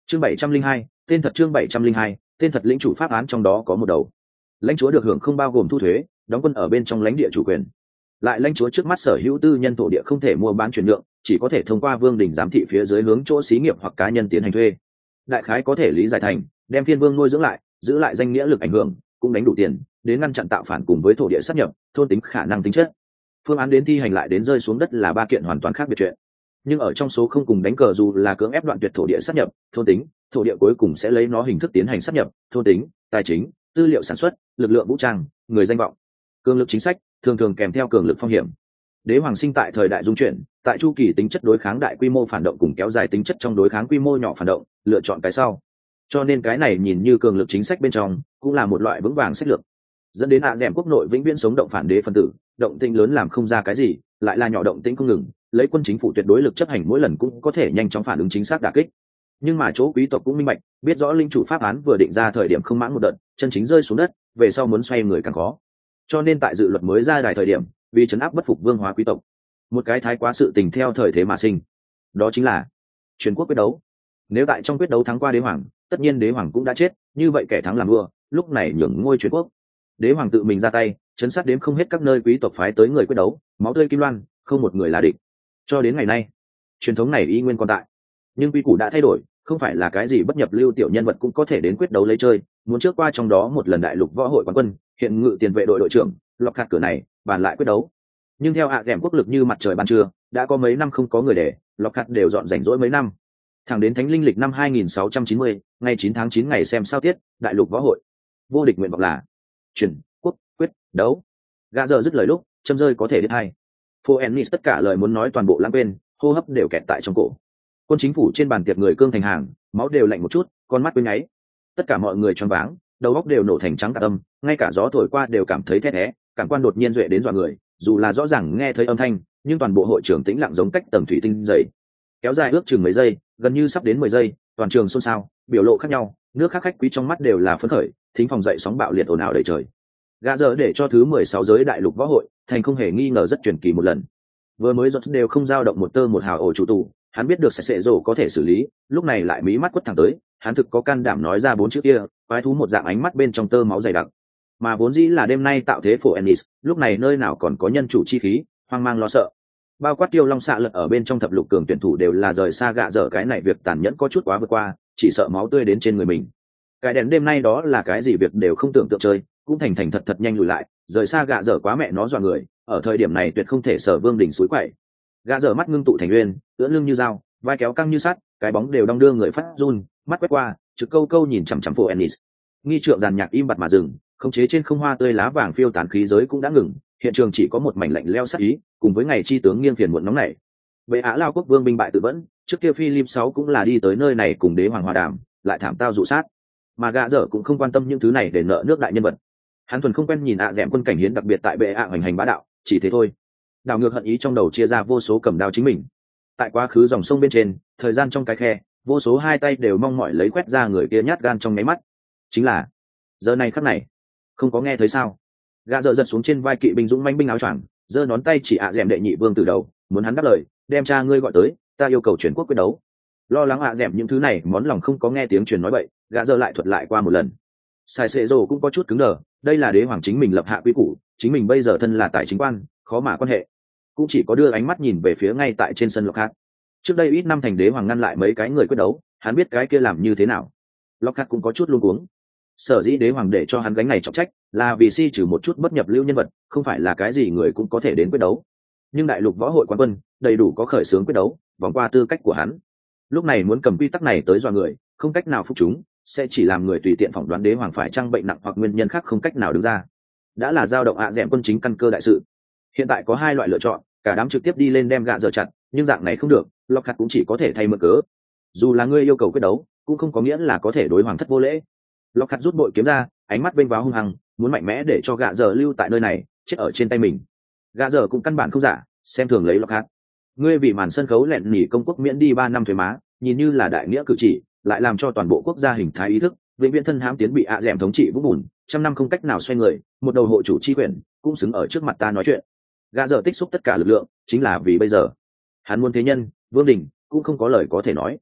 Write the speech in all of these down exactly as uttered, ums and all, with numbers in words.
chương bảy trăm linh hai, tên thật chương bảy trăm linh hai, tên thật lĩnh chủ pháp án trong đó có một đầu. Lãnh chúa được hưởng không bao gồm thu thuế, đóng quân ở bên trong lãnh địa chủ quyền. Lại lãnh chúa trước mắt sở hữu tư nhân thổ địa không thể mua bán chuyển nhượng, chỉ có thể thông qua vương đình giám thị phía dưới hướng chỗ xí nghiệp hoặc cá nhân tiến hành thuê. Đại khái có thể lý giải thành đem phiên vương nuôi dưỡng lại, giữ lại danh nghĩa lực ảnh hưởng, cũng đánh đủ tiền đến ngăn chặn tạo phản cùng với thổ địa sát nhập, thôn tính khả năng tính chất. Phương án đến thi hành lại đến rơi xuống đất là ba kiện hoàn toàn khác biệt chuyện. Nhưng ở trong số không cùng đánh cờ dù là cưỡng ép đoạn tuyệt thổ địa sát nhập, thôn tính, thổ địa cuối cùng sẽ lấy nó hình thức tiến hành sát nhập, thôn tính, tài chính, tư liệu sản xuất, lực lượng vũ trang, người danh vọng. Cường lực chính sách thường thường kèm theo cường lực phong hiểm. Đế hoàng sinh tại thời đại dung chuyển, tại chu kỳ tính chất đối kháng đại quy mô phản động cùng kéo dài tính chất trong đối kháng quy mô nhỏ phản động, lựa chọn cái sau. Cho nên cái này nhìn như cường lực chính sách bên trong, cũng là một loại vững vàng sách lược, dẫn đến hạ dẻm quốc nội vĩnh viễn sống động phản đế phân tử, động tĩnh lớn làm không ra cái gì, lại là nhỏ động tĩnh không ngừng, lấy quân chính phủ tuyệt đối lực chấp hành mỗi lần cũng có thể nhanh chóng phản ứng chính xác đả kích. Nhưng mà chỗ quý tộc cũng minh bạch, biết rõ linh chủ pháp án vừa định ra thời điểm không mãng một đợt, chân chính rơi xuống đất, về sau muốn xoay người càng khó. Cho nên tại dự luật mới ra đài thời điểm, vì trấn áp bất phục vương hóa quý tộc, một cái thái quá sự tình theo thời thế mà sinh, đó chính là truyền quốc quyết đấu. Nếu tại trong quyết đấu thắng qua đế hoàng, tất nhiên đế hoàng cũng đã chết, như vậy kẻ thắng làm vua, lúc này nhường ngôi truyền quốc. Đế hoàng tự mình ra tay, chấn sát đếm không hết các nơi quý tộc phái tới người quyết đấu, máu tươi kim loan, không một người là địch. Cho đến ngày nay, truyền thống này y nguyên còn tại, nhưng quy củ đã thay đổi, không phải là cái gì bất nhập lưu tiểu nhân vật cũng có thể đến quyết đấu lấy chơi. Muốn trước qua trong đó một lần đại lục võ hội quán quân, hiện ngự tiền vệ đội đội trưởng, lọc hạt cửa này, bàn lại quyết đấu. Nhưng theo hạ dẻm quốc lực như mặt trời ban trưa, đã có mấy năm không có người để, lọc hạt đều dọn rảnh rỗi mấy năm. Thẳng đến thánh linh lịch năm hai nghìn sáu trăm chín mươi, ngày chín tháng chín ngày xem sao tiết, đại lục võ hội. Vô địch nguyện vọng là truyền quốc quyết đấu. Gã giờ dứt lời lúc, châm rơi có thể đến hay. Phoenix tất cả lời muốn nói toàn bộ lãng quên, hô hấp đều kẹt tại trong cổ. Quân chính phủ trên bàn tiệc người cương thành hàng, máu đều lạnh một chút, con mắt quên nháy. Tất cả mọi người choáng váng, đầu óc đều nổ thành trắng cả âm, ngay cả gió thổi qua đều cảm thấy thét thé, cảm quan đột nhiên duệ đến dọa người, dù là rõ ràng nghe thấy âm thanh, nhưng toàn bộ hội trường tĩnh lặng giống cách tầng thủy tinh dày. Kéo dài ước chừng mấy giây, gần như sắp đến mười giây, toàn trường xôn xao, biểu lộ khác nhau, nước khác khách quý trong mắt đều là phấn khởi, thính phòng dậy sóng bạo liệt ồn ào đầy trời. Gã giờ để cho thứ mười sáu giới đại lục võ hội, thành không hề nghi ngờ rất truyền kỳ một lần. Vừa mới giọt đều không dao động một tơ một hào ổ chủ tụ, hắn biết được sẽ sẽ rồ có thể xử lý, lúc này lại mí mắt quất thẳng tới, hắn thực có can đảm nói ra bốn chữ kia, quái thú một dạng ánh mắt bên trong tơ máu dày đặc. Mà vốn dĩ là đêm nay tạo thế phổ Ennis, lúc này nơi nào còn có nhân chủ chi khí, hoang mang lo sợ. Bao quát tiêu long xạ lật ở bên trong thập lục cường tuyển thủ đều là rời xa gạ dở, cái này việc tàn nhẫn có chút quá vượt qua, chỉ sợ máu tươi đến trên người mình. Cái đèn đêm nay đó là cái gì việc đều không tưởng tượng chơi, cũng thành thành thật thật nhanh lùi lại, rời xa gạ dở quá mẹ nó dọa người, ở thời điểm này tuyệt không thể sở vương đỉnh suối quậy. Gạ dở mắt ngưng tụ thành uyên, ưỡn lưng như dao, vai kéo căng như sắt, cái bóng đều đong đưa người phát run, mắt quét qua, trực câu câu nhìn chằm chằm phố Ennis. Nghi trượng giàn nhạc im bặt mà dừng, khống chế trên không hoa tươi lá vàng phiêu tán khí giới cũng đã ngừng, hiện trường chỉ có một mảnh lạnh leo sắc ý, cùng với ngày chi tướng nghiêng phiền muộn nóng nảy. Bệ Á Lao quốc vương binh bại tự vẫn, trước kia Philip sáu cũng là đi tới nơi này cùng đế hoàng hòa đàm, lại thảm tao dụ sát. Mà gã dở cũng không quan tâm những thứ này để nợ nước đại nhân vật. Hắn thuần không quen nhìn ạ dẻm quân cảnh hiến đặc biệt tại bệ ạ hoành hành bá đạo, chỉ thế thôi. Đảo ngược hận ý trong đầu chia ra vô số cầm đao chính mình. Tại quá khứ dòng sông bên trên, thời gian trong cái khe, vô số hai tay đều mong mỏi lấy quét ra người kia nhát gan trong nháy mắt. Chính là giờ này khắc này, không có nghe thấy sao? Gã dở giật xuống trên vai kỵ binh dũng mãnh binh áo choàng, giơ ngón tay chỉ ạ dẻm đệ nhị vương từ đầu, muốn hắn đáp lời, đem cha ngươi gọi tới, ta yêu cầu chuyển quốc quyết đấu. Lo lắng ạ dẻm những thứ này món lòng không có nghe tiếng truyền nói bậy, gã dở lại thuật lại qua một lần. Sai sệ rồ cũng có chút cứng đờ, đây là đế hoàng chính mình lập hạ quy củ, chính mình bây giờ thân là tài chính quan, khó mà quan hệ, cũng chỉ có đưa ánh mắt nhìn về phía ngay tại trên sân Lockhart. Trước đây ít năm thành đế hoàng ngăn lại mấy cái người quyết đấu, hắn biết cái kia làm như thế nào. Lockhart cũng có chút luống cuống. Sở dĩ đế hoàng để cho hắn gánh này trọng trách, là vì si trừ một chút bất nhập lưu nhân vật, không phải là cái gì người cũng có thể đến quyết đấu. Nhưng đại lục võ hội quán quân, đầy đủ có khởi xướng quyết đấu, vòng qua tư cách của hắn. Lúc này muốn cầm quy tắc này tới dọa người, không cách nào phục chúng, sẽ chỉ làm người tùy tiện phỏng đoán đế hoàng phải chăng bệnh nặng hoặc nguyên nhân khác không cách nào đứng ra. Đã là dao động ạ dẻm quân chính căn cơ đại sự. Hiện tại có hai loại lựa chọn, cả đám trực tiếp đi lên đem gạ dở chặt, nhưng dạng này không được, Lockhart cũng chỉ có thể thay mượn cớ. Dù là ngươi yêu cầu quyết đấu, cũng không có nghĩa là có thể đối hoàng thất vô lễ. Lockhart rút bội kiếm ra, ánh mắt vênh váo hung hăng, muốn mạnh mẽ để cho gạ dở lưu tại nơi này, chết ở trên tay mình. Gạ dở cũng căn bản không giả, xem thường lấy Lockhart. Ngươi vì màn sân khấu lẹn nỉ công quốc miễn đi ba năm thuế má, nhìn như là đại nghĩa cử chỉ, lại làm cho toàn bộ quốc gia hình thái ý thức vĩnh viễn thân hãm tiến bị ạ dẻm thống trị vũng bùn, trăm năm không cách nào xoay người, một đầu hộ chủ chi quyền cũng xứng ở trước mặt ta nói chuyện. Gã dở tích xúc tất cả lực lượng, chính là vì bây giờ hắn muốn thế nhân, vương đình cũng không có lời có thể nói.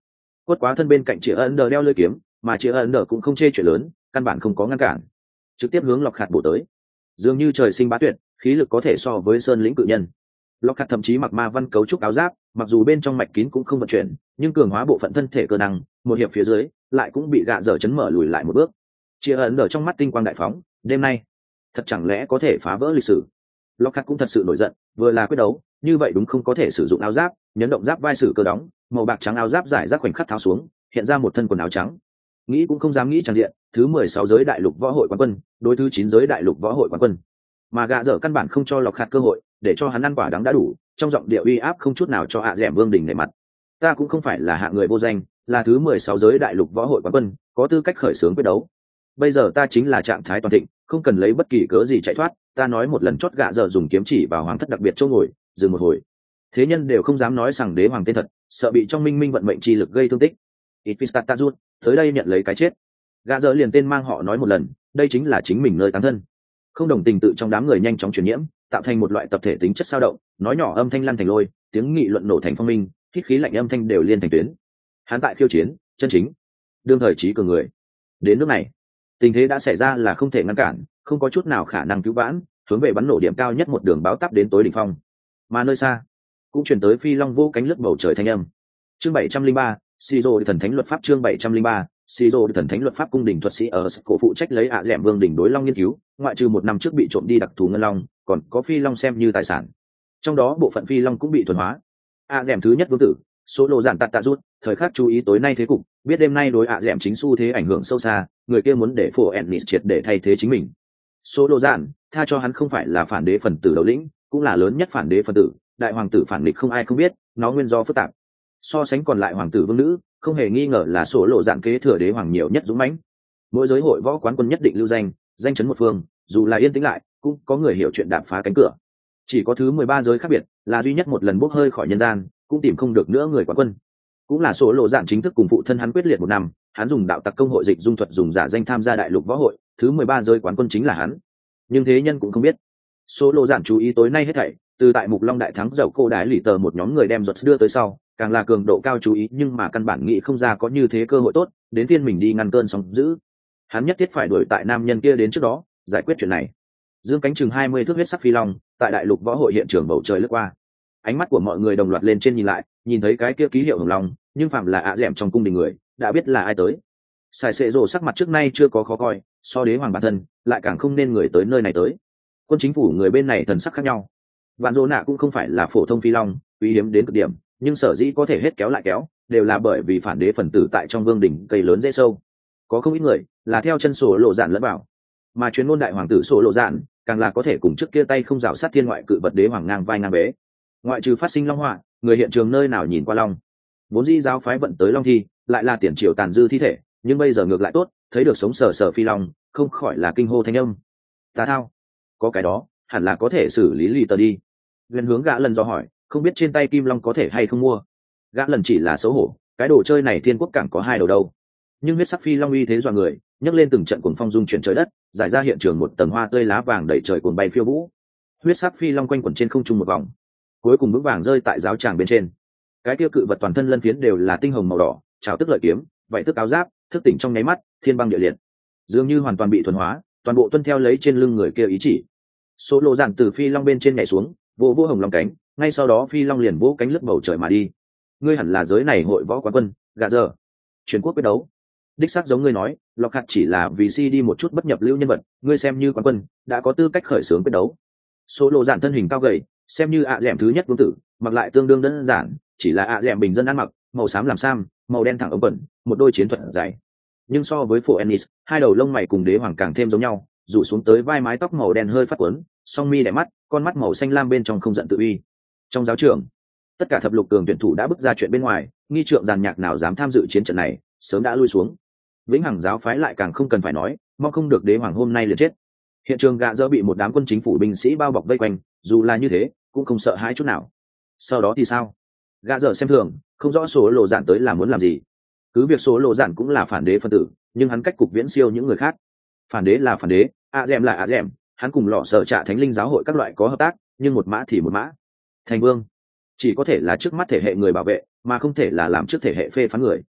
quất quá thân bên cạnh chị ấn đờ đeo lưỡi kiếm, mà chị ấn đờ cũng không chê chuyện lớn, căn bản không có ngăn cản, trực tiếp hướng lọc khạt bổ tới. Dường như trời sinh bá tuyệt, khí lực có thể so với sơn lĩnh cự nhân. Lọc khạt thậm chí mặc ma văn cấu trúc áo giáp, mặc dù bên trong mạch kín cũng không vận chuyển, nhưng cường hóa bộ phận thân thể cơ năng, một hiệp phía dưới lại cũng bị gạ dở chấn mở lùi lại một bước. Chị ấn đờ trong mắt tinh quang đại phóng, đêm nay thật chẳng lẽ có thể phá vỡ lịch sử. Lockhart cũng thật sự nổi giận, vừa là quyết đấu, như vậy đúng không có thể sử dụng áo giáp, nhấn động giáp vai sử cơ đóng, màu bạc trắng áo giáp giải rác khoảnh khắc tháo xuống, hiện ra một thân quần áo trắng. Nghĩ cũng không dám nghĩ tràn diện, thứ mười sáu giới đại lục võ hội quán quân, đối thứ chín giới đại lục võ hội quán quân. Mà gạ dở căn bản không cho Lockhart cơ hội, để cho hắn ăn quả đắng đã đủ, trong giọng điệu uy áp không chút nào cho ạ dẻm Vương Đình nể mặt. Ta cũng không phải là hạng người vô danh, là thứ mười sáu giới đại lục võ hội quán quân, có tư cách khởi xướng quyết đấu. Bây giờ ta chính là trạng thái toàn thịnh, không cần lấy bất kỳ cớ gì chạy thoát. Ta nói một lần chót gạ dở dùng kiếm chỉ vào hoàng thất đặc biệt chỗ ngồi, dừng một hồi. Thế nhân đều không dám nói rằng đế hoàng tên thật, sợ bị trong minh minh vận mệnh chi lực gây thương tích. Itfistatazut, tới đây nhận lấy cái chết. Gạ dở liền tên mang họ nói một lần, đây chính là chính mình nơi táng thân. Không đồng tình tự trong đám người nhanh chóng truyền nhiễm, tạo thành một loại tập thể tính chất sao động, nói nhỏ âm thanh lăn thành lôi, tiếng nghị luận nổ thành phong minh, hít khí lạnh âm thanh đều liên thành tuyến. Hắn tại khiêu chiến, chân chính, đương thời trí cường người. Đến nước này, tình thế đã xảy ra là không thể ngăn cản, không có chút nào khả năng cứu vãn, hướng về bắn nổ điểm cao nhất một đường báo tắp đến tối đỉnh phong. Mà nơi xa cũng truyền tới phi long vô cánh lướt bầu trời thanh âm. Chương bảy trăm linh ba, Siro thần thánh luật pháp. Chương bảy trăm linh ba, Siro thần thánh luật pháp. Cung đình thuật sĩ ở cổ phụ trách lấy ạ dẻm Vương đỉnh đối long nghiên cứu, ngoại trừ một năm trước bị trộm đi đặc thù ngân long, còn có phi long xem như tài sản. Trong đó bộ phận phi long cũng bị thuần hóa. ạ dẻm thứ nhất vương tử, số lộ giản tạt tạ rút, thời khắc chú ý tối nay thế cục, biết đêm nay đối ạ dẻm chính xu thế ảnh hưởng sâu xa, người kia muốn để phổ ennis triệt để thay thế chính mình. Số lộ giản, tha cho hắn không phải là phản đế phần tử đầu lĩnh, cũng là lớn nhất phản đế phần tử, đại hoàng tử phản địch không ai không biết, nó nguyên do phức tạp. So sánh còn lại hoàng tử vương nữ, không hề nghi ngờ là số lộ giản kế thừa đế hoàng nhiều nhất dũng mãnh. Mỗi giới hội võ quán quân nhất định lưu danh, danh chấn một phương, dù là yên tĩnh lại, cũng có người hiểu chuyện đạp phá cánh cửa. Chỉ có thứ mười ba giới khác biệt, là duy nhất một lần bốc hơi khỏi nhân gian, cũng tìm không được nữa người quán quân. Cũng là số lộ giản chính thức cùng phụ thân hắn quyết liệt một năm, hắn dùng đạo tặc công hội dịch dung thuật dùng giả danh tham gia đại lục võ hội, thứ mười ba giới quán quân chính là hắn. Nhưng thế nhân cũng không biết, số lộ giản chú ý tối nay hết thảy, từ tại mục long đại thắng dậu cô đái lì tờ một nhóm người đem giật đưa tới sau, càng là cường độ cao chú ý, nhưng mà căn bản nghĩ không ra có như thế cơ hội tốt, đến phiên mình đi ngăn cơn sóng dữ. Hắn nhất thiết phải đuổi tại nam nhân kia đến trước đó, giải quyết chuyện này. Dương cánh chừng hai mươi thước huyết sắc phi long, tại đại lục võ hội hiện trường bầu trời lướt qua. Ánh mắt của mọi người đồng loạt lên trên nhìn lại, nhìn thấy cái kia ký hiệu hồng long, nhưng phạm là ạ dẻm trong cung đình người, đã biết là ai tới. Sài sệ rồ sắc mặt trước nay chưa có khó coi, so đế hoàng bản thân, lại càng không nên người tới nơi này tới. Quân chính phủ người bên này thần sắc khác nhau. Vạn Dỗ Nạ cũng không phải là phổ thông phi long, quý hiếm đến cực điểm, nhưng sở dĩ có thể hết kéo lại kéo, đều là bởi vì phản đế phần tử tại trong vương đỉnh cây lớn dễ sâu. Có không ít người là theo chân sổ lộ dạn lẫn vào, mà chuyên môn đại hoàng tử sổ lộ dạn, càng là có thể cùng trước kia tay không rào sát thiên ngoại cự vật đế hoàng ngang vai ngang bế. Ngoại trừ phát sinh long họa, người hiện trường nơi nào nhìn qua long. Vốn dĩ giáo phái vận tới long thi, lại là tiền triều tàn dư thi thể, nhưng bây giờ ngược lại tốt, thấy được sống sờ sờ phi long, không khỏi là kinh hô thanh âm. Ta thao, có cái đó, hẳn là có thể xử lý lì tờ đi. Gần hướng gã lần do hỏi, không biết trên tay kim long có thể hay không mua. Gã lần chỉ là xấu hổ, cái đồ chơi này thiên quốc cảng có hai đầu đâu. Nhưng huyết sắc phi long uy thế dọa người, nhấc lên từng trận cuồng phong dung chuyển trời đất, giải ra hiện trường một tầng hoa tươi lá vàng đẩy trời cuồng bay phiêu vũ. Huyết sắc phi long quanh quẩn trên không trung một vòng, cuối cùng vững vàng rơi tại giáo tràng bên trên. Cái kia cự vật toàn thân lân phiến đều là tinh hồng màu đỏ, trào tức lợi kiếm, vậy tức áo giáp, thức tỉnh trong nháy mắt, thiên băng địa liệt, dường như hoàn toàn bị thuần hóa, toàn bộ tuân theo lấy trên lưng người kia ý chỉ. Số lộ giản từ phi long bên trên nhảy xuống, vỗ vỗ hồng long cánh, ngay sau đó phi long liền vỗ cánh lướt bầu trời mà đi. Ngươi hẳn là giới này hội võ quán quân, gà giờ.全quốc quyết đấu. Đích xác giống ngươi nói, lọc hạt chỉ là vì si đi một chút bất nhập lưu nhân vật, ngươi xem như quán quân, đã có tư cách khởi xướng quyết đấu. Số lộ giản thân hình cao gầy, xem như ạ dẻm thứ nhất vương tử, mặc lại tương đương đơn giản, chỉ là ạ dẻm bình dân ăn mặc, màu xám làm sam, màu đen thẳng ống bẩn, một đôi chiến thuật dài. Nhưng so với phổ ennis, hai đầu lông mày cùng đế hoàng càng thêm giống nhau, rủ xuống tới vai mái tóc màu đen hơi phát quấn, song mi đẻ mắt, con mắt màu xanh lam bên trong không giận tự uy. Trong giáo trường, tất cả thập lục cường tuyển thủ đã bước ra chuyện bên ngoài, nghi trượng giàn nhạc nào dám tham dự chiến trận này, sớm đã lui xuống. Vĩnh hằng giáo phái lại càng không cần phải nói, mong không được đế hoàng hôm nay liền chết. Hiện trường gạ dỡ bị một đám quân chính phủ binh sĩ bao bọc vây quanh, dù là như thế cũng không sợ hãi chút nào. Sau đó thì sao? Gạ dỡ xem thường, không rõ số lộ giản tới là muốn làm gì. Cứ việc số lộ giản cũng là phản đế phân tử, nhưng hắn cách cục viễn siêu những người khác. Phản đế là phản đế, a dẻm là a dẻm, hắn cùng lọ sở trả thánh linh giáo hội các loại có hợp tác, nhưng một mã thì một mã. Thành vương chỉ có thể là trước mắt thể hệ người bảo vệ, mà không thể là làm trước thể hệ phê phán người.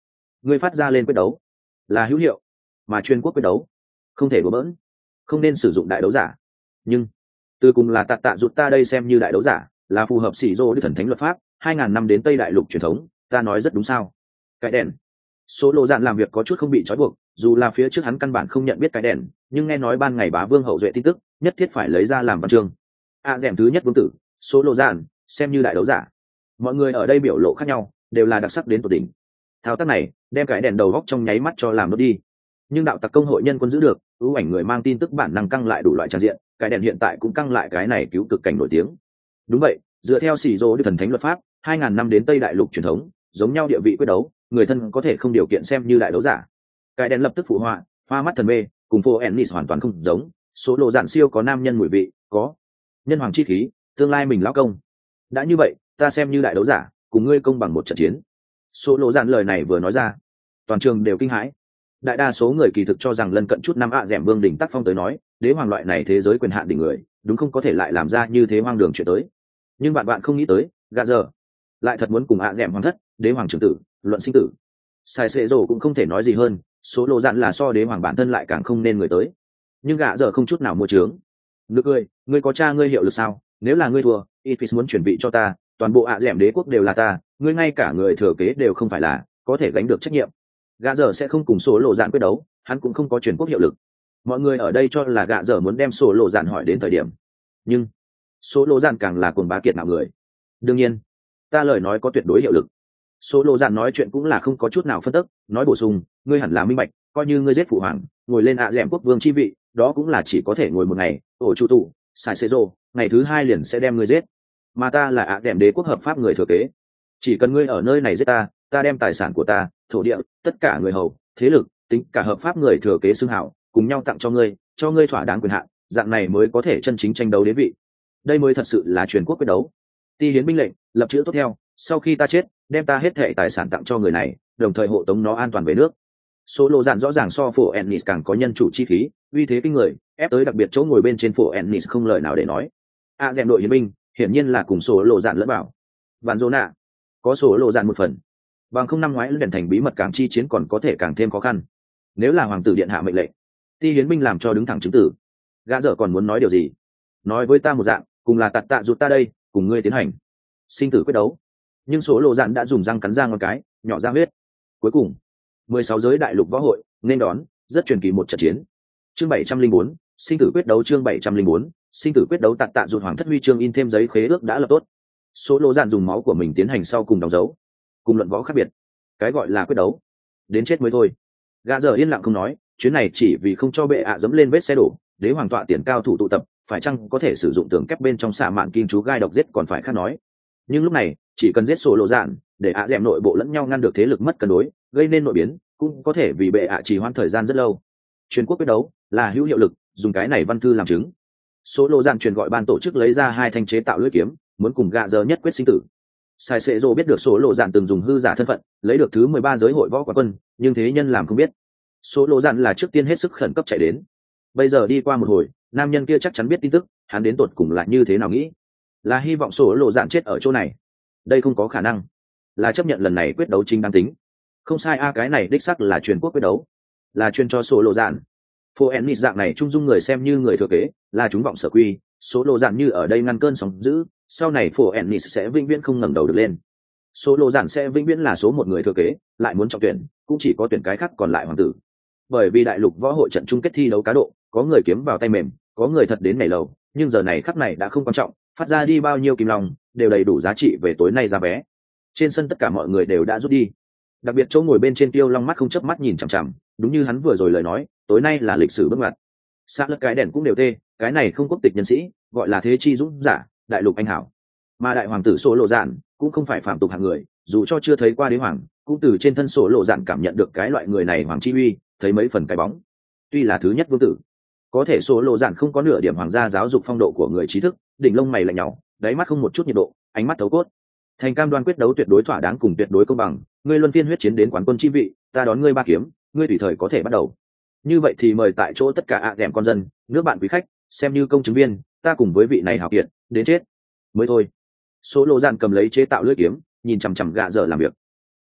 ngươi phát ra lên quyết đấu là hữu hiệu, mà chuyên quốc quyết đấu không thể đùa bỡn, không nên sử dụng đại đấu giả. Nhưng từ cùng là tạ tạ rụt ta đây xem như đại đấu giả là phù hợp xỉ rô đức thần thánh luật pháp hai ngàn năm đến tây đại lục truyền thống, ta nói rất đúng sao? Cái đèn số lộ dạn làm việc có chút không bị trói buộc, dù là phía trước hắn căn bản không nhận biết cái đèn, nhưng nghe nói ban ngày bá vương hậu duệ tin tức nhất thiết phải lấy ra làm văn chương. A à, dẻm thứ nhất vương tử số lộ dạn xem như đại đấu giả. Mọi người ở đây biểu lộ khác nhau, đều là đặc sắc đến tột đỉnh. Thao tác này đem cái đèn đầu góc trong nháy mắt cho làm nó đi, nhưng đạo tặc công hội nhân quân giữ được, ưu ảnh người mang tin tức bản năng căng lại đủ loại tràn diện, cái đèn hiện tại cũng căng lại cái này cứu cực cảnh nổi tiếng. Đúng vậy, dựa theo xỉ rô đức thần thánh luật pháp hai ngàn năm đến tây đại lục truyền thống, giống nhau địa vị quyết đấu, người thân có thể không điều kiện xem như đại đấu giả. Cái đèn lập tức phụ họa, hoa mắt thần mê, cùng phố ennis hoàn toàn không giống, số lộ dạn siêu có nam nhân mùi vị, có nhân hoàng chi khí, tương lai mình lão công. Đã như vậy, ta xem như đại đấu giả, cùng ngươi công bằng một trận chiến. Số lộ dạn lời này vừa nói ra, toàn trường đều kinh hãi. Đại đa số người kỳ thực cho rằng lân cận chút năm ạ à dẻm vương đỉnh tác phong tới nói, đế hoàng loại này thế giới quyền hạn đỉnh người, đúng không có thể lại làm ra như thế hoang đường chuyện tới. Nhưng bạn bạn không nghĩ tới, gà giờ lại thật muốn cùng ạ à dẻm hoàng thất, đế hoàng trưởng tử luận sinh tử. Sai sệ rồ cũng không thể nói gì hơn, số lộ dạn là so đế hoàng bản thân lại càng không nên người tới. Nhưng gã giờ không chút nào mua trướng. Nước ơi, ngươi có cha ngươi hiệu lực sao? Nếu là ngươi thua, Ifis muốn chuyển vị cho ta, toàn bộ ạ à dẻm đế quốc đều là ta, ngươi ngay cả người thừa kế đều không phải là, có thể gánh được trách nhiệm. Gã giờ sẽ không cùng số lộ dạn quyết đấu, hắn cũng không có chuyển quốc hiệu lực. Mọi người ở đây cho là gã giờ muốn đem số lộ dạn hỏi đến thời điểm, nhưng số lộ dạn càng là cuồng bá kiệt nào người. Đương nhiên, ta lời nói có tuyệt đối hiệu lực. Số lộ dạn nói chuyện cũng là không có chút nào phân tức, nói bổ sung, ngươi hẳn là minh bạch, coi như ngươi giết phụ hoàng, ngồi lên ạ à dẻm quốc vương chi vị, đó cũng là chỉ có thể ngồi một ngày, ổ chủ tụ, sai xê rô, ngày thứ hai liền sẽ đem ngươi giết. Mà ta là ạ à dẻm đế quốc hợp pháp người thừa kế, chỉ cần ngươi ở nơi này giết ta, ta đem tài sản của ta, thổ địa, tất cả người hầu, thế lực, tính cả hợp pháp người thừa kế xưng hảo, cùng nhau tặng cho ngươi, cho ngươi thỏa đáng quyền hạn, dạng này mới có thể chân chính tranh đấu đế vị. Đây mới thật sự là truyền quốc quyết đấu. Ti hiến binh lệnh, lập chữ tốt theo, sau khi ta chết, đem ta hết thệ tài sản tặng cho người này, đồng thời hộ tống nó an toàn về nước. Số lộ dạn rõ ràng so phổ ennis càng có nhân chủ chi khí, uy thế kinh người, ép tới đặc biệt chỗ ngồi bên trên phổ ennis không lời nào để nói. A à, dèm đội hiến binh, hiển nhiên là cùng số lộ dạn lẫn bảo. Vạn dô nạ, có số lộ dạn một phần. Bằng không năm ngoái đèn thành bí mật càng chi chiến còn có thể càng thêm khó khăn. Nếu là hoàng tử điện hạ mệnh lệnh, ti hiến binh làm cho đứng thẳng chứng tử. Gã dở còn muốn nói điều gì? Nói với ta một dạng, cùng là tạt tạ rụt ta đây, cùng ngươi tiến hành sinh tử quyết đấu. Nhưng số lộ dạn đã dùng răng cắn ra ngón cái, nhỏ ra huyết. Cuối cùng, mười sáu giới đại lục võ hội nên đón rất truyền kỳ một trận chiến. Chương bảy trăm linh bốn, sinh tử quyết đấu. Chương bảy trăm linh bốn, sinh tử quyết đấu. Tạt tạ rụt hoàng thất huy chương in thêm giấy khế ước đã lập tốt. Số lộ dạn dùng máu của mình tiến hành sau cùng đóng dấu. Cùng luận võ khác biệt, cái gọi là quyết đấu đến chết mới thôi. Gã giờ yên lặng không nói, chuyến này chỉ vì không cho bệ ạ dẫm lên vết xe đổ, đế hoàng tọa tiền cao thủ tụ tập, phải chăng có thể sử dụng tường kép bên trong xạ mạn kim chú gai độc giết còn phải khác nói. Nhưng lúc này chỉ cần giết sổ lộ dạn, để ạ dẻm nội bộ lẫn nhau ngăn được thế lực mất cân đối, gây nên nội biến, cũng có thể vì bệ ạ trì hoãn thời gian rất lâu. Truyền quốc quyết đấu là hữu hiệu lực, dùng cái này văn thư làm chứng. Số lộ dạn truyền gọi ban tổ chức lấy ra hai thanh chế tạo lưỡi kiếm, muốn cùng gạ giờ nhất quyết sinh tử. Sai sệ rô biết được số lộ dạn từng dùng hư giả thân phận lấy được thứ mười ba giới hội võ quán quân, nhưng thế nhân làm không biết. Số lộ dạn là trước tiên hết sức khẩn cấp chạy đến. Bây giờ đi qua một hồi, nam nhân kia chắc chắn biết tin tức, hắn đến tột cùng là như thế nào nghĩ? Là hy vọng số lộ dạn chết ở chỗ này? Đây không có khả năng. Là chấp nhận lần này quyết đấu chính đáng tính. Không sai a, cái này đích xác là truyền quốc quyết đấu, là chuyên cho số lộ dạn. Phô Ennis dạng này trung dung người xem như người thừa kế, là chúng vọng sở quy, số lộ dạn như ở đây ngăn cơn sóng dữ, sau này Phổ Ennis sẽ vĩnh viễn không ngẩng đầu được lên. Số lộ dạn sẽ vĩnh viễn là số một người thừa kế, lại muốn trọng tuyển, cũng chỉ có tuyển cái khác còn lại hoàng tử. Bởi vì đại lục võ hội trận chung kết thi đấu cá độ, có người kiếm vào tay mềm, có người thật đến nảy lầu, nhưng giờ này khắc này đã không quan trọng, phát ra đi bao nhiêu kim long, đều đầy đủ giá trị về tối nay ra vé. Trên sân tất cả mọi người đều đã rút đi. Đặc biệt chỗ ngồi bên trên Tiêu Long mắt không chớp mắt nhìn chằm chằm, đúng như hắn vừa rồi lời nói, tối nay là lịch sử bước ngoặt. Xa lật cái đèn cũng đều tê, cái này không quốc tịch nhân sĩ, gọi là thế chi dũng giả, đại lục anh hảo. Mà đại hoàng tử số lộ dạn cũng không phải phạm tục hạng người, dù cho chưa thấy qua đế hoàng, cũng từ trên thân số lộ dạn cảm nhận được cái loại người này hoàng chi uy, thấy mấy phần cái bóng. Tuy là thứ nhất vương tử, có thể số lộ dạn không có nửa điểm hoàng gia giáo dục phong độ của người trí thức, đỉnh lông mày lạnh nhỏ, đáy mắt không một chút nhiệt độ, ánh mắt thấu cốt. Thành cam đoan quyết đấu tuyệt đối thỏa đáng cùng tuyệt đối công bằng, ngươi luân phiên huyết chiến đến quán quân chi vị, ta đón ngươi ba kiếm, ngươi tùy thời có thể bắt đầu. Như vậy thì mời tại chỗ tất cả ạ đẻm con dân, nước bạn quý khách, xem như công chứng viên, ta cùng với vị này hảo kiệt, đến chết mới thôi. Số lộ dạn cầm lấy chế tạo lưỡi kiếm, nhìn chằm chằm gạ dở làm việc.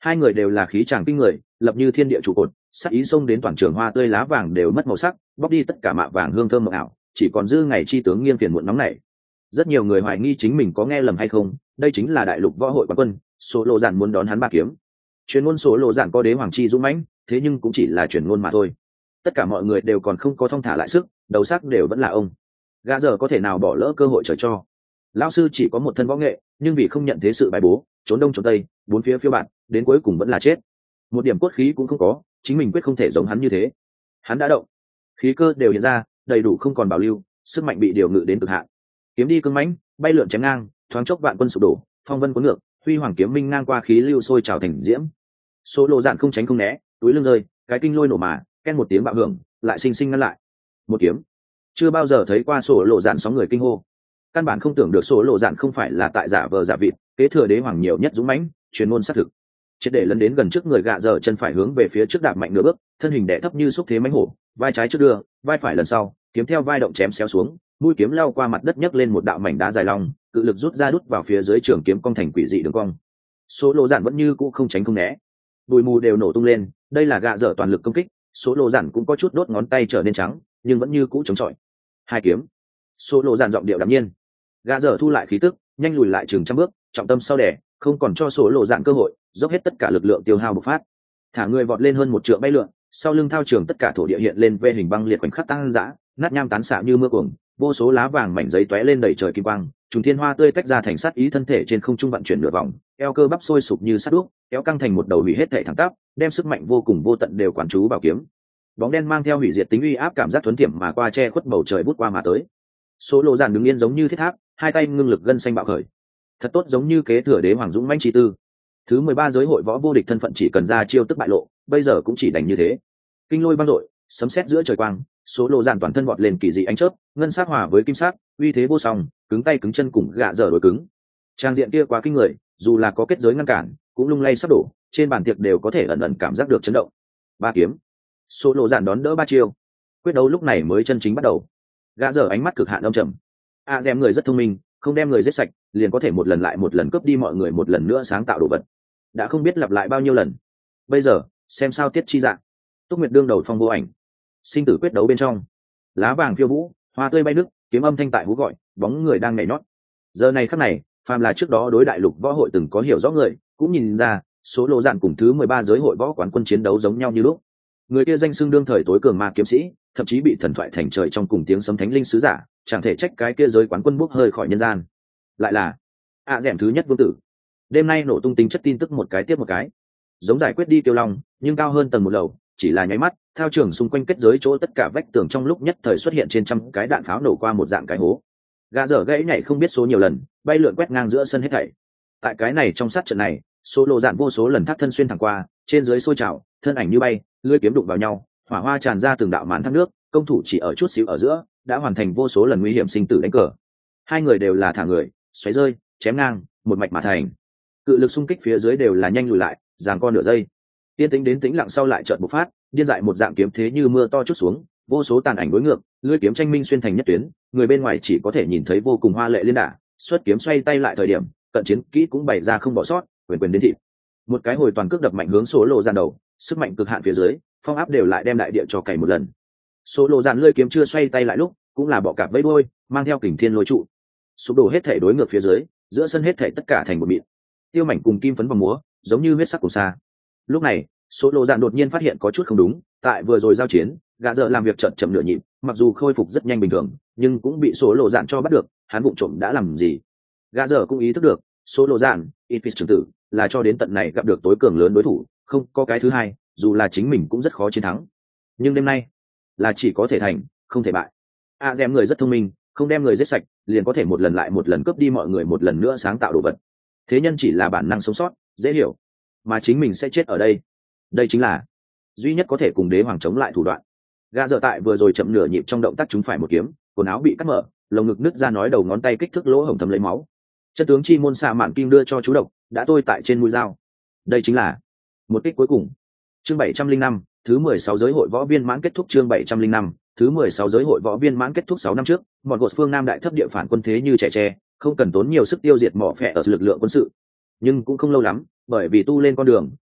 Hai người đều là khí tràng kinh người, lập như thiên địa trụ cột, sắc ý xông đến toàn trường hoa tươi lá vàng đều mất màu sắc, bóc đi tất cả mạ vàng hương thơm mộng ảo, chỉ còn dư ngày chi tướng nghiêng phiền muộn nóng này. Rất nhiều người hoài nghi chính mình có nghe lầm hay không, đây chính là đại lục võ hội quán quân, số lộ giản muốn đón hắn ba kiếm. Truyền ngôn số lộ giản có đế hoàng chi dũng mãnh, thế nhưng cũng chỉ là truyền ngôn mà thôi. Tất cả mọi người đều còn không có thong thả lại sức, đầu sắc đều vẫn là ông. Gã giờ có thể nào bỏ lỡ cơ hội trời cho. Lão sư chỉ có một thân võ nghệ, nhưng vì không nhận thế sự bài bố, trốn đông trốn tây, bốn phía phiêu bạt, đến cuối cùng vẫn là chết. Một điểm cốt khí cũng không có, chính mình quyết không thể giống hắn như thế. Hắn đã động, khí cơ đều hiện ra, đầy đủ không còn bảo lưu, sức mạnh bị điều ngự đến cực hạn. Kiếm đi cương mãnh, bay lượn chém ngang, thoáng chốc vạn quân sụp đổ, phong vân cuốn ngược, huy hoàng kiếm minh ngang qua khí lưu sôi trào thành diễm. Số lộ dạn không tránh không né, túi lưng rơi, cái kinh lôi nổ mà, ken một tiếng bạo hưởng, lại sinh sinh ngăn lại. Một kiếm. Chưa bao giờ thấy qua sổ lộ dạn sóng người kinh hô. Căn bản không tưởng được sổ lộ dạn không phải là tại giả vờ giả vịt, kế thừa đế hoàng nhiều nhất dũng mãnh, truyền ngôn xác thực. Triệt để lấn đến gần trước người gạ giờ chân phải hướng về phía trước đạp mạnh nửa bước, thân hình đẻ thấp như xúc thế mãnh hổ, vai trái trước đưa, vai phải lần sau, kiếm theo vai động chém xéo xuống, mũi kiếm lao qua mặt đất nhấc lên một đạo mảnh đá dài long, cự lực rút ra đút vào phía dưới trường kiếm cong thành quỷ dị đường cong. Số lộ giản vẫn như cũ không tránh không né, bụi mù đều nổ tung lên, đây là gạ dở toàn lực công kích, số lộ giản cũng có chút đốt ngón tay trở nên trắng, nhưng vẫn như cũ chống chọi. Hai kiếm. Số lộ giản giọng điệu đạm nhiên. Gạ dở thu lại khí tức, nhanh lùi lại chừng trăm bước, trọng tâm sau đẻ, không còn cho số lộ giản cơ hội, dốc hết tất cả lực lượng tiêu hao bộc phát. Thả người vọt lên hơn một trượng bay lượn, sau lưng thao trường tất cả thổ địa hiện lên vê hình băng liệt khoảnh khắc tăng dã, nát nham tán xạ như mưa cuồng, vô số lá vàng mảnh giấy tóe lên đầy trời kim quang, trùng thiên hoa tươi tách ra thành sát ý thân thể trên không trung vận chuyển nửa vòng, eo cơ bắp sôi sụp như sắt đuốc, kéo căng thành một đầu hủy hết thể thẳng tắp, đem sức mạnh vô cùng vô tận đều quản chú vào kiếm. Bóng đen mang theo hủy diệt tính uy áp cảm giác thuấn tiệm mà qua che khuất bầu trời bút qua mà tới. Số lộ giản đứng yên giống như thiết tháp, hai tay ngưng lực gân xanh bạo khởi. Thật tốt giống như kế thừa đế hoàng dũng mãnh chi tư. Thứ mười ba giới hội võ vô địch thân phận chỉ cần ra chiêu tức bại lộ, bây giờ cũng chỉ đành như thế. Kinh lôi vang dội, sấm sét giữa trời quang, số lộ giản toàn thân vọt lên kỳ dị ánh chớp, ngân sắc hòa với kim sắc, uy thế vô song, cứng tay cứng chân cùng gạ dở đối cứng. Trang diện kia quá kinh người, dù là có kết giới ngăn cản, cũng lung lay sắp đổ, trên bàn tiệc đều có thể ẩn ẩn cảm giác được chấn động. Ba kiếm. Số lộ giản đón đỡ ba chiêu. Quyết đấu lúc này mới chân chính bắt đầu. Gạ dở ánh mắt cực hạn âm trầm. A à, dèm người rất thông minh, không đem người giết sạch, liền có thể một lần lại một lần cướp đi mọi người một lần nữa sáng tạo đồ vật. Đã không biết lặp lại bao nhiêu lần. Bây giờ, xem sao tiết chi dạng. Túc Nguyệt đương đầu phong vô ảnh. Sinh tử quyết đấu bên trong, lá vàng phiêu vũ, hoa tươi bay nức, kiếm âm thanh tại hú gọi, bóng người đang nhảy nhót. Giờ này khắc này, phàm là trước đó đối đại lục võ hội từng có hiểu rõ người, cũng nhìn ra, số lộ dạn cùng thứ mười ba giới hội võ quán quân chiến đấu giống nhau như lúc. Người kia danh xưng đương thời tối cường ma kiếm sĩ, thậm chí bị thần thoại thành trời trong cùng tiếng sấm thánh linh sứ giả, chẳng thể trách cái kia giới quán quân bốc hơi khỏi nhân gian. Lại là ạ dẻm thứ nhất vương tử. Đêm nay nổ tung tính chất tin tức một cái tiếp một cái, giống giải quyết đi tiêu long, nhưng cao hơn tầng một lầu, chỉ là nháy mắt, thao trường xung quanh kết giới chỗ tất cả vách tường trong lúc nhất thời xuất hiện trên trăm cái đạn pháo nổ qua một dạng cái hố. Gã dở gãy nhảy không biết số nhiều lần, bay lượn quét ngang giữa sân hết thảy. Tại cái này trong sát trận này, số lộ dạn vô số lần thác thân xuyên thẳng qua, trên dưới sôi trào, thân ảnh như bay, lưỡi kiếm đụng vào nhau, hỏa hoa tràn ra từng đạo màn thác nước, công thủ chỉ ở chút xíu ở giữa, đã hoàn thành vô số lần nguy hiểm sinh tử đánh cờ. Hai người đều là thả người, xoáy rơi, chém ngang, một mạch mà thành. Cự lực xung kích phía dưới đều là nhanh lùi lại, giằng co nửa giây. Tiên tính đến tĩnh lặng sau lại chợt bộc phát, điên dại một dạng kiếm thế như mưa to chút xuống, vô số tàn ảnh đối ngược, lưỡi kiếm tranh minh xuyên thành nhất tuyến, người bên ngoài chỉ có thể nhìn thấy vô cùng hoa lệ liên đả, xuất kiếm xoay tay lại thời điểm, cận chiến kỹ cũng bày ra không bỏ sót, quyền quyền đến thịt. Một cái hồi toàn cước đập mạnh hướng số lộ dạn đầu, sức mạnh cực hạn phía dưới, phong áp đều lại đem đại địa cho cày một lần. Số lộ dạn lưỡi kiếm chưa xoay tay lại lúc, cũng là bọ cạp vây đuôi, mang theo kình thiên lôi trụ, sụp đổ hết thể đối ngược phía dưới, giữa sân hết thể tất cả thành một mịn. Tiêu mảnh cùng kim phấn vào múa, giống như huyết sắc của xa. Lúc này, số lộ dạn đột nhiên phát hiện có chút không đúng, tại vừa rồi giao chiến, gã dợ làm việc chậm chậm nửa nhịp, mặc dù khôi phục rất nhanh bình thường, nhưng cũng bị số lộ dạn cho bắt được, hắn vụng trộm đã làm gì. Gã dợ cũng ý thức được, số lộ dạn, Ifis trưởng tử, là cho đến tận này gặp được tối cường lớn đối thủ, không có cái thứ hai, dù là chính mình cũng rất khó chiến thắng. Nhưng đêm nay, là chỉ có thể thành, không thể bại. A dèm người rất thông minh, không đem người giết sạch, liền có thể một lần lại một lần cướp đi mọi người một lần nữa sáng tạo đồ vật. Thế nhân chỉ là bản năng sống sót, dễ hiểu, mà chính mình sẽ chết ở đây. Đây chính là duy nhất có thể cùng đế hoàng chống lại thủ đoạn. Gã dở tại vừa rồi chậm nửa nhịp trong động tác chúng phải một kiếm, quần áo bị cắt mở, lồng ngực nứt ra, nói đầu ngón tay kích thước lỗ hổng thấm lấy máu. Chân tướng chi môn xạ mạn kim đưa cho chú độc, đã tôi tại trên mũi dao. Đây chính là một kích cuối cùng. Chương bảy trăm linh năm, thứ mười sáu giới hội võ viên mãn kết thúc. Chương bảy trăm linh năm, thứ mười sáu giới hội võ viên mãn kết thúc. Sáu năm trước, một gột phương Nam đại thấp địa phản quân thế như trẻ tre, không cần tốn nhiều sức tiêu diệt mỏ phệ ở lực lượng quân sự. Nhưng cũng không lâu lắm, bởi vì tu lên con đường,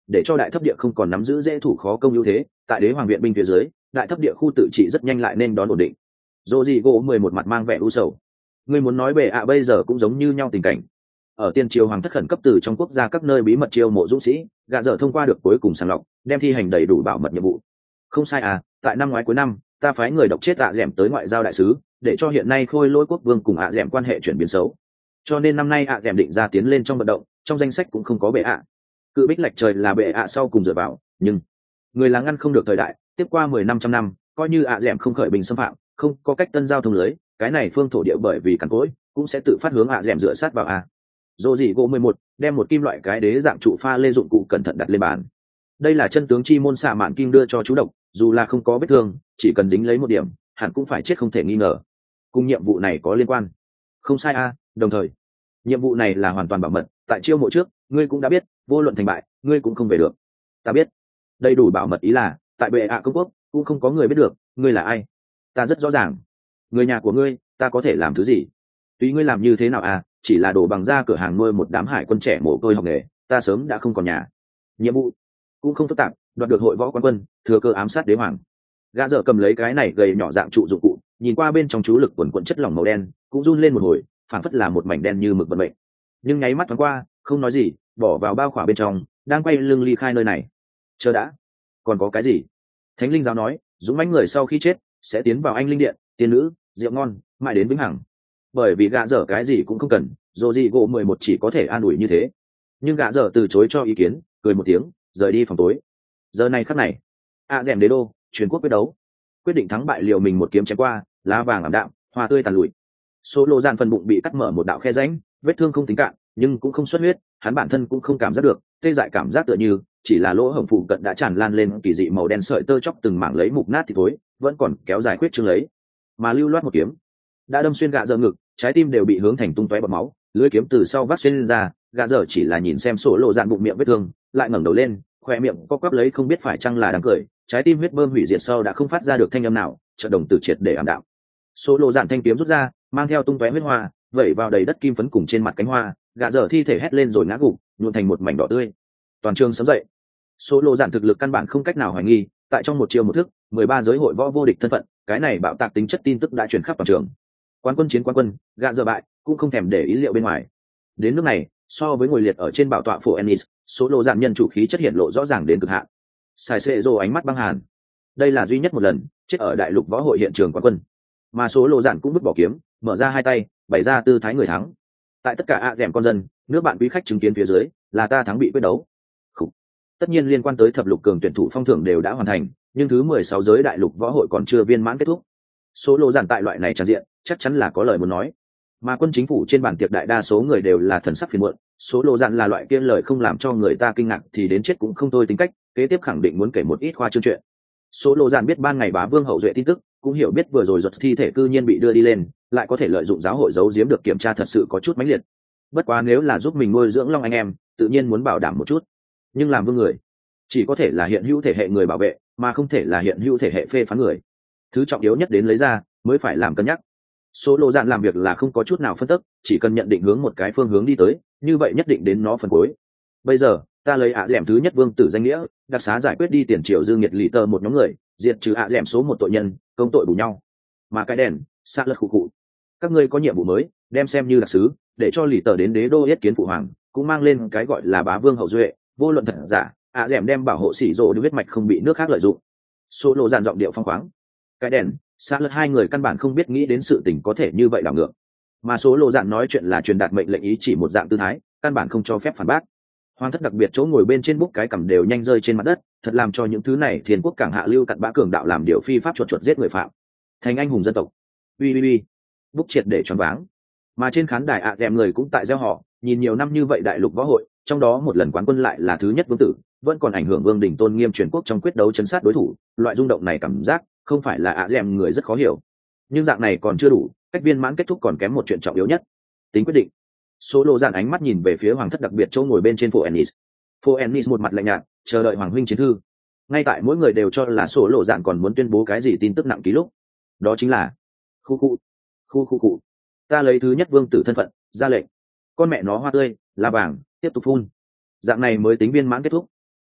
để cho đại thấp địa không còn nắm giữ dễ thủ khó công ưu thế. Tại đế hoàng viện binh phía dưới, đại thấp địa khu tự trị rất nhanh lại nên đón ổn định. Dô gì gỗ mười một mặt mang vẻ u sầu. Ngươi muốn nói bệ ạ bây giờ cũng giống như nhau tình cảnh. Ở tiên triều hoàng thất khẩn cấp từ trong quốc gia các nơi bí mật chiêu mộ dũng sĩ, gạ dở thông qua được cuối cùng sàng lọc, đem thi hành đầy đủ bảo mật nhiệm vụ. Không sai à, tại năm ngoái cuối năm, ta phái người độc chết ạ dẻm tới ngoại giao đại sứ, để cho hiện nay khôi lỗi quốc vương cùng ạ dẻm quan hệ chuyển biến xấu. Cho nên năm nay ạ dẻm định ra tiến lên trong vận động, trong danh sách cũng không có bệ ạ. Cự bích lệch trời là bệ ạ sau cùng dựa vào, nhưng người là ngăn không được thời đại, tiếp qua mười năm trăm năm, coi như ạ dẻm không khởi bình xâm phạm, không có cách tân giao thông lưới, cái này phương thổ địa bởi vì cằn cỗi, cũng sẽ tự phát hướng ạ dẻm dựa sát vào a. Dô dị gỗ mười một đem một kim loại cái đế dạng trụ pha lê dụng cụ cẩn thận đặt lên bàn. Đây là chân tướng chi môn xạ mạn kim đưa cho chú độc, dù là không có vết thương, chỉ cần dính lấy một điểm, hẳn cũng phải chết không thể nghi ngờ. Cùng nhiệm vụ này có liên quan. Không sai a, đồng thời, nhiệm vụ này là hoàn toàn bảo mật, tại chiêu mộ trước, ngươi cũng đã biết, vô luận thành bại, ngươi cũng không về được. Ta biết. Đầy đủ bảo mật ý là, tại bệ ạ công quốc, cũng không có người biết được, ngươi là ai. Ta rất rõ ràng. Người nhà của ngươi, ta có thể làm thứ gì? Tùy ngươi làm như thế nào à, chỉ là đổ bằng ra cửa hàng nuôi một đám hải quân trẻ mồ côi học nghề, ta sớm đã không còn nhà. Nhiệm vụ cũng không phức tạp, đoạt được hội võ quan quân, thừa cơ ám sát đế hoàng. Gã dở cầm lấy cái này gầy nhỏ dạng trụ dụng cụ, nhìn qua bên trong chú lực quần quần chất lỏng màu đen, cũng run lên một hồi, phản phất là một mảnh đen như mực vận mệnh. Nhưng nháy mắt thoáng qua, không nói gì, bỏ vào bao khỏa bên trong, đang quay lưng ly khai nơi này. Chờ đã, còn có cái gì? Thánh linh giáo nói, dũng mãnh người sau khi chết sẽ tiến vào anh linh điện, tiên nữ, rượu ngon, mãi đến vĩnh hằng. Bởi vì gã dở cái gì cũng không cần, dù gì gỗ mười một chỉ có thể an ủi như thế. Nhưng gã dở từ chối cho ý kiến, cười một tiếng, rời đi phòng tối. Giờ này khắc này, a dẻm đế đô, truyền quốc quyết đấu, quyết định thắng bại liều mình một kiếm chém qua, lá vàng ảm đạm, hoa tươi tàn lụi. Số lộ dàn phần bụng bị cắt mở một đạo khe rãnh, vết thương không tính cạn, nhưng cũng không xuất huyết, hắn bản thân cũng không cảm giác được, tê dại cảm giác tựa như chỉ là lỗ hổng phụ cận đã tràn lan lên kỳ dị màu đen sợi tơ chóc từng mảng lấy mục nát thì thối, vẫn còn kéo dài khuyết trương lấy. Mà lưu loát một kiếm đã đâm xuyên gạ dở ngực, trái tim đều bị hướng thành tung tóe bọt máu, lưỡi kiếm từ sau vắt xuyên lên ra, gạ dở chỉ là nhìn xem sổ lộ dạn bụng miệng vết thương, lại ngẩng đầu lên, khoe miệng co quắp lấy không biết phải chăng là đang cười, trái tim huyết bơm hủy diệt sau đã không phát ra được thanh âm nào, chợt đồng tử triệt để ảm đạm. Sổ lộ dạn thanh kiếm rút ra, mang theo tung tóe huyết hoa, vẩy vào đầy đất kim phấn cùng trên mặt cánh hoa, gạ dở thi thể hét lên rồi ngã gục, nhuộn thành một mảnh đỏ tươi. Toàn trường sớm dậy. Sổ lộ dạn thực lực căn bản không cách nào hoài nghi, tại trong một chiều một thức, mười ba giới hội võ vô địch thân phận, cái này bạo tạc tính chất tin tức đã truyền khắp toàn trường. Quán quân chiến quán quân, gạ dở bại, cũng không thèm để ý liệu bên ngoài. Đến nước này, so với ngồi liệt ở trên bảo tọa phủ Ennis, số lộ dạn nhân chủ khí chất hiện lộ rõ ràng đến cực hạn. Sai Sệ Dô ánh mắt băng hàn. Đây là duy nhất một lần chết ở đại lục võ hội hiện trường quán quân, mà số lộ dạn cũng vứt bỏ kiếm, mở ra hai tay, bày ra tư thái người thắng. Tại tất cả ạ dẻm con dân, nước bạn quý khách chứng kiến phía dưới, là ta thắng bị quyết đấu. Khủ. Tất nhiên liên quan tới thập lục cường tuyển thủ phong thưởng đều đã hoàn thành, nhưng thứ mười sáu giới đại lục võ hội còn chưa viên mãn kết thúc. Số lộ dạn tại loại này tràn diện, chắc chắn là có lời muốn nói. Mà quân chính phủ trên bàn tiệc đại đa số người đều là thần sắc phiền muộn, số lộ dạn là loại kia lời không làm cho người ta kinh ngạc thì đến chết cũng không thôi tính cách, kế tiếp khẳng định muốn kể một ít khoa trương chuyện. Số lộ dạn biết ban ngày bá vương hậu duệ tin tức, cũng hiểu biết vừa rồi giật thi thể cư nhiên bị đưa đi lên, lại có thể lợi dụng giáo hội giấu giếm được kiểm tra thật sự có chút mãnh liệt. Bất quá nếu là giúp mình nuôi dưỡng long anh em, tự nhiên muốn bảo đảm một chút. Nhưng làm vương người, chỉ có thể là hiện hữu thể hệ người bảo vệ, mà không thể là hiện hữu thể hệ phê phán người. Thứ trọng yếu nhất đến lấy ra, mới phải làm cân nhắc. Số lộ dạn làm việc là không có chút nào phân tích, chỉ cần nhận định hướng một cái phương hướng đi tới, như vậy nhất định đến nó phần cuối. Bây giờ, ta lấy ạ dẻm thứ nhất vương tử danh nghĩa, đặc xá giải quyết đi tiền triệu dương nhiệt lì tờ một nhóm người, diệt trừ ạ dẻm số một tội nhân, công tội bù nhau. Mà cái đèn, xa lật khụ khụ. Các ngươi có nhiệm vụ mới, đem xem như đặc sứ, để cho lì tờ đến đế đô yết kiến phụ hoàng, cũng mang lên cái gọi là bá vương hậu duệ, vô luận thật giả, ạ dẻm đem bảo hộ sĩ rồ đưa huyết mạch không bị nước khác lợi dụng. Số lộ dạn giọng điệu phong khoáng. Cái đèn, xa lật hai người căn bản không biết nghĩ đến sự tình có thể như vậy đảo ngược, mà số lộ dạn nói chuyện là truyền đạt mệnh lệnh ý chỉ một dạng tư thái, căn bản không cho phép phản bác. Hoàng thất đặc biệt chỗ ngồi bên trên búc cái cằm đều nhanh rơi trên mặt đất, thật làm cho những thứ này thiên quốc cảng hạ lưu cặn bã cường đạo làm điều phi pháp chuột chuột giết người phạm, thành anh hùng dân tộc. Ui ui ui, búc triệt để choáng váng. Mà trên khán đài ạ dẻm người cũng tại gieo họ, nhìn nhiều năm như vậy đại lục võ hội, trong đó một lần quán quân lại là thứ nhất vương tử, vẫn còn ảnh hưởng vương đỉnh tôn nghiêm truyền quốc trong quyết đấu chấn sát đối thủ, loại rung động này cảm giác không phải là ạ dẻm người rất khó hiểu. Nhưng dạng này còn chưa đủ, cách viên mãn kết thúc còn kém một chuyện trọng yếu nhất, tính quyết định. Số lộ dạn ánh mắt nhìn về phía hoàng thất đặc biệt chỗ ngồi bên trên phố Ennis. Phố Ennis một mặt lạnh nhạt, chờ đợi hoàng huynh chiến thư. Ngay tại mỗi người đều cho là số lộ dạn còn muốn tuyên bố cái gì tin tức nặng ký lúc, đó chính là khu khu khu khu khu. Ta lấy thứ nhất vương tử thân phận ra lệnh, con mẹ nó hoa tươi lá vàng tiếp tục phun, dạng này mới tính viên mãn kết thúc.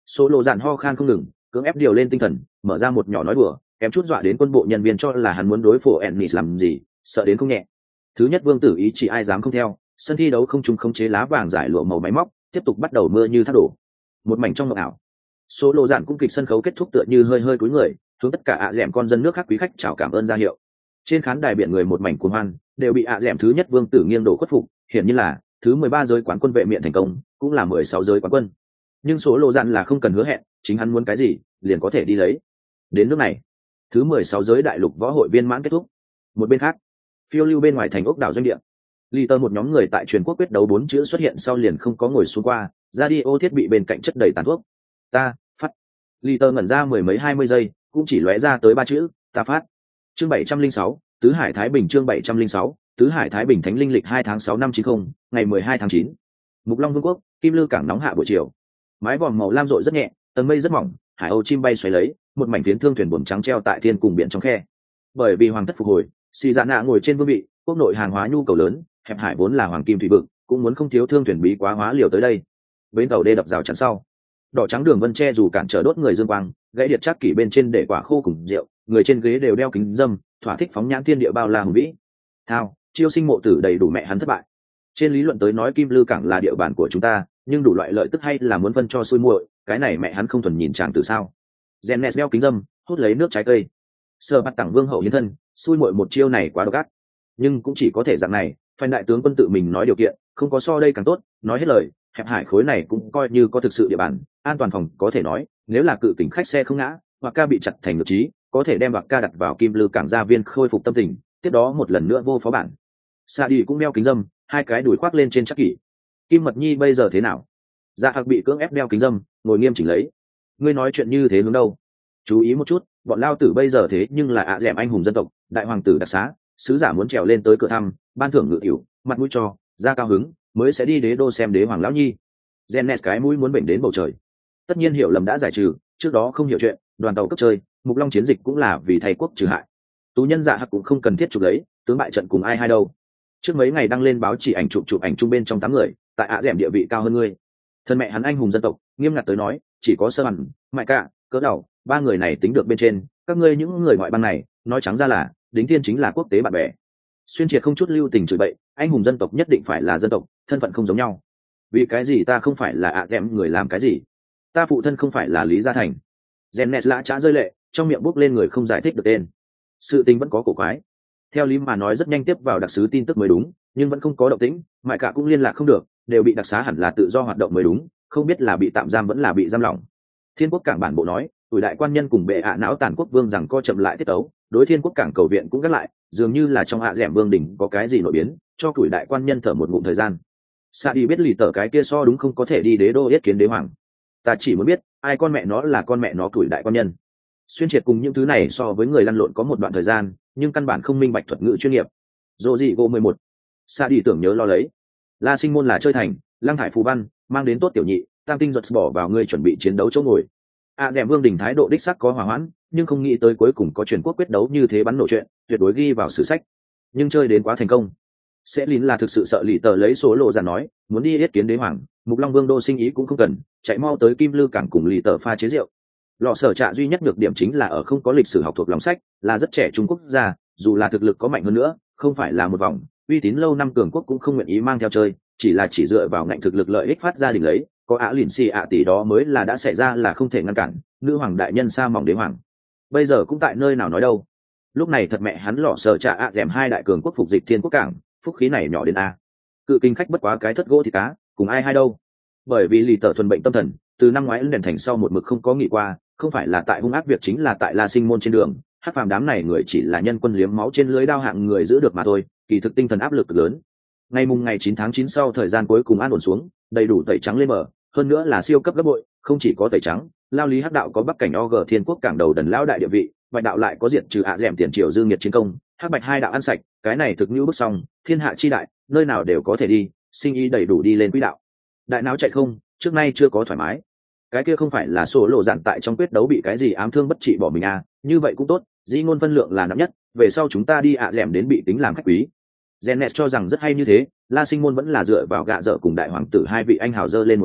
Số lộ dạn ho khan không ngừng, cưỡng ép điều lên tinh thần, mở ra một nhỏ nói đùa, kém chút dọa đến quân bộ nhân viên cho là hắn muốn đối phó Ennis làm gì, sợ đến không nhẹ. Thứ nhất vương tử ý chỉ ai dám không theo, sân thi đấu không trung khống chế lá vàng giải lụa màu máy móc, tiếp tục bắt đầu mưa như thác đổ. Một mảnh trong mộng ảo. Số lộ dạn cũng kịch sân khấu kết thúc tựa như hơi hơi cúi người, hướng tất cả ạ dẻm con dân nước khác quý khách chào cảm ơn ra hiệu. Trên khán đài biển người một mảnh cuồng hoan, đều bị ạ dẻm thứ nhất vương tử nghiêng đổ khuất phục, hiển nhiên là thứ mười ba giới quán quân vệ miện thành công, cũng là mười sáu giới quán quân. Nhưng số lộ dạn là không cần hứa hẹn, chính hắn muốn cái gì, liền có thể đi lấy. Đến nước này, thứ mười sáu giới đại lục võ hội viên mãn kết thúc. Một bên khác, phiêu lưu bên ngoài thành ốc đảo doanh địa, Ly Tơ một nhóm người tại truyền quốc quyết đấu bốn chữ xuất hiện sau liền không có ngồi xuống qua, radio thiết bị bên cạnh chất đầy tàn thuốc. Ta phát. Ly Tơ ngẩn ra mười mấy hai mươi giây, cũng chỉ lóe ra tới ba chữ, ta phát. Chương bảy trăm linh sáu, Tứ Hải Thái Bình chương bảy trăm linh sáu, Tứ Hải Thái Bình Thánh linh lịch hai tháng sáu năm chín mươi, ngày mười hai tháng chín. Mục Long Vương quốc, Kim Lư cảng nóng hạ buổi chiều. Mái vòm màu lam rọi rất nhẹ, tầng mây rất mỏng, hải âu chim bay xoáy lấy, một mảnh phiến thương thuyền buồm trắng treo tại thiên cùng biển trong khe. Bởi vì hoàng thất phục hồi, Xì Dạ Nạ ngồi trên vương vị, quốc nội hàng hóa nhu cầu lớn, hẹp hải vốn là hoàng kim thủy vực, cũng muốn không thiếu thương thuyền bí quá hóa liều tới đây. Bến tàu đê đập rào chắn sau, đỏ trắng đường vân che dù cản trở đốt người dương quang, gãy điện chắc kỷ bên trên để quả khô cùng rượu, người trên ghế đều đeo kính dâm, thỏa thích phóng nhãn thiên địa bao la hùng vĩ. Thao, chiêu sinh mộ tử đầy đủ mẹ hắn thất bại. Trên lý luận tới nói Kim Lư cảng là địa bàn của chúng ta, nhưng đủ loại lợi tức hay là muốn phân cho xui muội, cái này mẹ hắn không thuần nhìn chàng từ sao? Gennes đeo kính dâm, hút lấy nước trái cây. Sơ bắt tặng vương hậu hiến thân, xui muội một chiêu này quá độc ác. Nhưng cũng chỉ có thể dạng này, phải đại tướng quân tự mình nói điều kiện, không có so đây càng tốt, nói hết lời, hẹp hải khối này cũng coi như có thực sự địa bàn, an toàn phòng có thể nói, nếu là cự kình khách xe không ngã, hoặc ca bị chặt thành ngược trí, có thể đem hoặc ca đặt vào Kim Lư cảng gia viên khôi phục tâm tình, tiếp đó một lần nữa vô phó bản. Sa đi cũng đeo kính dâm, hai cái đùi khoác lên trên chắc kỷ. Kim Mật Nhi bây giờ thế nào? Dạ Hạc bị cưỡng ép đeo kính dâm, ngồi nghiêm chỉnh lấy. Ngươi nói chuyện như thế hướng đâu? Chú ý một chút, bọn lao tử bây giờ thế nhưng là ạ dẻm anh hùng dân tộc, đại hoàng tử đặc xá, sứ giả muốn trèo lên tới cửa thăm, ban thưởng ngự tiểu, mặt mũi cho, ra cao hứng, mới sẽ đi đế đô xem đế hoàng lão nhi. Gennes cái mũi muốn bệnh đến bầu trời. Tất nhiên hiểu lầm đã giải trừ, trước đó không hiểu chuyện, đoàn tàu cấp chơi, Mục Long chiến dịch cũng là vì thay quốc trừ hại. Tú nhân Dạ Hạc cũng không cần thiết chụp lấy, tướng bại trận cùng ai hai đâu. Trước mấy ngày đăng lên báo chỉ ảnh chụp chụp ảnh trung bên trong tám người, tại ạ dẻm địa vị cao hơn ngươi. Thân mẹ hắn anh hùng dân tộc, nghiêm ngặt tới nói, chỉ có Sơ Hẳn, Mại Cả, Cỡ Đầu, ba người này tính được bên trên, các ngươi những người ngoại bang này, nói trắng ra là, đính thiên chính là quốc tế bạn bè. Xuyên Triệt không chút lưu tình chửi bậy, anh hùng dân tộc nhất định phải là dân tộc, thân phận không giống nhau. Vì cái gì ta không phải là ạ dẻm người làm cái gì? Ta phụ thân không phải là Lý Gia Thành. Gennes lã chã rơi lệ, trong miệng bốc lên người không giải thích được tên. Sự tình vẫn có cổ quái. Theo lý mà nói rất nhanh tiếp vào đặc sứ tin tức mới đúng, nhưng vẫn không có động tĩnh, Mại Cả cũng liên lạc không được, đều bị đặc xá hẳn là tự do hoạt động mới đúng, không biết là bị tạm giam vẫn là bị giam lỏng. Thiên quốc cảng bản bộ nói, tuổi đại quan nhân cùng bệ ạ não tàn quốc vương rằng co chậm lại tiết tấu, đối Thiên quốc cảng cầu viện cũng gắt lại, dường như là trong hạ dẻm vương đỉnh có cái gì nổi biến, cho tuổi đại quan nhân thở một ngụm thời gian. Sa đi biết lì tờ cái kia so đúng không có thể đi đế đô yết kiến đế hoàng. Ta chỉ muốn biết, ai con mẹ nó là con mẹ nó tuổi đại quan nhân. Xuyên Triệt cùng những thứ này so với người lăn lộn có một đoạn thời gian, nhưng căn bản không minh bạch thuật ngữ chuyên nghiệp. Dỗ dị gỗ mười một. Sa đi tưởng nhớ lo lấy. La Sinh môn là chơi thành, Lăng Thải phù văn, mang đến tốt tiểu nhị, tam tinh giật bỏ vào ngươi chuẩn bị chiến đấu chỗ ngồi. A dẻm vương đình thái độ đích sắc có hòa hoãn, nhưng không nghĩ tới cuối cùng có truyền quốc quyết đấu như thế bắn nổ chuyện, tuyệt đối ghi vào sử sách. Nhưng chơi đến quá thành công. Sẽ lín là thực sự sợ lì tờ lấy số lộ ra nói, muốn đi yết kiến đế hoàng, Mục Long vương đô sinh ý cũng không cần, chạy mau tới Kim Lư cảng cùng lì tờ pha chế rượu. Lọ sở trạ duy nhất được điểm chính là ở không có lịch sử học thuộc lòng sách, là rất trẻ Trung Quốc gia, dù là thực lực có mạnh hơn nữa, không phải là một vòng, uy tín lâu năm cường quốc cũng không nguyện ý mang theo chơi, chỉ là chỉ dựa vào ngạnh thực lực lợi ích phát ra đỉnh lấy, có ạ lìn xì ạ tỷ đó mới là đã xảy ra là không thể ngăn cản, nữ hoàng đại nhân sa mỏng đế hoàng. Bây giờ cũng tại nơi nào nói đâu. Lúc này thật mẹ hắn lọ sở trạ ạ dẻm hai đại cường quốc phục dịch Thiên quốc cảng, phúc khí này nhỏ đến a. Cự kinh khách bất quá cái thất gỗ thì cá, cùng ai hai đâu. Bởi vì lì tờ thuần bệnh tâm thần, từ năm ngoái ấn đèn thành sau một mực không có nghỉ qua, không phải là tại hung ác việc chính là tại La Sinh môn trên đường, hát phàm đám này người chỉ là nhân quân liếm máu trên lưới đao hạng người giữ được mà thôi, kỳ thực tinh thần áp lực lớn. Ngày mùng ngày chín tháng chín sau thời gian cuối cùng an ổn xuống, đầy đủ tẩy trắng lên mở, hơn nữa là siêu cấp gấp bội, không chỉ có tẩy trắng, lao lý hắc đạo có bắc cảnh o g Thiên quốc cảng đầu đần lão đại địa vị, bạch đạo lại có diện trừ ạ dẻm tiền triều dương nhiệt chiến công, hắc bạch hai đạo ăn sạch, cái này thực như bước xong, thiên hạ chi đại, nơi nào đều có thể đi, sinh ý đầy đủ đi lên quỹ đạo. Đại não chạy không, trước nay chưa có thoải mái. Cái kia không phải là số lộ dạn tại trong quyết đấu bị cái gì ám thương bất trị bỏ mình à, như vậy cũng tốt, dĩ ngôn phân lượng là nặng nhất, về sau chúng ta đi ạ dẻm đến bị tính làm khách quý. Gennes cho rằng rất hay như thế, La Sinh môn vẫn là dựa vào gạ dở cùng đại hoàng tử hai vị anh hào dơ lên một tay,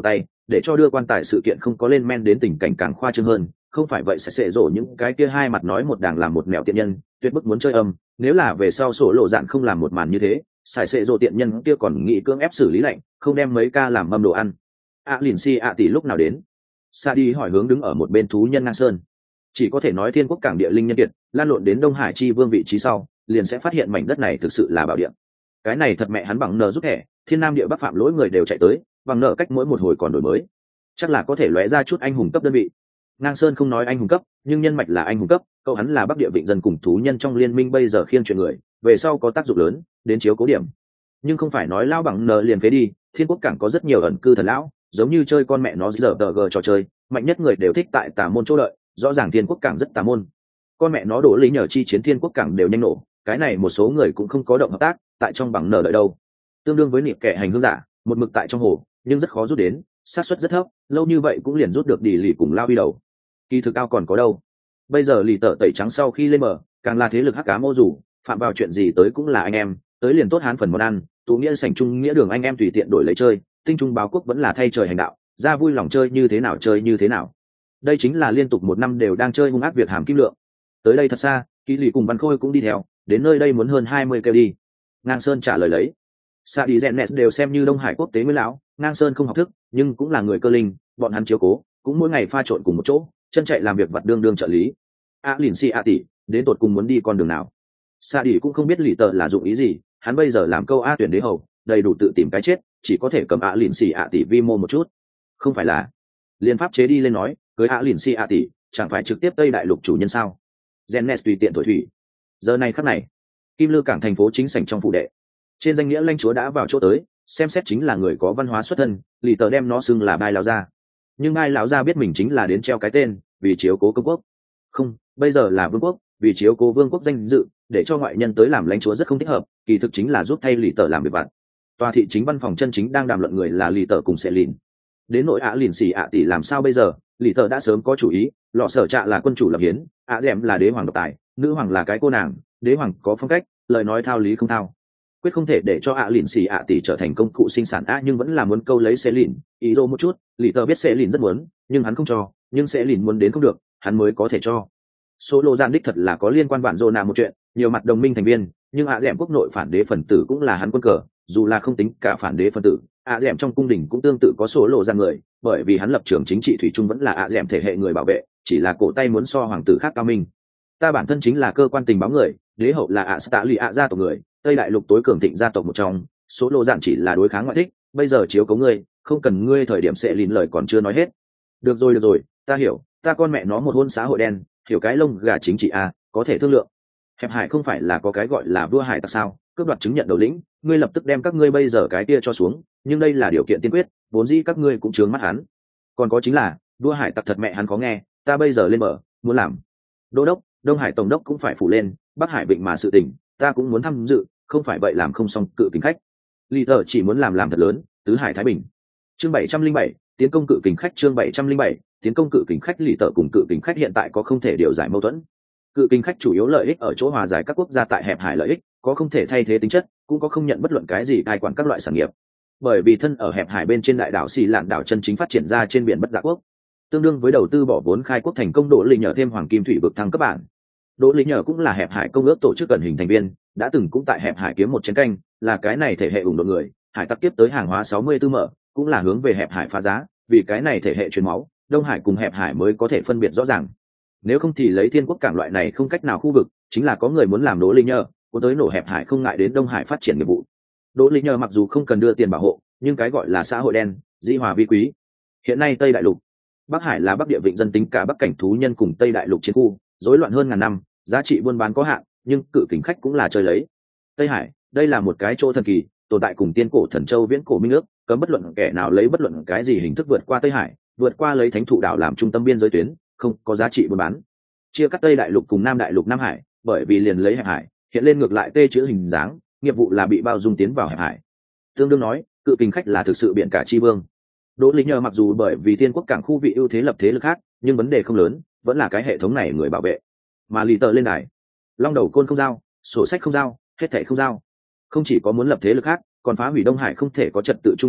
để cho đưa quan tài sự kiện không có lên men đến tình cảnh càng khoa trương hơn, không phải vậy sẽ xệ rổ những cái kia hai mặt nói một đàng làm một mẹo tiện nhân, tuyệt bức muốn chơi âm, nếu là về sau sổ lộ dạn không làm một màn như thế, xài xệ rổ tiện nhân kia còn nghĩ cưỡng ép xử lý lạnh, không đem mấy ca làm mâm đồ ăn. A lìn si ạ tỷ lúc nào đến? Sa đi hỏi hướng đứng ở một bên thú nhân ngang sơn. Chỉ có thể nói thiên quốc cảng địa linh nhân kiệt, lan lộn đến Đông Hải chi vương vị trí sau, liền sẽ phát hiện mảnh đất này thực sự là bảo địa. Cái này thật mẹ hắn bằng nợ giúp thẻ, thiên nam địa bắc phạm lỗi người đều chạy tới, bằng nợ cách mỗi một hồi còn đổi mới. Chắc là có thể lóe ra chút anh hùng cấp đơn vị. Ngang sơn không nói anh hùng cấp, nhưng nhân mạch là anh hùng cấp, cậu hắn là bắc địa vịnh dân cùng thú nhân trong liên minh bây giờ khiên chuyện người, về sau có tác dụng lớn, đến chiếu cố điểm. Nhưng không phải nói lao bằng nợ liền phế đi, thiên quốc cảng có rất nhiều ẩn cư thần lão, giống như chơi con mẹ nó giờ tờ g trò chơi, mạnh nhất người đều thích tại tà môn chỗ đợi, rõ ràng thiên quốc cảng rất tà môn. Con mẹ nó đổ lý nhờ chi chiến thiên quốc cảng đều nhanh nổ, cái này một số người cũng không có động hợp tác, tại trong bằng nợ đợi đâu. Tương đương với niệm kẻ hành hương giả, một mực tại trong hồ, nhưng rất khó rút đến, xác suất rất thấp, lâu như vậy cũng liền rút được đỉ lì cùng lao đi đầu. Kỳ thực ao còn có đâu. Bây giờ lì tợ tẩy trắng sau khi lên bờ, càng là thế lực hắc cá mô rủ, phạm vào chuyện gì tới cũng là anh em, tới liền tốt hán phần món ăn, tụ nghĩa sảnh chung nghĩa đường anh em tùy tiện đổi lấy chơi, tinh trung báo quốc vẫn là thay trời hành đạo, ra vui lòng chơi như thế nào chơi như thế nào. Đây chính là liên tục một năm đều đang chơi hung ác việc hàm kim lượng. Tới đây thật xa, Kỳ lì cùng Văn Khôi cũng đi theo, đến nơi đây muốn hơn hai mươi kêu đi. Ngang Sơn trả lời lấy. Sa đi Rèn Nẹt đều xem như Đông Hải quốc tế nguyên lão, Ngang Sơn không học thức, nhưng cũng là người cơ linh, bọn hắn chiếu cố, cũng mỗi ngày pha trộn cùng một chỗ, chân chạy làm việc vặt đương đương trợ lý. A lìn si a tỷ, đến tột cùng muốn đi con đường nào? Sa đi cũng không biết lì tờ là dụng ý gì, hắn bây giờ làm câu A tuyển đế hầu, đầy đủ tự tìm cái chết, chỉ có thể cầm A lìn si a tỷ vi mô một chút. Không phải là liên pháp chế đi lên nói, cưới A lìn si a tỷ, chẳng phải trực tiếp Tây Đại Lục chủ nhân sao? Gennes tùy tiện thổi thủy. Giờ này khắc này, Kim Lư cảng thành phố chính sảnh trong phủ đệ, trên danh nghĩa lãnh chúa đã vào chỗ tới, xem xét chính là người có văn hóa xuất thân, lì tờ đem nó xưng là Bai lão gia. Nhưng Bai lão gia biết mình chính là đến treo cái tên, vì chiếu cố công quốc. Không, bây giờ là vương quốc, vì chiếu cố vương quốc danh dự, để cho ngoại nhân tới làm lãnh chúa rất không thích hợp, kỳ thực chính là giúp thay lì tờ làm việc vặt. Tòa thị chính văn phòng chân chính đang đàm luận người là lì tờ cùng sẽ lìn. Đến nội ạ lìn xì ạ tỷ làm sao bây giờ, lì tờ đã sớm có chủ ý, lọ sở trạ là quân chủ lập hiến, ạ dẻm là đế hoàng độc tài, nữ hoàng là cái cô nàng, đế hoàng có phong cách, lời nói thao lý không thao, quyết không thể để cho ạ lìn xì ạ tỷ trở thành công cụ sinh sản a, nhưng vẫn là muốn câu lấy sẽ lìn ý đồ một chút. Lì tờ biết sẽ lìn rất muốn, nhưng hắn không cho, nhưng sẽ lìn muốn đến không được, hắn mới có thể cho. Số lô gian đích thật là có liên quan bản rồ nào một chuyện, nhiều mặt đồng minh thành viên, nhưng ạ dẻm quốc nội phản đế phần tử cũng là hắn quân cờ, dù là không tính cả phản đế phần tử, ạ dẻm trong cung đình cũng tương tự có số lộ gian người, bởi vì hắn lập trường chính trị thủy chung vẫn là ạ dẻm thể hệ người bảo vệ, chỉ là cổ tay muốn so hoàng tử khác cao minh. Ta bản thân chính là cơ quan tình báo người, đế hậu là ạ tạ lì ạ gia tộc người, Tây Đại Lục tối cường thịnh gia tộc một trong, số lộ dạn chỉ là đối kháng ngoại thích, bây giờ chiếu cố ngươi, không cần ngươi thời điểm sẽ lìn lời còn chưa nói hết. Được rồi được rồi, ta hiểu, ta con mẹ nó một hôn xã hội đen, hiểu cái lông gà chính trị a, có thể thương lượng. Hẹp hải không phải là có cái gọi là vua hải tặc sao, cướp đoạt chứng nhận đầu lĩnh, ngươi lập tức đem các ngươi bây giờ cái kia cho xuống, nhưng đây là điều kiện tiên quyết, vốn dĩ các ngươi cũng chướng mắt hắn. Còn có chính là, vua hải tặc thật mẹ hắn có nghe, ta bây giờ lên mở, muốn làm đô đốc, Đông Hải tổng đốc cũng phải phủ lên, Bắc Hải Vịnh mà sự tình, ta cũng muốn tham dự, không phải vậy làm không xong cự kính khách. Lý Tở chỉ muốn làm làm thật lớn, tứ hải thái bình. Chương bảy trăm linh bảy, tiến công cự kính khách. Chương bảy trăm linh bảy, tiến công cự kính khách. Lý Tở cùng cự kính khách hiện tại có không thể điều giải mâu thuẫn. Cự kính khách chủ yếu lợi ích ở chỗ hòa giải các quốc gia tại hẹp hải lợi ích, có không thể thay thế tính chất, cũng có không nhận bất luận cái gì cai quản các loại sản nghiệp. Bởi vì thân ở hẹp hải bên trên đại đảo Xì Lạn đảo chân chính phát triển ra trên biển bất dạ quốc, tương đương với đầu tư bỏ vốn khai quốc thành công. Đỗ Lý nhờ thêm hoàng kim thủy vực thăng cấp bản. Đỗ Lý nhờ cũng là hẹp hải công ước tổ chức cận hình thành viên, đã từng cũng tại hẹp hải kiếm một chén canh, là cái này thể hệ ủng độ người, hải tặc tiếp tới hàng hóa sáu mươi tư mở, cũng là hướng về hẹp hải phá giá, vì cái này thể hệ truyền máu, Đông Hải cùng hẹp hải mới có thể phân biệt rõ ràng. Nếu không thì lấy Thiên Quốc cảng loại này không cách nào khu vực, chính là có người muốn làm Đỗ Lý nhờ, có tới nổ hẹp hải không ngại đến Đông Hải phát triển nghiệp vụ. Đỗ Lý nhờ mặc dù không cần đưa tiền bảo hộ, nhưng cái gọi là xã hội đen, dĩ hòa vi quý. Hiện nay Tây Đại Lục, Bắc Hải là Bắc địa vịnh dân tính cả Bắc cảnh thú nhân cùng Tây Đại Lục chiến khu, rối loạn hơn ngàn năm, giá trị buôn bán có hạn, nhưng cự kính khách cũng là chơi lấy. Tây Hải, đây là một cái chỗ thần kỳ, tồn tại cùng tiên cổ thần châu viễn cổ minh ước, cấm bất luận kẻ nào lấy bất luận cái gì hình thức vượt qua Tây Hải, vượt qua lấy thánh thụ đảo làm trung tâm biên giới tuyến, không có giá trị buôn bán. Chia cắt Tây Đại Lục cùng Nam Đại Lục Nam Hải, bởi vì liền lấy hẹp hải, hiện lên ngược lại tê chữ hình dáng, nghiệp vụ là bị bao dung tiến vào hẹp hải. Tương đương nói, cự kính khách là thực sự biển cả chi vương. Đỗ Lý nhờ mặc dù bởi vì Thiên Quốc cảng khu vị ưu thế lập thế lực khác, nhưng vấn đề không lớn, vẫn là cái hệ thống này người bảo vệ. Mà Lý Tờ lên đài, long đầu côn không giao, sổ sách không giao, hết thảy không giao. Không chỉ có muốn lập thế lực khác, còn phá hủy Đông Hải không thể có trật tự chung nhận thức,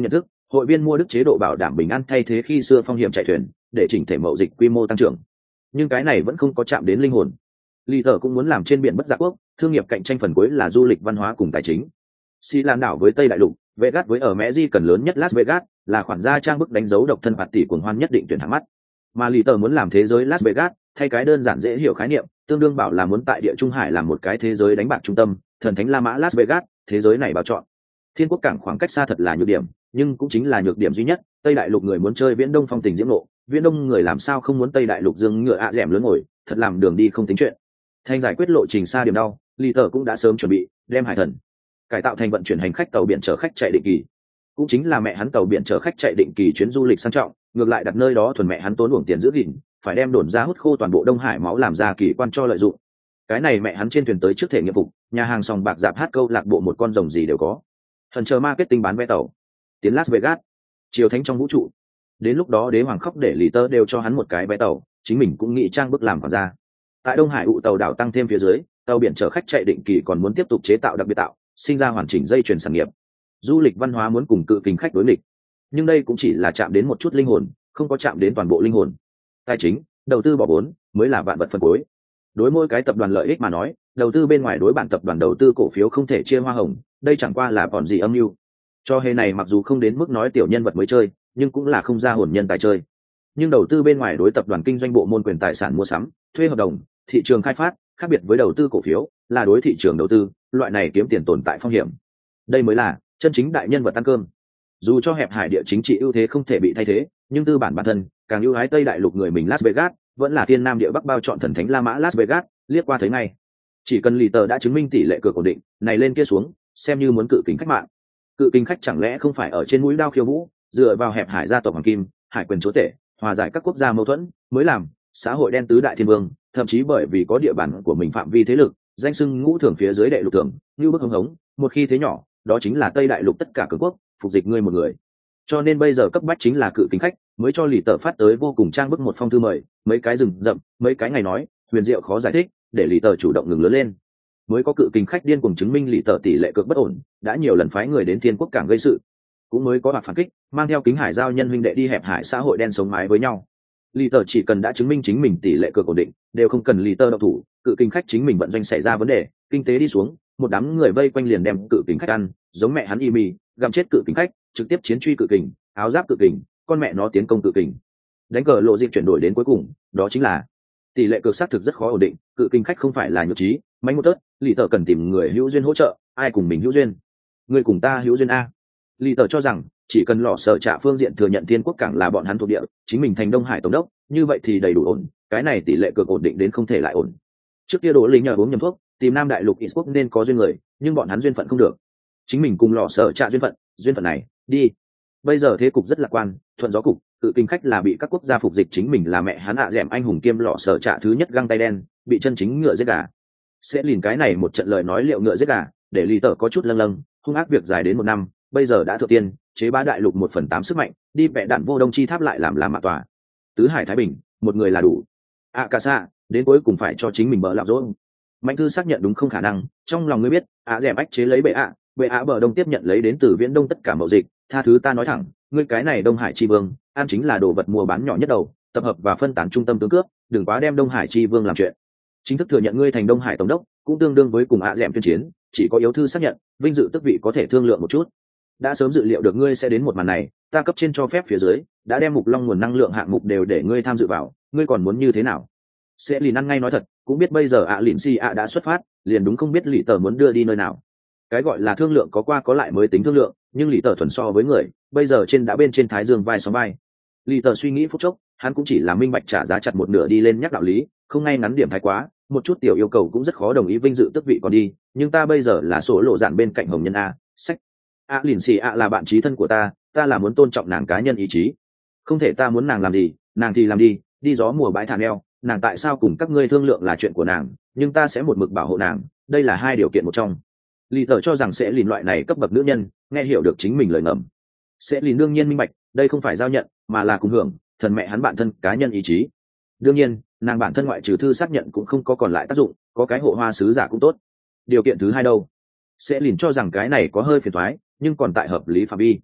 hội viên mua đức chế độ bảo đảm bình an thay thế khi xưa phong hiểm chạy thuyền để chỉnh thể mậu dịch quy mô tăng trưởng, nhưng cái này vẫn không có chạm đến linh hồn. Lý Tở cũng muốn làm trên biển bất dạ quốc, thương nghiệp cạnh tranh phần cuối là du lịch văn hóa cùng tài chính. Xi Lan đảo với Tây Đại Lục, Vegas với ở Mẹ Di cần lớn nhất Las Vegas, là khoản gia trang bức đánh dấu độc thân phạt tỷ cuồng hoan nhất định tuyển hạng mắt. Mà Lý Tở muốn làm thế giới Las Vegas, thay cái đơn giản dễ hiểu khái niệm, tương đương bảo là muốn tại địa Trung Hải làm một cái thế giới đánh bạc trung tâm, thần thánh La Mã Las Vegas, thế giới này bảo chọn. Thiên quốc cảng khoảng cách xa thật là nhược điểm, nhưng cũng chính là nhược điểm duy nhất. Tây Đại Lục người muốn chơi Viễn Đông phong tình diễm nộ, Viễn Đông người làm sao không muốn Tây Đại Lục dương ngựa ạ à dẻm lớn ngồi, thật làm đường đi không tính chuyện. Thành giải quyết lộ trình xa điểm đau, Lý Tở cũng đã sớm chuẩn bị, đem Hải Thần cải tạo thành vận chuyển hành khách tàu biển chở khách chạy định kỳ, cũng chính là mẹ hắn tàu biển chở khách chạy định kỳ chuyến du lịch sang trọng, ngược lại đặt nơi đó thuần mẹ hắn tốn uổng tiền giữ gìn, phải đem đồn ra hút khô toàn bộ Đông Hải máu làm ra kỳ quan cho lợi dụng. Cái này mẹ hắn trên thuyền tới trước thể nghiệp vụ, nhà hàng sòng bạc dạp hát câu lạc bộ một con rồng gì đều có. Thần chờ marketing bán vé tàu, tiến Las Vegas, chiều thánh trong vũ trụ. Đến lúc đó đế hoàng khóc để Lý Tở đều cho hắn một cái vé tàu, chính mình cũng nghĩ trang bức làm vào ra. Tại Đông Hải ụ tàu đảo tăng thêm phía dưới, tàu biển chở khách chạy định kỳ còn muốn tiếp tục chế tạo đặc biệt tạo, sinh ra hoàn chỉnh dây chuyền sản nghiệp. Du lịch văn hóa muốn cùng cự kình khách đối nghịch, nhưng đây cũng chỉ là chạm đến một chút linh hồn, không có chạm đến toàn bộ linh hồn. Tài chính, đầu tư bỏ vốn mới là vạn vật phân cuối. Đối mỗi cái tập đoàn lợi ích mà nói, đầu tư bên ngoài đối bản tập đoàn đầu tư cổ phiếu không thể chia hoa hồng, đây chẳng qua là còn gì âm mưu. Cho hề này mặc dù không đến mức nói tiểu nhân vật mới chơi, nhưng cũng là không ra hồn nhân tài chơi. Nhưng đầu tư bên ngoài đối tập đoàn kinh doanh bộ môn quyền tài sản mua sắm, thuê hợp đồng, thị trường khai phát, khác biệt với đầu tư cổ phiếu, là đối thị trường đầu tư, loại này kiếm tiền tồn tại phong hiểm. Đây mới là chân chính đại nhân vật ăn cơm. Dù cho hẹp hải địa chính trị ưu thế không thể bị thay thế, nhưng tư bản bản thân càng ưu ái Tây Đại Lục người mình Las Vegas, vẫn là thiên nam địa bắc bao chọn thần thánh La Mã Las Vegas, liếc qua thấy ngay. Chỉ cần Lý Tở đã chứng minh tỷ lệ cược ổn định, này lên kia xuống, xem như muốn cự kính khách mạng. Cự kính khách chẳng lẽ không phải ở trên mũi đao khiêu vũ, dựa vào hẹp hải gia tộc hoàng kim, hải quyền chúa tể, hòa giải các quốc gia mâu thuẫn, mới làm xã hội đen tứ đại thiên vương, thậm chí bởi vì có địa bàn của mình phạm vi thế lực, danh xưng ngũ thưởng phía dưới đệ lục thưởng, như bức hống hống, một khi thế nhỏ, đó chính là Tây Đại Lục tất cả cường quốc, phục dịch ngươi một người. Cho nên bây giờ cấp bách chính là cự kính khách, mới cho Lý Tở phát tới vô cùng trang bức một phong thư mời, mấy cái rừng rậm, mấy cái ngày nói, huyền diệu khó giải thích, để Lý Tở chủ động ngừng lớn lên. Mới có cự kính khách điên cùng chứng minh Lý Tở tỷ lệ cược bất ổn, đã nhiều lần phái người đến Thiên Quốc cảng gây sự, cũng mới có hoạt phản kích, mang theo kính hải giao nhân huynh đệ đi hẹp hải xã hội đen sống mái với nhau. Lý Tở chỉ cần đã chứng minh chính mình tỷ lệ cược ổn định, đều không cần Lý Tở động thủ, cự kính khách chính mình vận doanh xảy ra vấn đề, kinh tế đi xuống, một đám người vây quanh liền đem cự kính khách ăn, giống mẹ hắn y mì, gặm chết cự kính khách, trực tiếp chiến truy cự kình, áo giáp cự kình, con mẹ nó tiến công cự kình. Đánh cờ lộ dịp chuyển đổi đến cuối cùng, đó chính là tỷ lệ cược xác thực rất khó ổn định, cự kinh khách không phải là nhược trí, mánh một tớt, Lý Tở cần tìm người hữu duyên hỗ trợ, ai cùng mình hữu duyên? Người cùng ta hữu duyên a. Lý Tở cho rằng chỉ cần lọ sở trả phương diện thừa nhận Thiên Quốc cảng là bọn hắn thuộc địa, chính mình thành Đông Hải tổng đốc, như vậy thì đầy đủ ổn, cái này tỷ lệ cược ổn định đến không thể lại ổn. Trước kia Đỗ Lý nhờ uống nhầm thuốc, tìm Nam Đại Lục Eastwood nên có duyên người, nhưng bọn hắn duyên phận không được. Chính mình cùng lọ sở trả duyên phận, duyên phận này, đi. Bây giờ thế cục rất lạc quan, thuận gió cục, tự kinh khách là bị các quốc gia phục dịch, chính mình là mẹ hắn ạ dẻm anh hùng kiêm lọ sở trả thứ nhất găng tay đen, bị chân chính ngựa giết gà. Sẽ liền cái này một trận lời nói liệu ngựa giết gà, để Lý Tở có chút lâng lâng, hung ác việc dài đến một năm, bây giờ đã thượng tiên, chế bá đại lục một phần tám sức mạnh, đi vẽ đạn vô đông chi tháp lại làm làm mạ tòa. Tứ hải thái bình, một người là đủ. ạ cả xa, đến cuối cùng phải cho chính mình bỡ lạo dối. Mạnh thư xác nhận đúng không khả năng, trong lòng ngươi biết, ạ dẻm ách chế lấy bệ ạ, bệ ạ bờ đông tiếp nhận lấy đến từ viễn đông tất cả mậu dịch, tha thứ ta nói thẳng, ngươi cái này Đông Hải chi vương, an chính là đồ vật mua bán nhỏ nhất đầu, tập hợp và phân tán trung tâm tướng cướp, đừng quá đem Đông Hải chi vương làm chuyện. Chính thức thừa nhận ngươi thành Đông Hải tổng đốc, cũng tương đương với cùng ạ dẻm tuyên chiến, chỉ có yếu thư xác nhận, vinh dự tước vị có thể thương lượng một chút. Đã sớm dự liệu được ngươi sẽ đến một màn này, ta cấp trên cho phép phía dưới, đã đem mục long nguồn năng lượng hạng mục đều để ngươi tham dự vào, ngươi còn muốn như thế nào? Sẽ lìn ăn ngay nói thật, cũng biết bây giờ ạ lìn si ạ đã xuất phát, liền đúng không biết Lý Tở muốn đưa đi nơi nào. Cái gọi là thương lượng có qua có lại mới tính thương lượng, nhưng Lý Tở thuần so với người, bây giờ trên đã bên trên thái dương vai sóng vai. Lý Tở suy nghĩ phút chốc, hắn cũng chỉ là minh bạch trả giá chặt một nửa đi lên nhắc đạo lý, không ngay ngắn điểm thái quá, một chút tiểu yêu cầu cũng rất khó đồng ý vinh dự tước vị còn đi, nhưng ta bây giờ là số lộ dạn bên cạnh hồng nhân a, sách. A lìn xì a là bạn trí thân của ta, ta là muốn tôn trọng nàng cá nhân ý chí. Không thể ta muốn nàng làm gì, nàng thì làm đi, đi gió mùa bãi thả neo, nàng tại sao cùng các ngươi thương lượng là chuyện của nàng, nhưng ta sẽ một mực bảo hộ nàng, đây là hai điều kiện một trong. Lý Tở cho rằng sẽ lìn loại này cấp bậc nữ nhân, nghe hiểu được chính mình lời ngầm. Sẽ lìn đương nhiên minh bạch, đây không phải giao nhận, mà là cùng hưởng, thần mẹ hắn bản thân cá nhân ý chí. Đương nhiên, nàng bản thân ngoại trừ thư xác nhận cũng không có còn lại tác dụng, có cái hộ hoa sứ giả cũng tốt. Điều kiện thứ hai đâu? Sẽ lìn cho rằng cái này có hơi phiền toái, nhưng còn tại hợp lý phạm vi.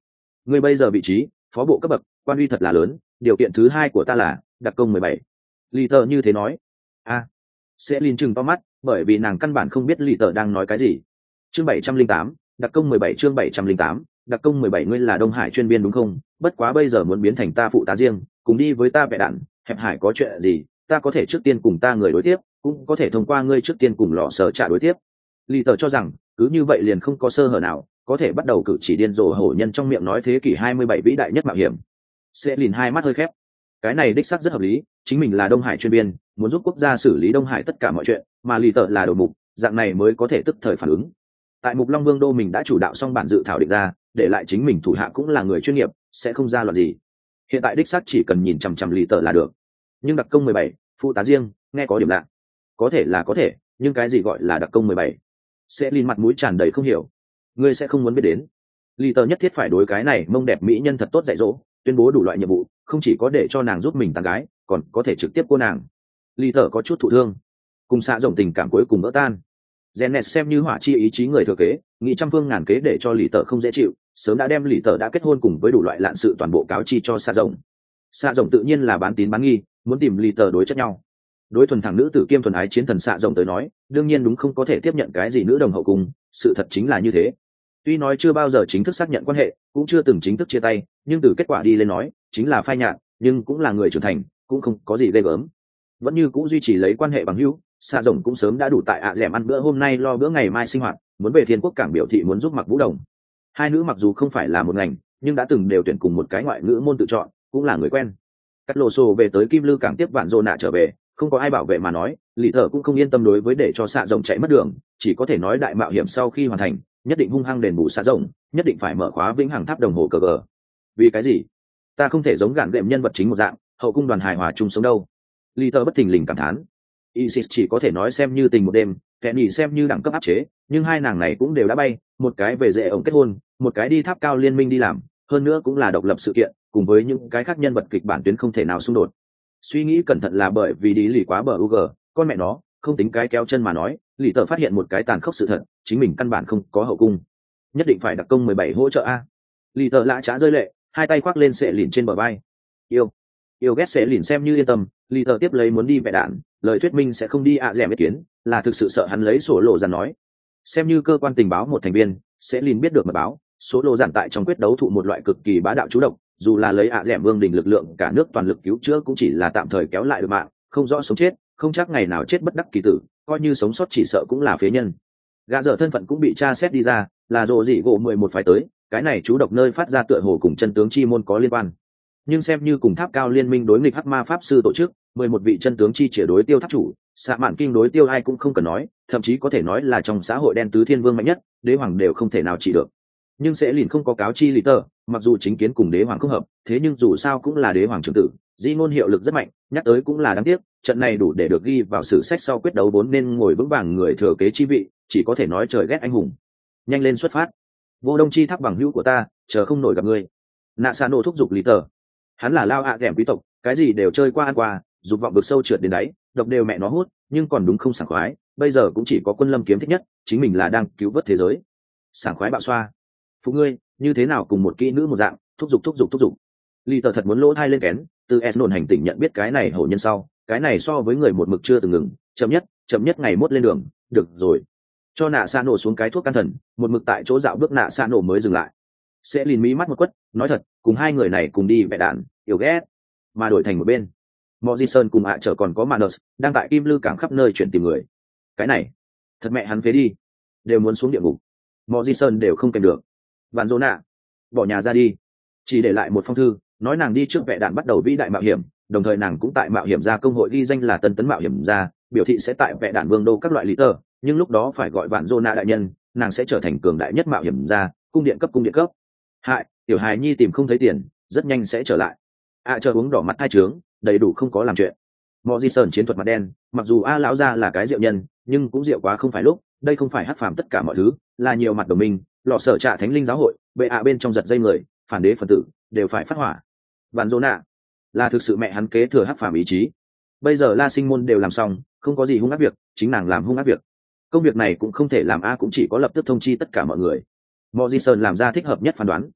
Ngươi bây giờ vị trí phó bộ cấp bậc, quan uy thật là lớn, điều kiện thứ hai của ta là đặc công mười bảy. Lì tờ như thế nói. A. Sẽ Lin chừng to mắt, bởi vì nàng căn bản không biết lì tờ đang nói cái gì. Chương bảy trăm linh tám, đặc công mười bảy chương bảy trăm linh tám, đặc công mười bảy ngươi là Đông Hải chuyên biên đúng không? Bất quá bây giờ muốn biến thành ta phụ tá riêng, cùng đi với ta vẽ đạn, hẹp hải có chuyện gì, ta có thể trước tiên cùng ta người đối tiếp, cũng có thể thông qua ngươi trước tiên cùng lọ sở trả đối tiếp. Lì tờ cho rằng, cứ như vậy liền không có sơ hở nào, có thể bắt đầu cử chỉ điên rồ hổ nhân trong miệng nói thế kỷ hai mươi bảy vĩ đại nhất mạo hiểm. Sẽ Lin hai mắt hơi khép. Cái này đích xác rất hợp lý, chính mình là Đông Hải chuyên biên, muốn giúp quốc gia xử lý Đông Hải tất cả mọi chuyện, mà lì tờ là đầu mục, dạng này mới có thể tức thời phản ứng. Tại mục Long Vương đô mình đã chủ đạo xong bản dự thảo định ra, để lại chính mình thủ hạ cũng là người chuyên nghiệp, sẽ không ra loạn gì. Hiện tại đích xác chỉ cần nhìn chằm chằm lì tờ là được. Nhưng đặc công mười bảy, phụ tá riêng, nghe có điểm lạ. Có thể là có thể, nhưng cái gì gọi là đặc công mười bảy? Sẽ Lin mặt mũi tràn đầy không hiểu. Ngươi sẽ không muốn biết đến. Lì tờ nhất thiết phải đối cái này mông đẹp mỹ nhân thật tốt dạy dỗ, tuyên bố đủ loại nhiệm vụ, không chỉ có để cho nàng giúp mình tán gái, còn có thể trực tiếp cô nàng. Lì tờ có chút thụ thương, cùng xạ rộng tình cảm cuối cùng vỡ tan. Genes xem như hỏa chi ý chí người thừa kế, nghĩ trăm phương ngàn kế để cho lì tờ không dễ chịu, sớm đã đem lì tờ đã kết hôn cùng với đủ loại lạn sự toàn bộ cáo chi cho xạ rộng. Xạ rộng tự nhiên là bán tín bán nghi, muốn tìm lì tờ đối chất nhau. Đối thuần thẳng nữ tử kiêm thuần ái chiến thần xạ rộng tới nói, đương nhiên đúng không có thể tiếp nhận cái gì nữ đồng hậu cung, sự thật chính là như thế. Tuy nói chưa bao giờ chính thức xác nhận quan hệ, cũng chưa từng chính thức chia tay, nhưng từ kết quả đi lên nói, chính là phai nhạt, nhưng cũng là người trưởng thành, cũng không có gì ghê gớm. Vẫn như cũng duy trì lấy quan hệ bằng hữu, xạ rồng cũng sớm đã đủ tại ạ à dẻm ăn bữa hôm nay lo bữa ngày mai sinh hoạt, muốn về Thiên Quốc cảng biểu thị muốn giúp Mặc Vũ Đồng. Hai nữ mặc dù không phải là một ngành, nhưng đã từng đều tuyển cùng một cái ngoại ngữ môn tự chọn, cũng là người quen. Cắt lộ sổ về tới Kim Lư cảng tiếp vạn Dô nạ trở về, không có ai bảo vệ mà nói, lì thở cũng không yên tâm đối với để cho xạ rồng chạy mất đường, chỉ có thể nói đại mạo hiểm sau khi hoàn thành, nhất định hung hăng đền bù xạ rồng, nhất định phải mở khóa vĩnh hằng tháp đồng hồ cờ gờ. Vì cái gì? Ta không thể giống gạn gệm nhân vật chính một dạng, hậu cung đoàn hài hòa chung sống đâu. Lì thở bất thình lình cảm thán. Isis chỉ có thể nói xem như tình một đêm, kẻ nhỉ xem như đẳng cấp áp chế, nhưng hai nàng này cũng đều đã bay, một cái về dễ ổng kết hôn, một cái đi tháp cao liên minh đi làm, hơn nữa cũng là độc lập sự kiện, cùng với những cái khác nhân vật kịch bản tuyến không thể nào xung đột. Suy nghĩ cẩn thận là bởi vì đi lì quá bờ u gờ, con mẹ nó, không tính cái kéo chân mà nói, lì tờ phát hiện một cái tàn khốc sự thật, chính mình căn bản không có hậu cung, nhất định phải đặc công mười bảy hỗ trợ a. Lì tờ lã trá rơi lệ, hai tay khoác lên sệ lìn trên bờ vai. Yêu, yêu ghét sệ lìn xem như yên tâm, lì tờ tiếp lấy muốn đi vẽ đạn, lời thuyết minh sẽ không đi ạ à rẻ ý kiến, là thực sự sợ hắn lấy sổ lộ dàn nói. Xem như cơ quan tình báo một thành viên, sẽ lìn biết được mật báo, số lộ dàn tại trong quyết đấu thụ một loại cực kỳ bá đạo chủ động, dù là lấy ạ à rẻ vương đình lực lượng cả nước toàn lực cứu chữa cũng chỉ là tạm thời kéo lại được mạng, không rõ sống chết, không chắc ngày nào chết bất đắc kỳ tử, coi như sống sót chỉ sợ cũng là phế nhân. Gã dở thân phận cũng bị tra xét đi ra, là rồ dị gỗ mười một phái tới, cái này chú độc nơi phát ra tựa hồ cùng chân tướng chi môn có liên quan. Nhưng xem như cùng tháp cao liên minh đối nghịch hắc ma pháp sư tổ chức, mười một vị chân tướng chi chỉ đối tiêu tháp chủ, xạ mạn kinh đối tiêu ai cũng không cần nói, thậm chí có thể nói là trong xã hội đen tứ thiên vương mạnh nhất, đế hoàng đều không thể nào trị được. Nhưng sẽ liền không có cáo chi lý tờ, mặc dù chính kiến cùng đế hoàng không hợp, thế nhưng dù sao cũng là đế hoàng trưởng tử, di ngôn hiệu lực rất mạnh, nhắc tới cũng là đáng tiếc, trận này đủ để được ghi vào sử sách sau quyết đấu vốn nên ngồi vững vàng người thừa kế chi vị, chỉ có thể nói trời ghét anh hùng. Nhanh lên xuất phát. Vô Đông chi tháp bằng hữu của ta, chờ không nổi gặp ngươi. Nạ Sa nổ thúc giục lý tờ. Hắn là lao ạ à quý tộc, cái gì đều chơi qua ăn qua, dục vọng vực sâu trượt đến đáy, độc đều mẹ nó hút, nhưng còn đúng không sảng khoái, bây giờ cũng chỉ có Quân Lâm kiếm thích nhất, chính mình là đang cứu vớt thế giới. Sảng khoái bạo xoa. Phụ ngươi, như thế nào cùng một kỹ nữ một dạng, thúc giục thúc giục thúc giục. Lý tờ thật muốn lỗ thai lên kén, từ S nổn hành tỉnh nhận biết cái này hổ nhân sau, cái này so với người một mực chưa từng ngừng, chậm nhất, chậm nhất ngày mốt lên đường, được rồi. Cho Nạ Sa nổ xuống cái thuốc can thần, một mực tại chỗ dạo bước Nạ Sa nổ mới dừng lại. Sẽ lìn mí mắt một quất, nói thật, cùng hai người này cùng đi vẽ đạn, yêu ghét, mà đổi thành một bên. Morrison cùng ạ trở còn có Manus, đang tại Kim Lư cảng khắp nơi chuyển tìm người. Cái này, thật mẹ hắn phế đi, đều muốn xuống địa ngục. Morrison đều không kèm được. Vạn Dô nạ, bỏ nhà ra đi, chỉ để lại một phong thư, nói nàng đi trước vẽ đạn bắt đầu vĩ đại mạo hiểm, đồng thời nàng cũng tại mạo hiểm gia công hội ghi danh là tân tấn mạo hiểm gia, biểu thị sẽ tại vẽ đạn vương đô các loại lý tờ, nhưng lúc đó phải gọi Vạn Dô nạ đại nhân, nàng sẽ trở thành cường đại nhất mạo hiểm gia, cung điện cấp cung điện cấp. Hại, tiểu hài nhi tìm không thấy tiền, rất nhanh sẽ trở lại. A à, chờ uống đỏ mặt hai trướng, đầy đủ không có làm chuyện. Mọi di sơn chiến thuật mặt đen, mặc dù a lão gia là cái rượu nhân, nhưng cũng rượu quá không phải lúc, đây không phải hắc phàm tất cả mọi thứ, là nhiều mặt đồng minh, lọ sở trạ thánh linh giáo hội, bệ ạ bên trong giật dây người, phản đế phần tử, đều phải phát hỏa. Vạn Dô nạ là thực sự mẹ hắn kế thừa hắc phàm ý chí. Bây giờ La Sinh môn đều làm xong, không có gì hung ác việc, chính nàng làm hung ác việc. Công việc này cũng không thể làm a cũng chỉ có lập tức thông chi tất cả mọi người. Morrison làm ra thích hợp nhất phán đoán.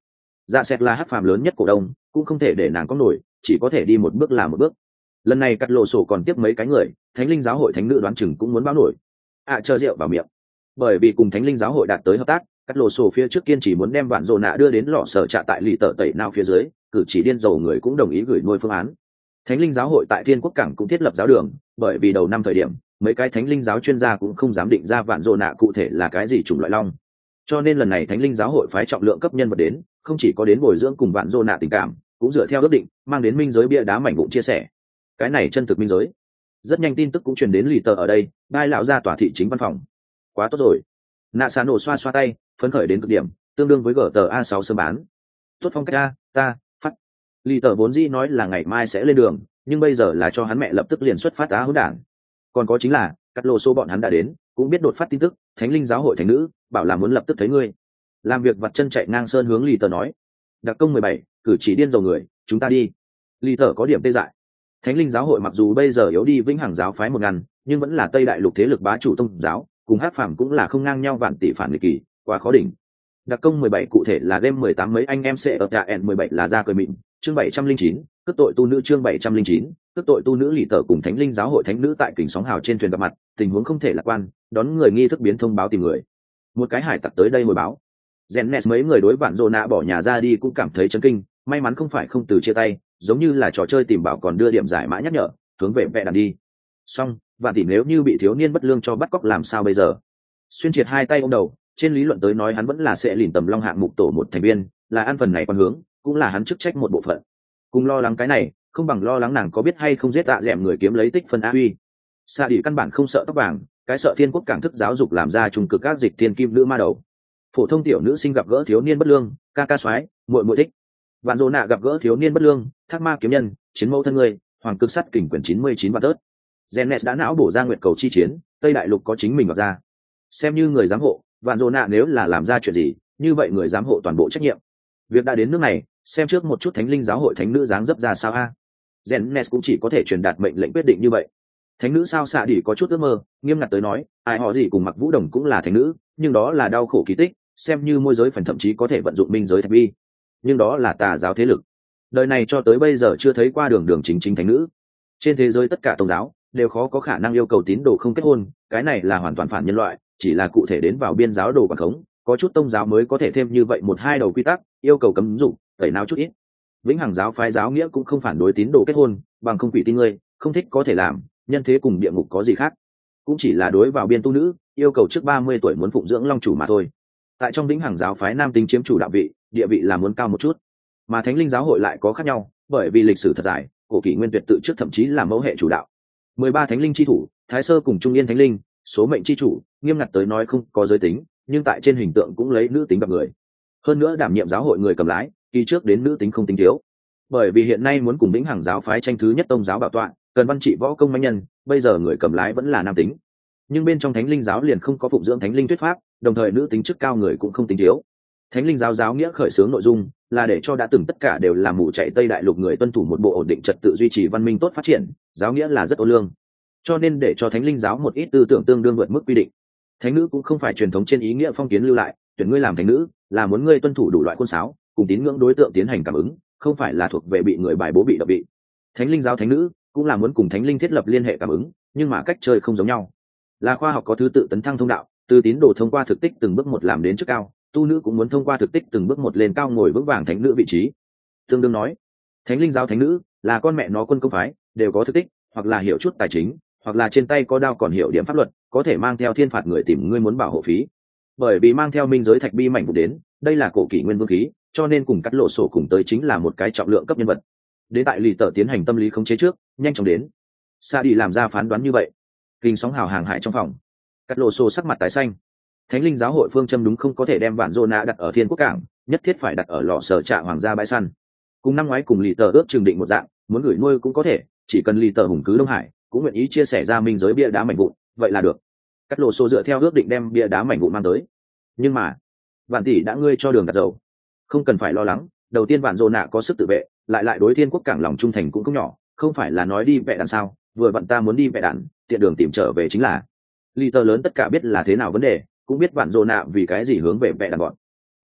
Dạ Sẹt là hắc phàm lớn nhất cổ đông, cũng không thể để nàng có nổi, chỉ có thể đi một bước là một bước. Lần này cắt lộ sổ còn tiếp mấy cái người, thánh linh giáo hội thánh nữ đoán chừng cũng muốn báo nổi. À chờ rượu vào miệng. Bởi vì cùng thánh linh giáo hội đạt tới hợp tác, cắt lộ sổ phía trước kiên chỉ muốn đem vạn rồ nạ đưa đến lò sở trạ tại lì tợ tẩy nào phía dưới, cử chỉ điên rồ người cũng đồng ý gửi nuôi phương án. Thánh linh giáo hội tại Thiên Quốc cảng cũng thiết lập giáo đường, bởi vì đầu năm thời điểm, mấy cái thánh linh giáo chuyên gia cũng không dám định ra vạn rồ nạ cụ thể là cái gì chủng loại long. Cho nên lần này thánh linh giáo hội phái trọng lượng cấp nhân vật đến, không chỉ có đến bồi dưỡng cùng vạn rồ nạ tình cảm, cũng dựa theo ước định, mang đến minh giới bia đá mảnh vụn chia sẻ. Cái này chân thực minh giới. Rất nhanh tin tức cũng truyền đến lì tờ ở đây, đai lão ra tòa thị chính văn phòng. Quá tốt rồi. Nạ xà nổ xoa xoa tay, phấn khởi đến cực điểm, tương đương với gờ tờ a sáu sớm bán. Tốt phong cách a, ta phát. Lì tờ vốn dĩ nói là ngày mai sẽ lên đường, nhưng bây giờ là cho hắn mẹ lập tức liền xuất phát á hỗn đản. Còn có chính là cắt lô số bọn hắn đã đến, cũng biết đột phát tin tức, thánh linh giáo hội thánh nữ bảo là muốn lập tức thấy ngươi. Làm việc vặt chân chạy ngang sơn hướng lì tờ nói. Đặc công mười bảy, cử chỉ điên rồ người, chúng ta đi. Lì tờ có điểm tê dại. Thánh linh giáo hội mặc dù bây giờ yếu đi vĩnh hằng giáo phái một ngàn, nhưng vẫn là Tây Đại Lục thế lực bá chủ tôn giáo, cùng hắc phàm cũng là không ngang nhau vạn tỷ phản nghịch kỳ, quá khó đỉnh. Đặc công mười bảy cụ thể là game mười tám mấy anh em sẽ ở N mười bảy là ra cười mịn, chương bảy trăm linh chín, cất tội tu nữ chương bảy trăm linh chín, cất tội tu nữ lì tờ cùng thánh linh giáo hội thánh nữ tại kình sóng hào trên thuyền gặp mặt, tình huống không thể lạc quan, đón người nghi thức biến thông báo tìm người. Một cái hải tặc tới đây hồi báo. Zennes mấy người đối vạn rồ nạ bỏ nhà ra đi cũng cảm thấy chấn kinh, may mắn không phải không từ chia tay, giống như là trò chơi tìm bảo còn đưa điểm giải mã nhắc nhở, hướng về vẽ đàn đi. Xong, vạn tỷ nếu như bị thiếu niên bất lương cho bắt cóc làm sao bây giờ? Xuyên triệt hai tay ôm đầu, trên lý luận tới nói hắn vẫn là sẽ lìn tầm long hạng mục tổ một thành viên, là ăn phần này quan hướng, cũng là hắn chức trách một bộ phận. Cùng lo lắng cái này, không bằng lo lắng nàng có biết hay không giết tạ dẻm người kiếm lấy tích phân a uy. Sa đi căn bản không sợ tóc vàng, cái sợ Thiên Quốc cảng thức giáo dục làm ra trung cực các dịch thiên kim nữ ma đầu. Phổ thông tiểu nữ sinh gặp gỡ thiếu niên bất lương, ca ca soái, muội muội thích. Vạn Dỗ Nạ gặp gỡ thiếu niên bất lương, thác ma kiếm nhân, chiến mẫu thân người, hoàng cực sắt kình quyền chín mươi chín vạn tớt. Genes đã não bổ ra nguyệt cầu chi chiến, Tây Đại Lục có chính mình vào ra. Xem như người giám hộ, Vạn Dỗ Nạ nếu là làm ra chuyện gì, như vậy người giám hộ toàn bộ trách nhiệm. Việc đã đến nước này, xem trước một chút thánh linh giáo hội thánh nữ dáng dấp ra sao a. Genes cũng chỉ có thể truyền đạt mệnh lệnh quyết định như vậy. Thánh nữ sao xạ đi có chút ước mơ, nghiêm ngặt tới nói, ai họ gì cùng Mặc Vũ Đồng cũng là thánh nữ, nhưng đó là đau khổ kỳ tích, xem như môi giới phần thậm chí có thể vận dụng minh giới thạch vi, nhưng đó là tà giáo thế lực. Đời này cho tới bây giờ chưa thấy qua đường đường chính chính thánh nữ. Trên thế giới tất cả tôn giáo đều khó có khả năng yêu cầu tín đồ không kết hôn, cái này là hoàn toàn phản nhân loại, chỉ là cụ thể đến vào biên giáo đồ quản khống, có chút tôn giáo mới có thể thêm như vậy một hai đầu quy tắc, yêu cầu cấm dục, tẩy não chút ít. Vĩnh hằng giáo phái giáo nghĩa cũng không phản đối tín đồ kết hôn, bằng không quỷ tin ngươi, không thích có thể làm, nhân thế cùng địa ngục có gì khác, cũng chỉ là đối vào biên tu nữ, yêu cầu trước ba mươi tuổi muốn phụng dưỡng long chủ mà thôi. Tại trong vĩnh hằng giáo phái nam tính chiếm chủ đạo vị, địa vị là muốn cao một chút, mà thánh linh giáo hội lại có khác nhau, bởi vì lịch sử thật dài, cổ kỷ nguyên tuyệt tự trước thậm chí là mẫu hệ chủ đạo. mười ba thánh linh chi thủ, thái sơ cùng trung yên thánh linh, số mệnh chi chủ, nghiêm ngặt tới nói không có giới tính, nhưng tại trên hình tượng cũng lấy nữ tính gặp người. Hơn nữa đảm nhiệm giáo hội người cầm lái, kỳ trước đến nữ tính không tính thiếu. Bởi vì hiện nay muốn cùng vĩnh hằng giáo phái tranh thứ nhất tông giáo bảo tọa, cần văn trị võ công mãnh nhân, bây giờ người cầm lái vẫn là nam tính. Nhưng bên trong thánh linh giáo liền không có phụng dưỡng thánh linh thuyết pháp, đồng thời nữ tính chức cao người cũng không tính thiếu. Thánh linh giáo giáo nghĩa khởi xướng nội dung là để cho đã từng tất cả đều là mù chạy Tây Đại Lục người tuân thủ một bộ ổn định trật tự duy trì văn minh tốt phát triển, giáo nghĩa là rất ô lương, cho nên để cho thánh linh giáo một ít tư tưởng tương đương vượt mức quy định. Thánh nữ cũng không phải truyền thống trên ý nghĩa phong kiến lưu lại, tuyển ngươi làm thánh nữ là muốn ngươi tuân thủ đủ loại khuôn sáo, cùng tín ngưỡng đối tượng tiến hành cảm ứng, không phải là thuộc về bị người bài bố bị động bị. Thánh linh giáo thánh nữ cũng là muốn cùng thánh linh thiết lập liên hệ cảm ứng, nhưng mà cách chơi không giống nhau. Là khoa học có thứ tự tấn thăng thông đạo, từ tín đồ thông qua thực tích từng bước một làm đến chức cao, tu nữ cũng muốn thông qua thực tích từng bước một lên cao ngồi vững vàng thánh nữ vị trí. Tương đương nói, thánh linh giáo thánh nữ là con mẹ nó quân công phái, đều có thực tích, hoặc là hiểu chút tài chính, hoặc là trên tay có đao còn hiểu điểm pháp luật, có thể mang theo thiên phạt người tìm ngươi muốn bảo hộ phí. Bởi vì mang theo minh giới thạch bi mảnh vụ đến, đây là cổ kỷ nguyên vương khí, cho nên cùng cắt lộ sổ cùng tới chính là một cái trọng lượng cấp nhân vật. Đến tại lì tờ tiến hành tâm lý khống chế trước, nhanh chóng đến. Sa đi làm ra phán đoán như vậy. Kinh sóng hào hàng hại trong phòng. Cắt lộ sổ sắc mặt tái xanh. Thánh linh giáo hội phương châm đúng không có thể đem vạn Zona đặt ở Thiên Quốc cảng, nhất thiết phải đặt ở lò sở trạ hoàng gia bãi săn. Cùng năm ngoái cùng lì tờ ước trường định một dạng, muốn gửi nuôi cũng có thể, chỉ cần lì tờ hùng cứ Đông Hải, cũng nguyện ý chia sẻ ra minh giới bia đá mảnh vụn, vậy là được. Cắt lộ sổ dựa theo ước định đem bia đá mảnh vụn mang tới. Nhưng mà, vạn tỷ đã ngươi cho đường đặt dầu, không cần phải lo lắng. Đầu tiên vạn Zona có sức tự vệ, lại lại đối Thiên Quốc cảng lòng trung thành cũng không nhỏ, không phải là nói đi vẽ đạn sao? Vừa vặn ta muốn đi vẽ đạn, tiện đường tìm trở về chính là. Lì tờ lớn tất cả biết là thế nào vấn đề, cũng biết vạn Zona vì cái gì hướng về vẽ đạn bọn.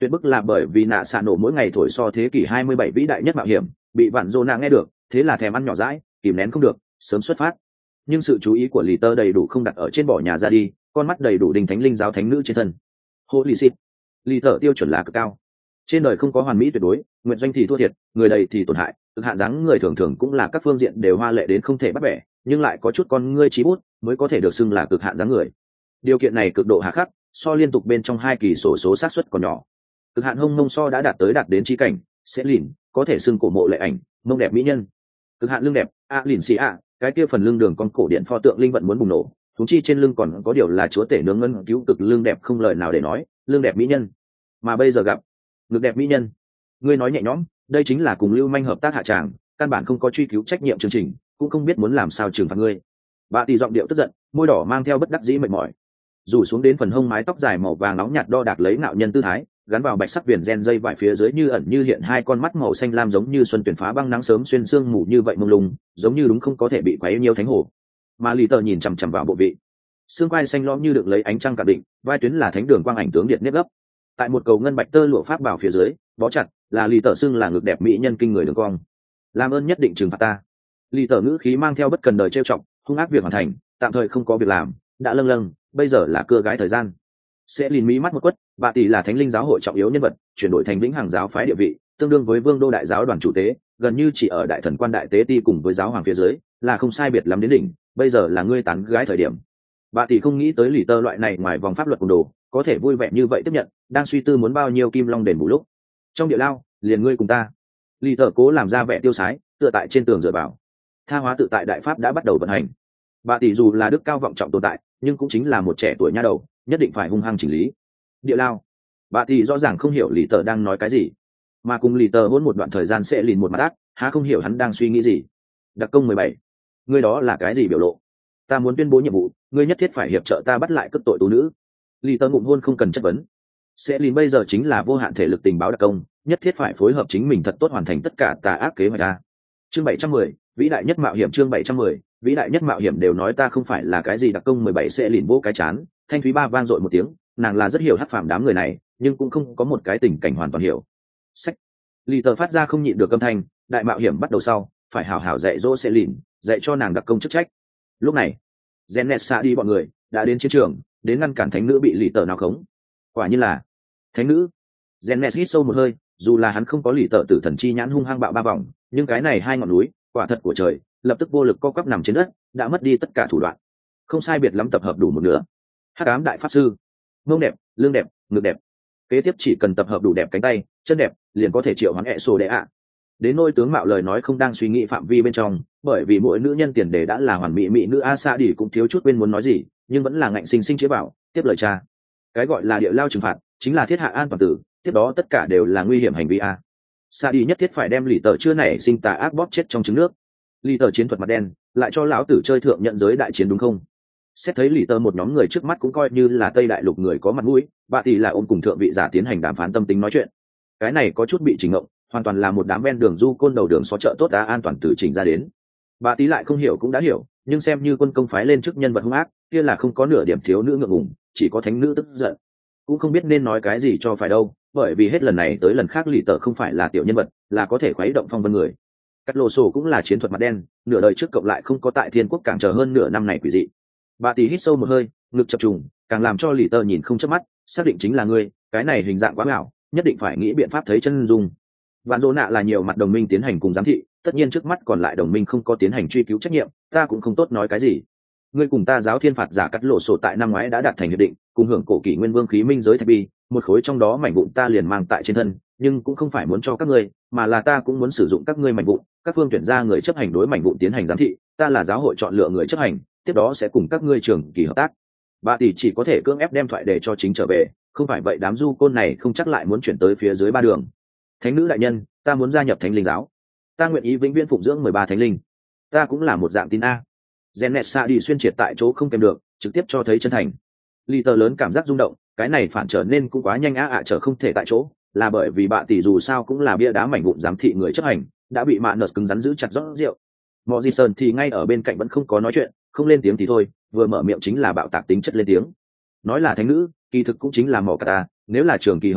Tuyệt bức là bởi vì nạ xạ nổ mỗi ngày thổi so thế kỷ hai mươi bảy vĩ đại nhất mạo hiểm, bị vạn dô nạ nghe được, thế là thèm ăn nhỏ dãi, kìm nén không được, sớm xuất phát. Nhưng sự chú ý của lì tơ đầy đủ không đặt ở trên bỏ nhà ra đi, con mắt đầy đủ đình thánh linh giáo thánh nữ trên thân. Hô lì xịt, lì tơ tiêu chuẩn là cực cao. Trên đời không có hoàn mỹ tuyệt đối, nguyện doanh thì thua thiệt, người đầy thì tổn hại, cực hạn dáng người thường thường cũng là các phương diện đều hoa lệ đến không thể bắt bẻ, nhưng lại có chút con ngươi trí bút mới có thể được xưng là cực hạn dáng người. Điều kiện này cực độ hà khắc, so liên tục bên trong hai kỳ sổ số xác suất còn nhỏ. Cực hạn hông mông so đã đạt tới đạt đến trí cảnh, sẽ lìn, có thể xưng cổ mộ lệ ảnh, mông đẹp mỹ nhân. Cực hạn lưng đẹp, a lìn xì a, cái kia phần lưng đường con cổ điện pho tượng linh vận muốn bùng nổ, thúng chi trên lưng còn có điều là chúa tể nướng ngân cứu cực lưng đẹp không lời nào để nói, lưng đẹp mỹ nhân. Mà bây giờ gặp ngực đẹp mỹ nhân, ngươi nói nhẹ nhõm, đây chính là cùng lưu manh hợp tác hạ tràng, căn bản không có truy cứu trách nhiệm chương trình, cũng không biết muốn làm sao trừng phạt ngươi. Bà tỷ giọng điệu tức giận, môi đỏ mang theo bất đắc dĩ mệt mỏi, rủ xuống đến phần hông mái tóc dài màu vàng nóng nhạt đo đạc lấy nạo nhân tư thái, gắn vào bạch sắc viền gen dây vải phía dưới như ẩn như hiện hai con mắt màu xanh lam giống như xuân tuyển phá băng nắng sớm xuyên sương mù như vậy mông lung, giống như đúng không có thể bị quấy nhiêu thánh hồ. Mà lì tờ nhìn chằm chằm vào bộ vị, xương quai xanh lõm như được lấy ánh trăng cạn định, vai tuyến là thánh đường quang ảnh tướng điện nếp gấp. Tại một cầu ngân bạch tơ lụa pháp bảo phía dưới, bó chặt là lì tờ xưng là ngực đẹp mỹ nhân kinh người đường cong. Làm ơn nhất định trừng phạt ta. Lì tờ ngữ khí mang theo bất cần đời trêu chọc, hung ác việc hoàn thành, tạm thời không có việc làm, đã lâng lâng, bây giờ là cưa gái thời gian. Sẽ lìn mí mắt một quất, bà tỷ là thánh linh giáo hội trọng yếu nhân vật, chuyển đổi thành lĩnh hàng giáo phái địa vị, tương đương với vương đô đại giáo đoàn chủ tế, gần như chỉ ở đại thần quan đại tế ti cùng với giáo hoàng phía dưới, là không sai biệt lắm đến đỉnh. Bây giờ là ngươi tán gái thời điểm. Bà tỷ không nghĩ tới lì tơ loại này ngoài vòng pháp luật cùng đồ, có thể vui vẻ như vậy tiếp nhận, đang suy tư muốn bao nhiêu kim long đền bù lúc. Trong địa lao, liền ngươi cùng ta. Lì tơ cố làm ra vẻ tiêu sái, tựa tại trên tường dựa vào. Tha hóa tự tại đại pháp đã bắt đầu vận hành. Bà tỷ dù là đức cao vọng trọng tồn tại, nhưng cũng chính là một trẻ tuổi nha đầu, nhất định phải hung hăng chỉnh lý. Địa lao. Bà tỷ rõ ràng không hiểu lì tơ đang nói cái gì, mà cùng lì tơ hôn một đoạn thời gian sẽ lìn một mặt ác, há không hiểu hắn đang suy nghĩ gì. Đặc công mười bảy, ngươi đó là cái gì biểu lộ? Ta muốn tuyên bố nhiệm vụ, ngươi nhất thiết phải hiệp trợ ta bắt lại cất tội tú nữ. Lì tơ ngụm hôn không cần chất vấn. Sẽ lìn bây giờ chính là vô hạn thể lực tình báo đặc công, nhất thiết phải phối hợp chính mình thật tốt hoàn thành tất cả tà ác kế hoạch ta. Chương bảy trăm mười, vĩ đại nhất mạo hiểm. Chương bảy trăm mười, vĩ đại nhất mạo hiểm. Đều nói ta không phải là cái gì đặc công mười bảy. Sẽ lìn vỗ cái chán, thanh thúy ba vang dội một tiếng, nàng là rất hiểu hắc phàm đám người này, nhưng cũng không có một cái tình cảnh hoàn toàn hiểu. Sách. Lì tờ phát ra không nhịn được âm thanh, đại mạo hiểm bắt đầu sau, phải hảo hảo dạy dỗ Sẽ lìn, dạy cho nàng đặc công chức trách. Lúc này, Genessa đi bọn người đã đến chiến trường, đến ngăn cản thánh nữ bị lì tờ nào khống. Quả nhiên là thánh nữ. Genessa hít sâu một hơi, dù là hắn không có lì tờ tử thần chi nhãn hung hăng bạo ba vòng, nhưng cái này hai ngọn núi, quả thật của trời, lập tức vô lực co quắp nằm trên đất, đã mất đi tất cả thủ đoạn. Không sai biệt lắm tập hợp đủ một nửa. Hắc ám đại pháp sư, mông đẹp, lưng đẹp, ngực đẹp. Kế tiếp chỉ cần tập hợp đủ đẹp cánh tay, chân đẹp, liền có thể triệu hoán hệ sổ đệ ạ. Đến nôi tướng mạo lời nói không đang suy nghĩ phạm vi bên trong, bởi vì mỗi nữ nhân tiền đề đã là hoàn mỹ mỹ nữ. A Sa đi cũng thiếu chút quên muốn nói gì, nhưng vẫn là ngạnh sinh sinh chế bảo tiếp lời cha. Cái gọi là địa lao trừng phạt chính là thiết hạ an toàn tử, tiếp đó tất cả đều là nguy hiểm hành vi a. Sa đi nhất thiết phải đem lì tờ chưa nảy sinh tà ác bóp chết trong trứng nước. Lì tờ chiến thuật mặt đen, lại cho lão tử chơi thượng nhận giới đại chiến đúng không? Xét thấy lì tờ một nhóm người trước mắt cũng coi như là Tây Đại Lục người có mặt mũi, bà tỷ là ôm cùng thượng vị giả tiến hành đàm phán tâm tính nói chuyện. Cái này có chút bị chỉnh ngộng, hoàn toàn là một đám ven đường du côn đầu đường xó chợ tốt đã an toàn từ chỉnh ra đến. Bà tí lại không hiểu cũng đã hiểu, nhưng xem như quân công phái lên chức nhân vật hung ác, kia là không có nửa điểm thiếu nữ ngượng ngùng, chỉ có thánh nữ tức giận. Cũng không biết nên nói cái gì cho phải đâu, bởi vì hết lần này tới lần khác lì tờ không phải là tiểu nhân vật, là có thể khuấy động phong vân người. Cắt lộ sổ cũng là chiến thuật mặt đen, nửa đời trước cộng lại không có tại Thiên Quốc càng chờ hơn nửa năm này quỷ dị. Bà tí hít sâu một hơi, ngực chập trùng, càng làm cho lì tờ nhìn không chớp mắt, xác định chính là ngươi, cái này hình dạng quá ảo, nhất định phải nghĩ biện pháp thấy chân dung. Vạn Dỗ Nạ là nhiều mặt đồng minh tiến hành cùng giám thị, tất nhiên trước mắt còn lại đồng minh không có tiến hành truy cứu trách nhiệm, ta cũng không tốt nói cái gì. Ngươi cùng ta giáo thiên phạt giả cắt lộ sổ tại năm ngoái đã đạt thành hiệp định, cùng hưởng cổ kỷ nguyên vương khí minh giới thạch bi, một khối trong đó mảnh vụn ta liền mang tại trên thân, nhưng cũng không phải muốn cho các ngươi, mà là ta cũng muốn sử dụng các ngươi mảnh vụn, các phương tuyển ra người chấp hành đối mảnh vụn tiến hành giám thị, ta là giáo hội chọn lựa người chấp hành, tiếp đó sẽ cùng các ngươi trường kỳ hợp tác. Bà tỷ chỉ có thể cưỡng ép đem thoại để cho chính trở về, không phải vậy đám du côn này không chắc lại muốn chuyển tới phía dưới ba đường. Thánh nữ đại nhân, ta muốn gia nhập thánh linh giáo, ta nguyện ý vĩnh viễn phụng dưỡng mười ba thánh linh, ta cũng là một dạng tin a. Genessa đi xuyên triệt tại chỗ không kèm được, trực tiếp cho thấy chân thành. Lì tờ lớn cảm giác rung động, cái này phản trở nên cũng quá nhanh á ạ, trở không thể tại chỗ, là bởi vì bà tỷ dù sao cũng là bia đá mảnh vụn giám thị người chấp hành, đã bị mạ nợ cứng rắn giữ chặt rót rượu. Morrison thì ngay ở bên cạnh vẫn không có nói chuyện, không lên tiếng thì thôi, vừa mở miệng chính là bạo tạc tính chất lên tiếng. Nói là thánh nữ, kỳ thực cũng chính là mỏ cata, nếu là trường kỳ hợp tác,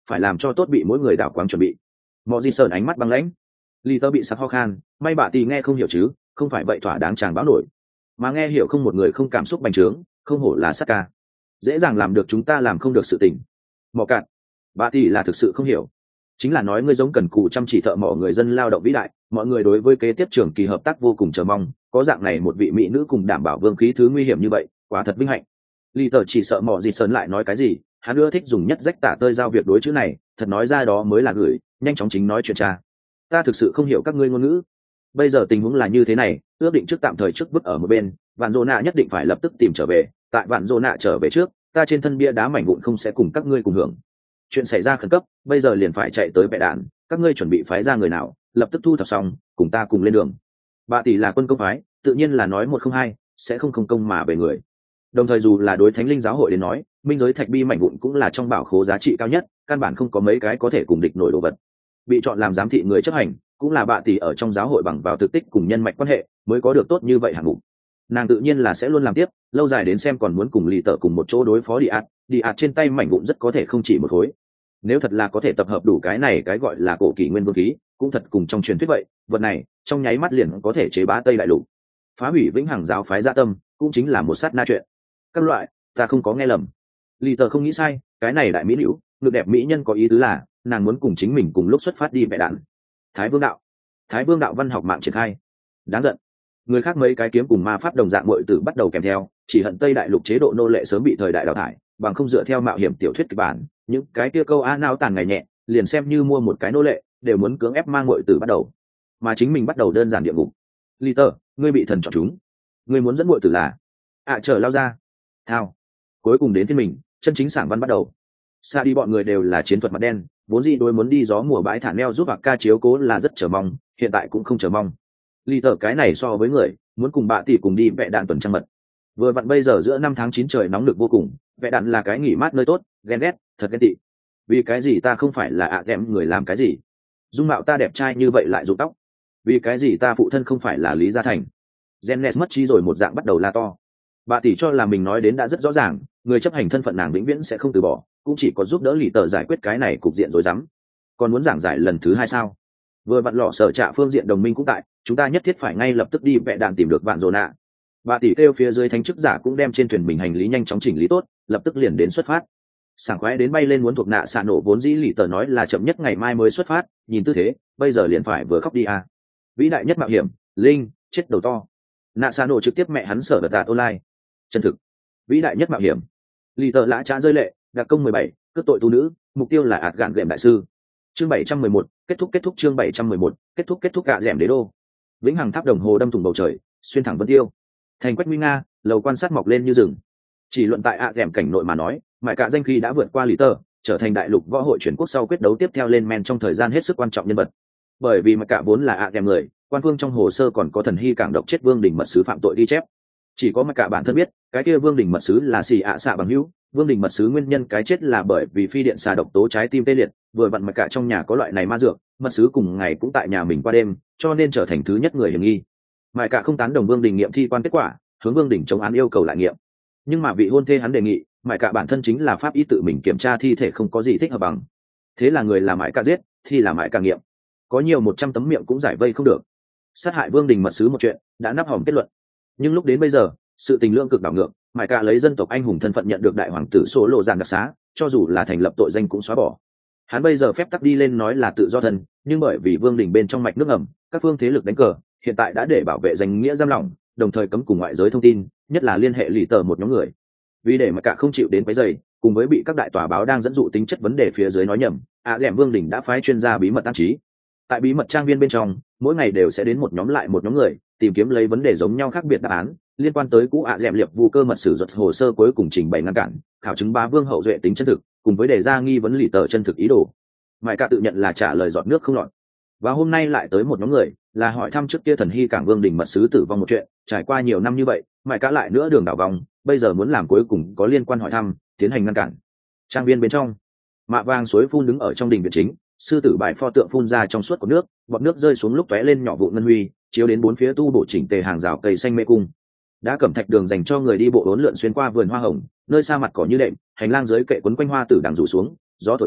phải làm cho tốt bị mỗi người đảo quáng chuẩn bị. Mọi gì sờn ánh mắt băng lãnh. Lý tơ bị sắc ho khan, may bà tỷ nghe không hiểu chứ, không phải vậy thỏa đáng chàng báo nổi. Mà nghe hiểu không một người không cảm xúc bành trướng, không hổ là sắc ca. Dễ dàng làm được chúng ta làm không được sự tình. Mỏ cạn. Bà tỷ là thực sự không hiểu. Chính là nói ngươi giống cần cù chăm chỉ thợ mỏ người dân lao động vĩ đại, mọi người đối với kế tiếp trường kỳ hợp tác vô cùng chờ mong, có dạng này một vị mỹ nữ cùng đảm bảo vương khí thứ nguy hiểm như vậy, quả thật vinh hạnh. Lý tờ chỉ sợ mỏ gì sơn lại nói cái gì, hắn ưa thích dùng nhất rách tả tơi giao việc đối chữ này, thật nói ra đó mới là gửi, nhanh chóng chính nói chuyện cha. Ta thực sự không hiểu các ngươi ngôn ngữ. Bây giờ tình huống là như thế này, ước định trước tạm thời trước vứt ở một bên, vạn dô nạ nhất định phải lập tức tìm trở về, tại vạn dô nạ trở về trước, ta trên thân bia đá mảnh vụn không sẽ cùng các ngươi cùng hưởng. Chuyện xảy ra khẩn cấp, bây giờ liền phải chạy tới bệ đạn, các ngươi chuẩn bị phái ra người nào, lập tức thu thập xong, cùng ta cùng lên đường. Bà tỷ là quân công phái, tự nhiên là nói một không hai, sẽ không không công mà về người. Đồng thời dù là đối thánh linh giáo hội đến nói, minh giới thạch bi mảnh vụn cũng là trong bảo khố giá trị cao nhất, căn bản không có mấy cái có thể cùng địch nổi đồ vật. Bị chọn làm giám thị người chấp hành, cũng là bà tỷ ở trong giáo hội bằng vào thực tích cùng nhân mạch quan hệ, mới có được tốt như vậy hạng mục. Nàng tự nhiên là sẽ luôn làm tiếp, lâu dài đến xem còn muốn cùng Lý Tở cùng một chỗ đối phó đi ạt, đi ạt trên tay mảnh vụn rất có thể không chỉ một khối. Nếu thật là có thể tập hợp đủ cái này cái gọi là cổ kỷ nguyên vương khí, cũng thật cùng trong truyền thuyết vậy, vật này trong nháy mắt liền có thể chế bá Tây đại lục, phá hủy vĩnh hằng giáo phái dạ tâm, cũng chính là một sát na chuyện. Các loại, ta không có nghe lầm. Lý Tở không nghĩ sai, cái này đại mỹ nữ, ngực đẹp mỹ nhân có ý tứ là, nàng muốn cùng chính mình cùng lúc xuất phát đi vẽ đạn. Thái Vương đạo, Thái Vương đạo văn học mạng triển khai. Đáng giận. Người khác mấy cái kiếm cùng ma pháp đồng dạng muội tử bắt đầu kèm theo, chỉ hận Tây đại lục chế độ nô lệ sớm bị thời đại đào thải, bằng không dựa theo mạo hiểm tiểu thuyết kịch bản, những cái kia câu a nao tàn ngày nhẹ, liền xem như mua một cái nô lệ, đều muốn cưỡng ép mang muội tử bắt đầu, mà chính mình bắt đầu đơn giản địa ngục. Lý Tơ, ngươi bị thần chọn chúng, ngươi muốn dẫn muội tử là, ạ à, chờ lao ra, thao. Cuối cùng đến phiên mình, chân chính sảng văn bắt đầu. Xa đi bọn người đều là chiến thuật mặt đen, vốn gì đối muốn đi gió mùa bãi thả neo giúp bạc ca chiếu cố là rất chờ mong, hiện tại cũng không chờ mong. Lý Tơ cái này so với người muốn cùng bạ tỷ cùng đi vẽ đạn tuần trăng mật, vừa vặn bây giờ giữa năm tháng chín trời nóng lực vô cùng, vẽ đạn là cái nghỉ mát nơi tốt, ghen ghét, thật ghen tị. Vì cái gì ta không phải là ạ à người làm cái gì? Dung mạo ta đẹp trai như vậy lại rụng tóc. Vì cái gì ta phụ thân không phải là Lý Gia Thành? Gennes mất trí rồi một dạng bắt đầu la to. Bà tỷ cho là mình nói đến đã rất rõ ràng, người chấp hành thân phận nàng vĩnh viễn sẽ không từ bỏ, cũng chỉ có giúp đỡ Lý Tờ giải quyết cái này cục diện rối rắm. Còn muốn giảng giải lần thứ hai sao? Vừa vặn lọ sở trạ phương diện đồng minh cũng tại, chúng ta nhất thiết phải ngay lập tức đi vẽ đạn tìm được vạn rồ nạ. Bà tỷ kêu phía dưới thánh chức giả cũng đem trên thuyền mình hành lý nhanh chóng chỉnh lý tốt, lập tức liền đến xuất phát. Sảng khoái đến bay lên muốn thuộc nạ xạ nổ vốn dĩ Lý Tờ nói là chậm nhất ngày mai mới xuất phát, nhìn tư thế, bây giờ liền phải vừa khóc đi à. Vĩ đại nhất mạo hiểm, linh, chết đầu to. Nạ xạ nổ trực tiếp mẹ hắn sở vật tạt online. Chân thực, vĩ đại nhất mạo hiểm. Lý Tờ lã trá rơi lệ, đặc công mười bảy, cướp tội tu nữ, mục tiêu là ạt gạn gệm đại sư. Chương bảy trăm mười một, kết thúc kết thúc chương bảy trăm mười một, kết thúc kết thúc gạ rẻm đế đô. Vĩnh hằng tháp đồng hồ đâm thủng bầu trời, xuyên thẳng vân tiêu. Thành quách nguy nga, lầu quan sát mọc lên như rừng. Chỉ luận tại ạ à cảnh nội mà nói, mại cả danh khi đã vượt qua Lý Tờ, trở thành đại lục võ hội chuyển quốc sau quyết đấu tiếp theo lên men trong thời gian hết sức quan trọng nhân vật. Bởi vì mại cả vốn là ạ à người, quan phương trong hồ sơ còn có thần hy cảng độc chết vương đình mật sứ phạm tội ghi chép. Chỉ có mại cả bản thân biết, cái kia vương đình mật sứ là xì ạ xạ bằng hữu, vương đình mật sứ nguyên nhân cái chết là bởi vì phi điện xà độc tố trái tim tê liệt, vừa vặn mại cả trong nhà có loại này ma dược, mật sứ cùng ngày cũng tại nhà mình qua đêm, cho nên trở thành thứ nhất người hiểm nghi. Mại cả không tán đồng vương đình nghiệm thi quan kết quả, hướng vương đình chống án yêu cầu lại nghiệm. Nhưng mà vị hôn thê hắn đề nghị, mại cả bản thân chính là pháp y tự mình kiểm tra thi thể không có gì thích hợp bằng. Thế là người là mại cả giết, thì là mại cả nghiệm. Có nhiều một trăm tấm miệng cũng giải vây không được. Sát hại vương đình mật sứ một chuyện đã nắp hòm kết luận. Nhưng lúc đến bây giờ, sự tình lượng cực đảo ngược, mại cả lấy dân tộc anh hùng thân phận nhận được đại hoàng tử số lộ giàn đặc xá, cho dù là thành lập tội danh cũng xóa bỏ. Hắn bây giờ phép tắc đi lên nói là tự do thân, nhưng bởi vì vương đình bên trong mạch nước ẩm, các phương thế lực đánh cờ, hiện tại đã để bảo vệ danh nghĩa giam lỏng, đồng thời cấm cùng ngoại giới thông tin, nhất là liên hệ Lý Tờ một nhóm người. Vì để mà cả không chịu đến quấy rầy, cùng với bị các đại tòa báo đang dẫn dụ tính chất vấn đề phía dưới nói nhầm, ạ dẻm vương đình đã phái chuyên gia bí mật an trí. Tại bí mật trang viên bên trong, mỗi ngày đều sẽ đến một nhóm lại một nhóm người, tìm kiếm lấy vấn đề giống nhau khác biệt đáp án, liên quan tới cũ ạ dẻm liệp vu cơ mật sử dụng hồ sơ cuối cùng trình bày ngăn cản, khảo chứng bá vương hậu duệ tính chân thực, cùng với đề ra nghi vấn Lý Tờ chân thực ý đồ. Mại cả tự nhận là trả lời giọt nước không lọt. Và hôm nay lại tới một nhóm người, là hỏi thăm trước kia thần hy cảng vương đình mật sứ tử vong một chuyện, trải qua nhiều năm như vậy, mại cả lại nữa đường đảo vòng, bây giờ muốn làm cuối cùng có liên quan hỏi thăm, tiến hành ngăn cản. Trang viên bên trong, mạ vàng suối phun đứng ở trong đình viện chính, sư tử bài pho tượng phun ra trong suốt của nước, bọt nước rơi xuống lúc tóe lên nhỏ vụ ngân huy, chiếu đến bốn phía tu bổ chỉnh tề hàng rào cây xanh mê cung. Đã cẩm thạch đường dành cho người đi bộ uốn lượn xuyên qua vườn hoa hồng, nơi xa mặt cỏ như đệm, hành lang dưới kệ quấn quanh hoa tử đằng rủ xuống, gió thổi qua,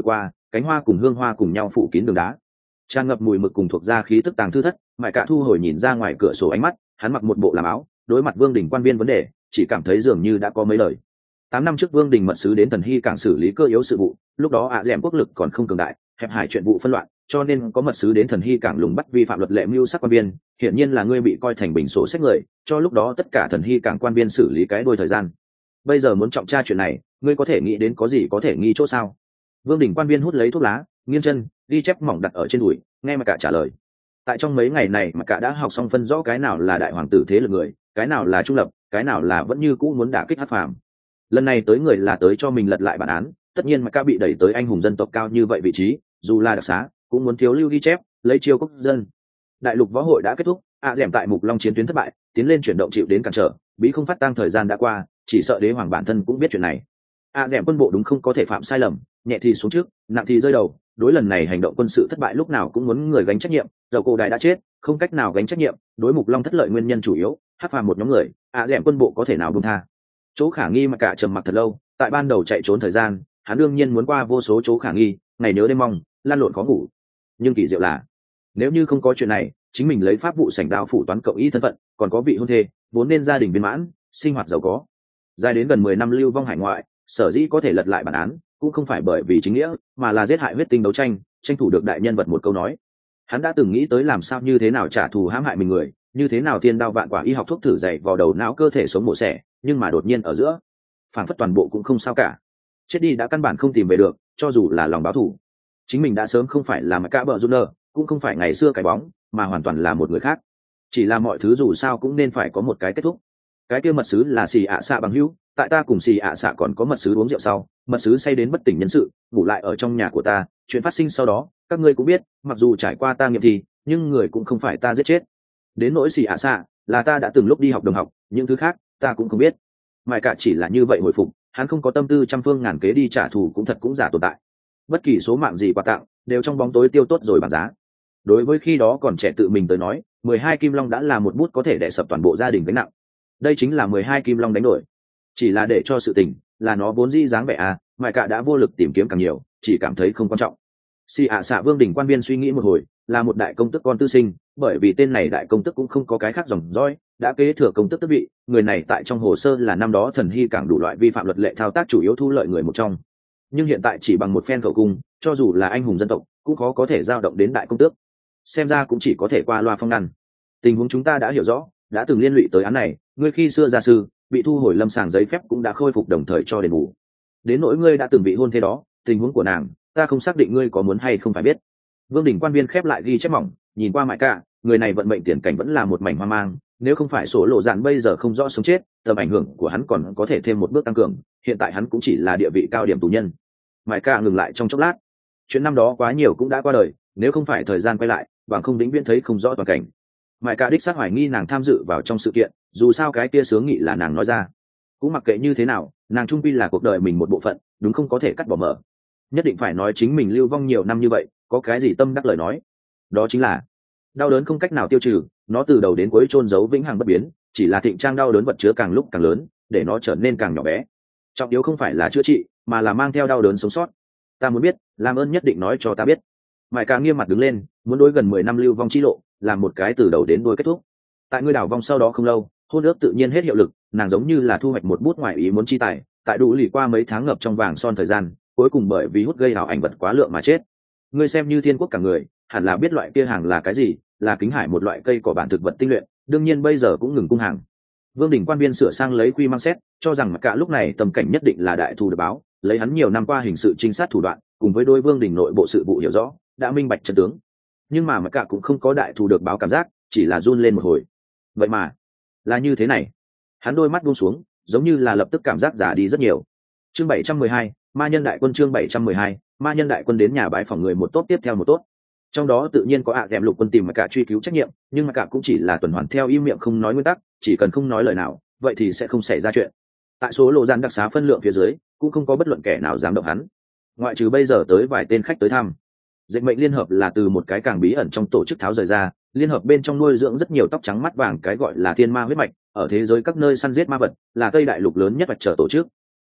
cánh hoa cùng hương hoa cùng nhau phủ kín đường đá, tràn ngập mùi mực cùng thuộc ra khí tức tàng thư thất. Mại Cả thu hồi nhìn ra ngoài cửa sổ ánh mắt, hắn mặc một bộ làm áo, đối mặt Vương Đình quan viên vấn đề, chỉ cảm thấy dường như đã có mấy lời. Tám năm trước Vương Đình mật sứ đến Thần Hy cảng xử lý cơ yếu sự vụ, lúc đó ạ dẻm quốc lực còn không cường đại, hẹp hải chuyện vụ phân loạn, cho nên có mật sứ đến Thần Hy cảng lùng bắt vi phạm luật lệ mưu sát quan viên. Hiển nhiên là ngươi bị coi thành bình sổ sách người, cho lúc đó tất cả Thần Hy cảng quan viên xử lý cái đôi thời gian. Bây giờ muốn trọng tra chuyện này, ngươi có thể nghĩ đến có gì có thể nghi chỗ sao? Vương Đình quan viên hút lấy thuốc lá, nghiêng chân, ghi chép mỏng đặt ở trên đùi, nghe mà cả trả lời. Tại trong mấy ngày này mà cả đã học xong phân rõ cái nào là đại hoàng tử thế lực người, cái nào là trung lập, cái nào là vẫn như cũ muốn đả kích Hắc Phàm. Lần này tới người là tới cho mình lật lại bản án, tất nhiên mà cả bị đẩy tới anh hùng dân tộc cao như vậy vị trí, dù là đặc xá cũng muốn thiếu lưu ghi chép, lấy chiêu quốc dân. Đại lục võ hội đã kết thúc, ạ dẻm tại Mục Long chiến tuyến thất bại, tiến lên chuyển động chịu đến cản trở, bí không phát tăng thời gian đã qua, chỉ sợ đế hoàng bản thân cũng biết chuyện này. ạ dẻm quân bộ đúng không có thể phạm sai lầm, nhẹ thì xuống trước, nặng thì rơi đầu. Đối lần này hành động quân sự thất bại lúc nào cũng muốn người gánh trách nhiệm, dầu cổ đại đã chết, không cách nào gánh trách nhiệm. Đối Mục Long thất lợi nguyên nhân chủ yếu, Hắc Phàm một nhóm người, ạ dẻm quân bộ có thể nào buông tha? Chỗ khả nghi mà cả trầm mặc thật lâu, tại ban đầu chạy trốn thời gian, hắn đương nhiên muốn qua vô số chỗ khả nghi, ngày nhớ đêm mong, lan lộn khó ngủ. Nhưng kỳ diệu là, nếu như không có chuyện này, chính mình lấy pháp vụ sảnh đao phủ toán cậu y thân phận, còn có vị hôn thê, vốn nên gia đình viên mãn, sinh hoạt giàu có. Dài đến gần mười năm lưu vong hải ngoại, sở dĩ có thể lật lại bản án, cũng không phải bởi vì chính nghĩa, mà là giết hại huyết tinh đấu tranh, tranh thủ được đại nhân vật một câu nói. Hắn đã từng nghĩ tới làm sao như thế nào trả thù hãm hại mình người, như thế nào thiên đao vạn quả y học thuốc thử dày vào đầu não cơ thể sống mổ xẻ, nhưng mà đột nhiên ở giữa, phản phất toàn bộ cũng không sao cả. Chết đi đã căn bản không tìm về được, cho dù là lòng báo thù, chính mình đã sớm không phải là Mạc Cả bợ Junior, cũng không phải ngày xưa cái bóng, mà hoàn toàn là một người khác. Chỉ là mọi thứ dù sao cũng nên phải có một cái kết thúc. Cái kia mật sứ là xì ạ xạ bằng hữu, tại ta cùng xì ạ xạ còn có mật sứ uống rượu sau, mật sứ say đến bất tỉnh nhân sự, ngủ lại ở trong nhà của ta. Chuyện phát sinh sau đó, các ngươi cũng biết, mặc dù trải qua ta nghiệm thì, nhưng người cũng không phải ta giết chết. Đến nỗi xì ạ xạ, là ta đã từng lúc đi học đồng học, những thứ khác ta cũng không biết. Mại Cả chỉ là như vậy hồi phục, hắn không có tâm tư trăm phương ngàn kế đi trả thù, cũng thật cũng giả tồn tại. Bất kỳ số mạng gì quà tặng đều trong bóng tối tiêu tốt rồi bằng giá. Đối với khi đó còn trẻ tự mình tới nói, mười hai kim long đã là một bút có thể đè sập toàn bộ gia đình gánh nặng. Đây chính là mười hai kim long đánh đổi. Chỉ là để cho sự tình là nó vốn dĩ dáng vẻ à, Mại Cả đã vô lực tìm kiếm càng nhiều, chỉ cảm thấy không quan trọng. Si ạ xạ Vương Đình quan viên suy nghĩ một hồi, là một đại công tước con tư sinh, bởi vì tên này đại công tước cũng không có cái khác dòng dõi, đã kế thừa công tước tước vị. Người này tại trong hồ sơ là năm đó Thần Hy cảng đủ loại vi phạm luật lệ thao tác chủ yếu thu lợi người một trong, nhưng hiện tại chỉ bằng một phen khẩu cung, cho dù là anh hùng dân tộc cũng khó có thể giao động đến đại công tước. Xem ra cũng chỉ có thể qua loa phong ngăn. Tình huống chúng ta đã hiểu rõ, đã từng liên lụy tới án này. Ngươi khi xưa gia sư bị thu hồi lâm sàng giấy phép cũng đã khôi phục, đồng thời cho đền bù. Đến nỗi ngươi đã từng bị hôn thế đó, tình huống của nàng ta không xác định ngươi có muốn hay không phải biết. Vương Đình quan viên khép lại ghi chép mỏng, nhìn qua Mại Cả, người này vận mệnh tiền cảnh vẫn là một mảnh hoang mang. Nếu không phải sổ lộ dạn bây giờ không rõ sống chết, tầm ảnh hưởng của hắn còn có thể thêm một bước tăng cường. Hiện tại hắn cũng chỉ là địa vị cao điểm tù nhân. Mại Cả ngừng lại trong chốc lát. Chuyện năm đó quá nhiều cũng đã qua đời, nếu không phải thời gian quay lại, bằng không vĩnh viễn thấy không rõ toàn cảnh. Mại Cả đích xác hoài nghi nàng tham dự vào trong sự kiện, dù sao cái kia sướng nghị là nàng nói ra. Cũng mặc kệ như thế nào, nàng trung quy là cuộc đời mình một bộ phận, đúng không có thể cắt bỏ mở. Nhất định phải nói chính mình lưu vong nhiều năm như vậy, có cái gì tâm đắc lời nói. Đó chính là đau đớn không cách nào tiêu trừ, nó từ đầu đến cuối chôn giấu vĩnh hằng bất biến, chỉ là thịnh trang đau đớn vật chứa càng lúc càng lớn, để nó trở nên càng nhỏ bé. Trọng yếu không phải là chữa trị, mà là mang theo đau đớn sống sót. Ta muốn biết, làm ơn nhất định nói cho ta biết. Mại Cả nghiêm mặt đứng lên, muốn đối gần mười năm lưu vong chi lộ, làm một cái từ đầu đến đuôi kết thúc. Tại ngươi đảo vong sau đó không lâu, hôn ước tự nhiên hết hiệu lực, nàng giống như là thu hoạch một bút ngoại ý muốn chi tài, tại đủ lì qua mấy tháng ngập trong vàng son thời gian, cuối cùng bởi vì hút gây ảo ảnh vật quá lượng mà chết. Ngươi xem như thiên quốc cả người, hẳn là biết loại kia hàng là cái gì, là kính hải một loại cây cỏ bản thực vật tinh luyện, đương nhiên bây giờ cũng ngừng cung hàng. Vương Đình quan viên sửa sang lấy quy mang xét, cho rằng Mại Cả lúc này tầm cảnh nhất định là đại thù được báo, lấy hắn nhiều năm qua hình sự trinh sát thủ đoạn, cùng với đôi Vương Đình nội bộ sự vụ hiểu rõ, đã minh bạch trận tướng. Nhưng mà Mại Cả cũng không có đại thù được báo cảm giác, chỉ là run lên một hồi. Vậy mà là như thế này. Hắn đôi mắt buông xuống, giống như là lập tức cảm giác già đi rất nhiều. Chương bảy trăm mười hai, ma nhân đại quân. Chương bảy trăm mười hai, ma nhân đại quân đến nhà bái phỏng người một tốt tiếp theo một tốt. Trong đó tự nhiên có ạ à lục quân tìm Mại Cả truy cứu trách nhiệm, nhưng Mại Cả cũng chỉ là tuần hoàn theo im miệng không nói nguyên tắc, chỉ cần không nói lời nào, vậy thì sẽ không xảy ra chuyện. Tại số lộ gian đặc xá phân lượng phía dưới, cũng không có bất luận kẻ nào dám động hắn, ngoại trừ bây giờ tới vài tên khách tới thăm. Dịch mệnh liên hợp là từ một cái càng bí ẩn trong tổ chức tháo rời ra, liên hợp bên trong nuôi dưỡng rất nhiều tóc trắng mắt vàng, cái gọi là thiên ma huyết mạch, ở thế giới các nơi săn giết ma vật, là Tây đại lục lớn nhất vật trở tổ chức.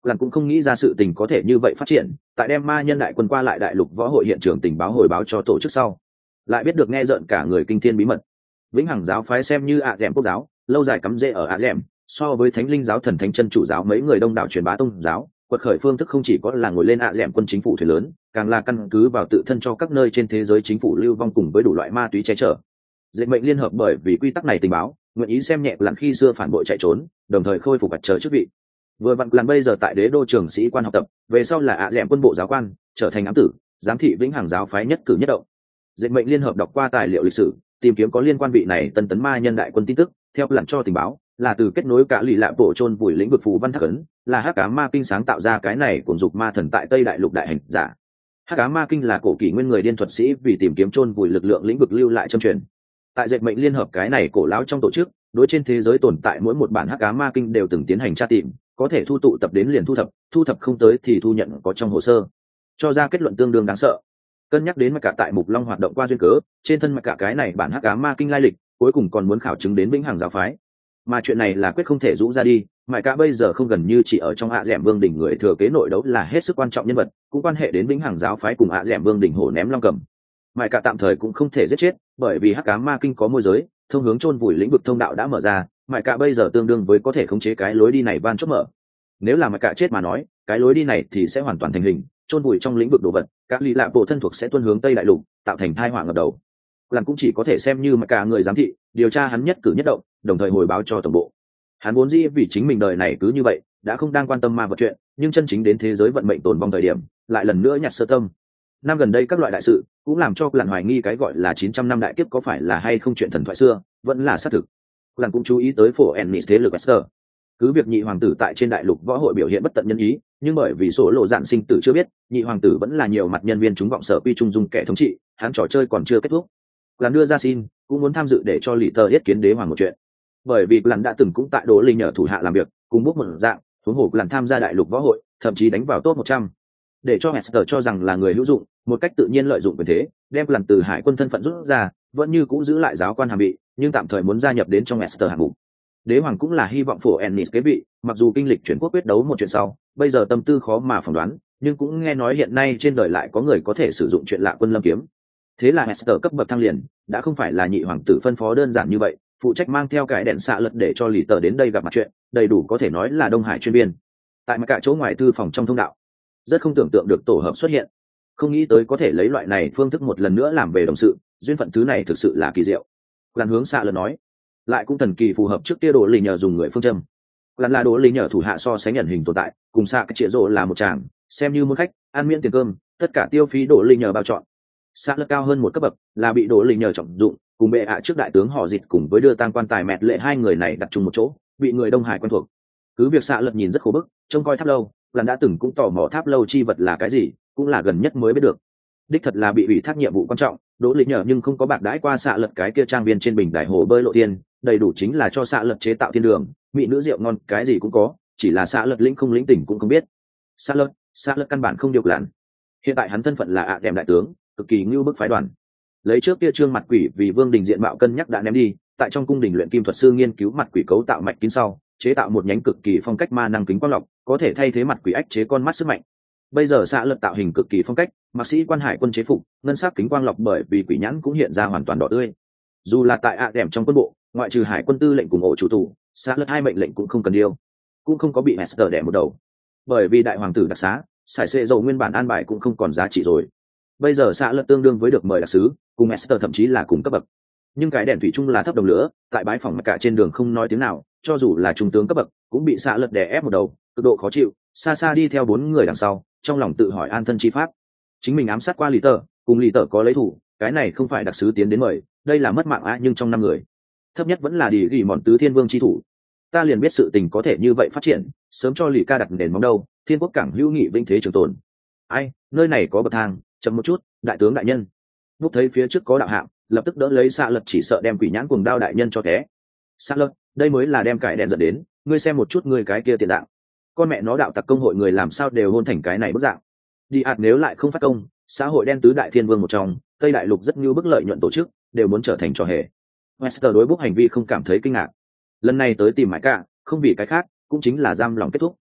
Lần cũng không nghĩ ra sự tình có thể như vậy phát triển, tại đem ma nhân đại quân qua lại đại lục võ hội hiện trường tình báo hồi báo cho tổ chức sau, lại biết được nghe rợn cả người kinh thiên bí mật. Vĩnh Hằng giáo phái xem như ạ dẻm quốc giáo, lâu dài cắm rễ ở ạ dẻm, so với Thánh Linh giáo thần thánh chân chủ giáo mấy người đông đảo truyền bá tôn giáo, quật khởi phương thức không chỉ có là ngồi lên ạ dẻm quân chính phủ thuyền lớn, càng là căn cứ vào tự thân cho các nơi trên thế giới chính phủ lưu vong cùng với đủ loại ma túy che chở. Dệt mệnh liên hợp bởi vì quy tắc này tình báo, nguyện ý xem nhẹ lần khi xưa phản bội chạy trốn, đồng thời khôi phục vật chờ chức vị. Vừa vặn lần bây giờ tại đế đô trường sĩ quan học tập, về sau là ạ dẻm quân bộ giáo quan, trở thành ám tử, giám thị Vĩnh Hằng giáo phái nhất cử nhất động. Dệt mệnh liên hợp đọc qua tài liệu lịch sử, tìm kiếm có liên quan vị này tân tấn ma nhân đại quân tin tức, theo lần cho tình báo là từ kết nối cả lì lạ bộ chôn vùi lĩnh vực phù văn thác ấn, là hắc ám ma kinh sáng tạo ra cái này cuồng dục ma thần tại Tây Đại Lục đại hành giả. Hắc ám ma kinh là cổ kỷ nguyên người điên thuật sĩ vì tìm kiếm chôn vùi lực lượng lĩnh vực lưu lại châm truyền. Tại dệt mệnh liên hợp cái này cổ lão trong tổ chức, đối trên thế giới tồn tại mỗi một bản hắc ám ma kinh đều từng tiến hành tra tìm, có thể thu tụ tập đến liền thu thập, thu thập không tới thì thu nhận có trong hồ sơ, cho ra kết luận tương đương đáng sợ. Cân nhắc đến mà cả tại Mục Long hoạt động qua duyên cớ, trên thân mà cả cái này bản hắc ám ma kinh lai lịch, cuối cùng còn muốn khảo chứng đến Vĩnh Hằng giáo phái. Mà chuyện này là quyết không thể rũ ra đi, mà cả bây giờ không gần như chỉ ở trong ạ dẻm vương đỉnh người thừa kế nội đấu là hết sức quan trọng nhân vật, cũng quan hệ đến Vĩnh Hằng giáo phái cùng ạ dẻm vương đỉnh hổ ném long cầm. Mà cả tạm thời cũng không thể giết chết, bởi vì hắc ám ma kinh có môi giới, thông hướng chôn vùi lĩnh vực thông đạo đã mở ra, mà cả bây giờ tương đương với có thể khống chế cái lối đi này van chốt mở. Nếu là mà cả chết mà nói, cái lối đi này thì sẽ hoàn toàn thành hình, chôn vùi trong lĩnh vực đồ vật, các lý lạ bộ thân thuộc sẽ tuân hướng Tây Đại Lục, tạo thành tai họa ngập đầu. Lần cũng chỉ có thể xem như mà cả người giám thị, điều tra hắn nhất cử nhất động, đồng thời hồi báo cho tổng bộ. Hắn vốn dĩ vì chính mình đời này cứ như vậy, đã không đang quan tâm ma vật chuyện, nhưng chân chính đến thế giới vận mệnh tồn vong thời điểm, lại lần nữa nhặt sơ tâm. Năm gần đây các loại đại sự cũng làm cho Lần hoài nghi cái gọi là chín trăm năm đại kiếp có phải là hay không chuyện thần thoại xưa, vẫn là xác thực. Lần cũng chú ý tới phổ Ennis thế lực Wester. Cứ việc nhị hoàng tử tại trên đại lục võ hội biểu hiện bất tận nhân ý, nhưng bởi vì số lộ dạn sinh tử chưa biết, nhị hoàng tử vẫn là nhiều mặt nhân viên chúng vọng sở quy trung dung kẻ thống trị, hắn trò chơi còn chưa kết thúc. Lần đưa ra xin, cũng muốn tham dự để cho lì tờ yết kiến đế hoàng một chuyện. Bởi vì Lần đã từng cũng tại Đỗ Linh nhờ thủ hạ làm việc, cùng bút một dạng, huống hồ Lần tham gia đại lục võ hội, thậm chí đánh vào top một trăm. Để cho Hester cho rằng là người hữu dụng, một cách tự nhiên lợi dụng quyền thế, đem Lần từ hải quân thân phận rút ra, vẫn như cũ giữ lại giáo quan hàm vị, nhưng tạm thời muốn gia nhập đến trong Hester hạng mục. Đế hoàng cũng là hy vọng phổ Ennis kế vị, mặc dù kinh lịch chuyển quốc quyết đấu một chuyện sau, bây giờ tâm tư khó mà phỏng đoán, nhưng cũng nghe nói hiện nay trên đời lại có người có thể sử dụng chuyện lạ quân lâm kiếm. Thế là Hester cấp bậc thăng liền, đã không phải là nhị hoàng tử phân phó đơn giản như vậy, phụ trách mang theo cái đèn xạ lật để cho lì tờ đến đây gặp mặt chuyện, đầy đủ có thể nói là Đông Hải chuyên viên. Tại mà cả chỗ ngoài thư phòng trong thông đạo, rất không tưởng tượng được tổ hợp xuất hiện, không nghĩ tới có thể lấy loại này phương thức một lần nữa làm về đồng sự, duyên phận thứ này thực sự là kỳ diệu. Lan hướng xạ lật nói, lại cũng thần kỳ phù hợp trước kia Đỗ Lì nhờ dùng người phương châm. Lần là Đỗ Lì nhờ thủ hạ so sánh nhận hình tồn tại, cùng xạ cái chĩa rộ là một chàng, xem như muốn khách ăn miễn tiền cơm, tất cả tiêu phí Đỗ Lì nhờ bao chọn. Xạ lật cao hơn một cấp bậc, là bị Đỗ Lì nhờ trọng dụng, cùng bệ hạ trước đại tướng họ dịt cùng với đưa tang quan tài mẹt lệ hai người này đặt chung một chỗ, bị người Đông Hải quen thuộc. Cứ việc xạ lật nhìn rất khổ bức, trông coi tháp lâu, lần đã từng cũng tò mò tháp lâu chi vật là cái gì, cũng là gần nhất mới biết được. Đích thật là bị ủy thác nhiệm vụ quan trọng, Đỗ Lì nhờ nhưng không có bạc đãi qua xạ lật cái kia trang viên trên bình đại hồ bơi lộ tiên, đầy đủ chính là cho xạ lật chế tạo thiên đường, mỹ nữ rượu ngon cái gì cũng có, chỉ là xạ lật lĩnh không lĩnh tỉnh cũng không biết. Xạ lật, xạ lật căn bản không điều lạn. Hiện tại hắn thân phận là ạ đẹp đại tướng, cực kỳ ngưu bức phái đoàn. Lấy trước kia trương mặt quỷ vì vương đình diện mạo cân nhắc đã ném đi, tại trong cung đình luyện kim thuật sư nghiên cứu mặt quỷ cấu tạo mạch kín sau, chế tạo một nhánh cực kỳ phong cách ma năng kính quang lọc, có thể thay thế mặt quỷ ách chế con mắt sức mạnh. Bây giờ xạ lật tạo hình cực kỳ phong cách, mạc sĩ quan hải quân chế phục, ngân sắc kính quang lọc bởi vì quỷ nhãn cũng hiện ra hoàn toàn đỏ tươi. Dù là tại ạ đẹp trong quân bộ, ngoại trừ hải quân tư lệnh cùng ổ chủ tù, xạ lật hai mệnh lệnh cũng không cần điêu, cũng không có bị Hester đẻ một đầu. Bởi vì đại hoàng tử đặc xá, sải xệ dầu nguyên bản an bài cũng không còn giá trị rồi. Bây giờ xạ lật tương đương với được mời đặc sứ, cùng Hester thậm chí là cùng cấp bậc. Nhưng cái đèn thủy chung là thấp đồng lửa, tại bãi phòng mặt cả trên đường không nói tiếng nào, cho dù là trung tướng cấp bậc cũng bị xạ lật đè ép một đầu, cực độ khó chịu, xa xa đi theo bốn người đằng sau, trong lòng tự hỏi an thân chi pháp. Chính mình ám sát qua lì tờ, cùng lì tờ có lấy thủ, cái này không phải đặc sứ tiến đến mời, đây là mất mạng á, nhưng trong năm người thấp nhất vẫn là đi ghi mòn tứ thiên vương chi thủ. Ta liền biết sự tình có thể như vậy phát triển, sớm cho lì ca đặt nền móng đâu, thiên quốc cảng hữu nghị vinh thế trường tồn. Ai, nơi này có bậc thang, chậm một chút, đại tướng đại nhân. Lúc thấy phía trước có đạo hạng, lập tức đỡ lấy xạ lật, chỉ sợ đem quỷ nhãn cuồng đao đại nhân cho té. Xạ lật, đây mới là đem cải đèn dẫn đến, ngươi xem một chút ngươi cái kia tiền dạng. Con mẹ nó đạo tặc công hội người làm sao đều hôn thành cái này bức dạng. Đi ạt nếu lại không phát công, xã hội đen tứ đại thiên vương một trong, Tây Đại Lục rất như bức lợi nhuận tổ chức, đều muốn trở thành trò hề. Wester đối bút hành vi không cảm thấy kinh ngạc. Lần này tới tìm Mãi Cả, không vì cái khác, cũng chính là giam lòng kết thúc.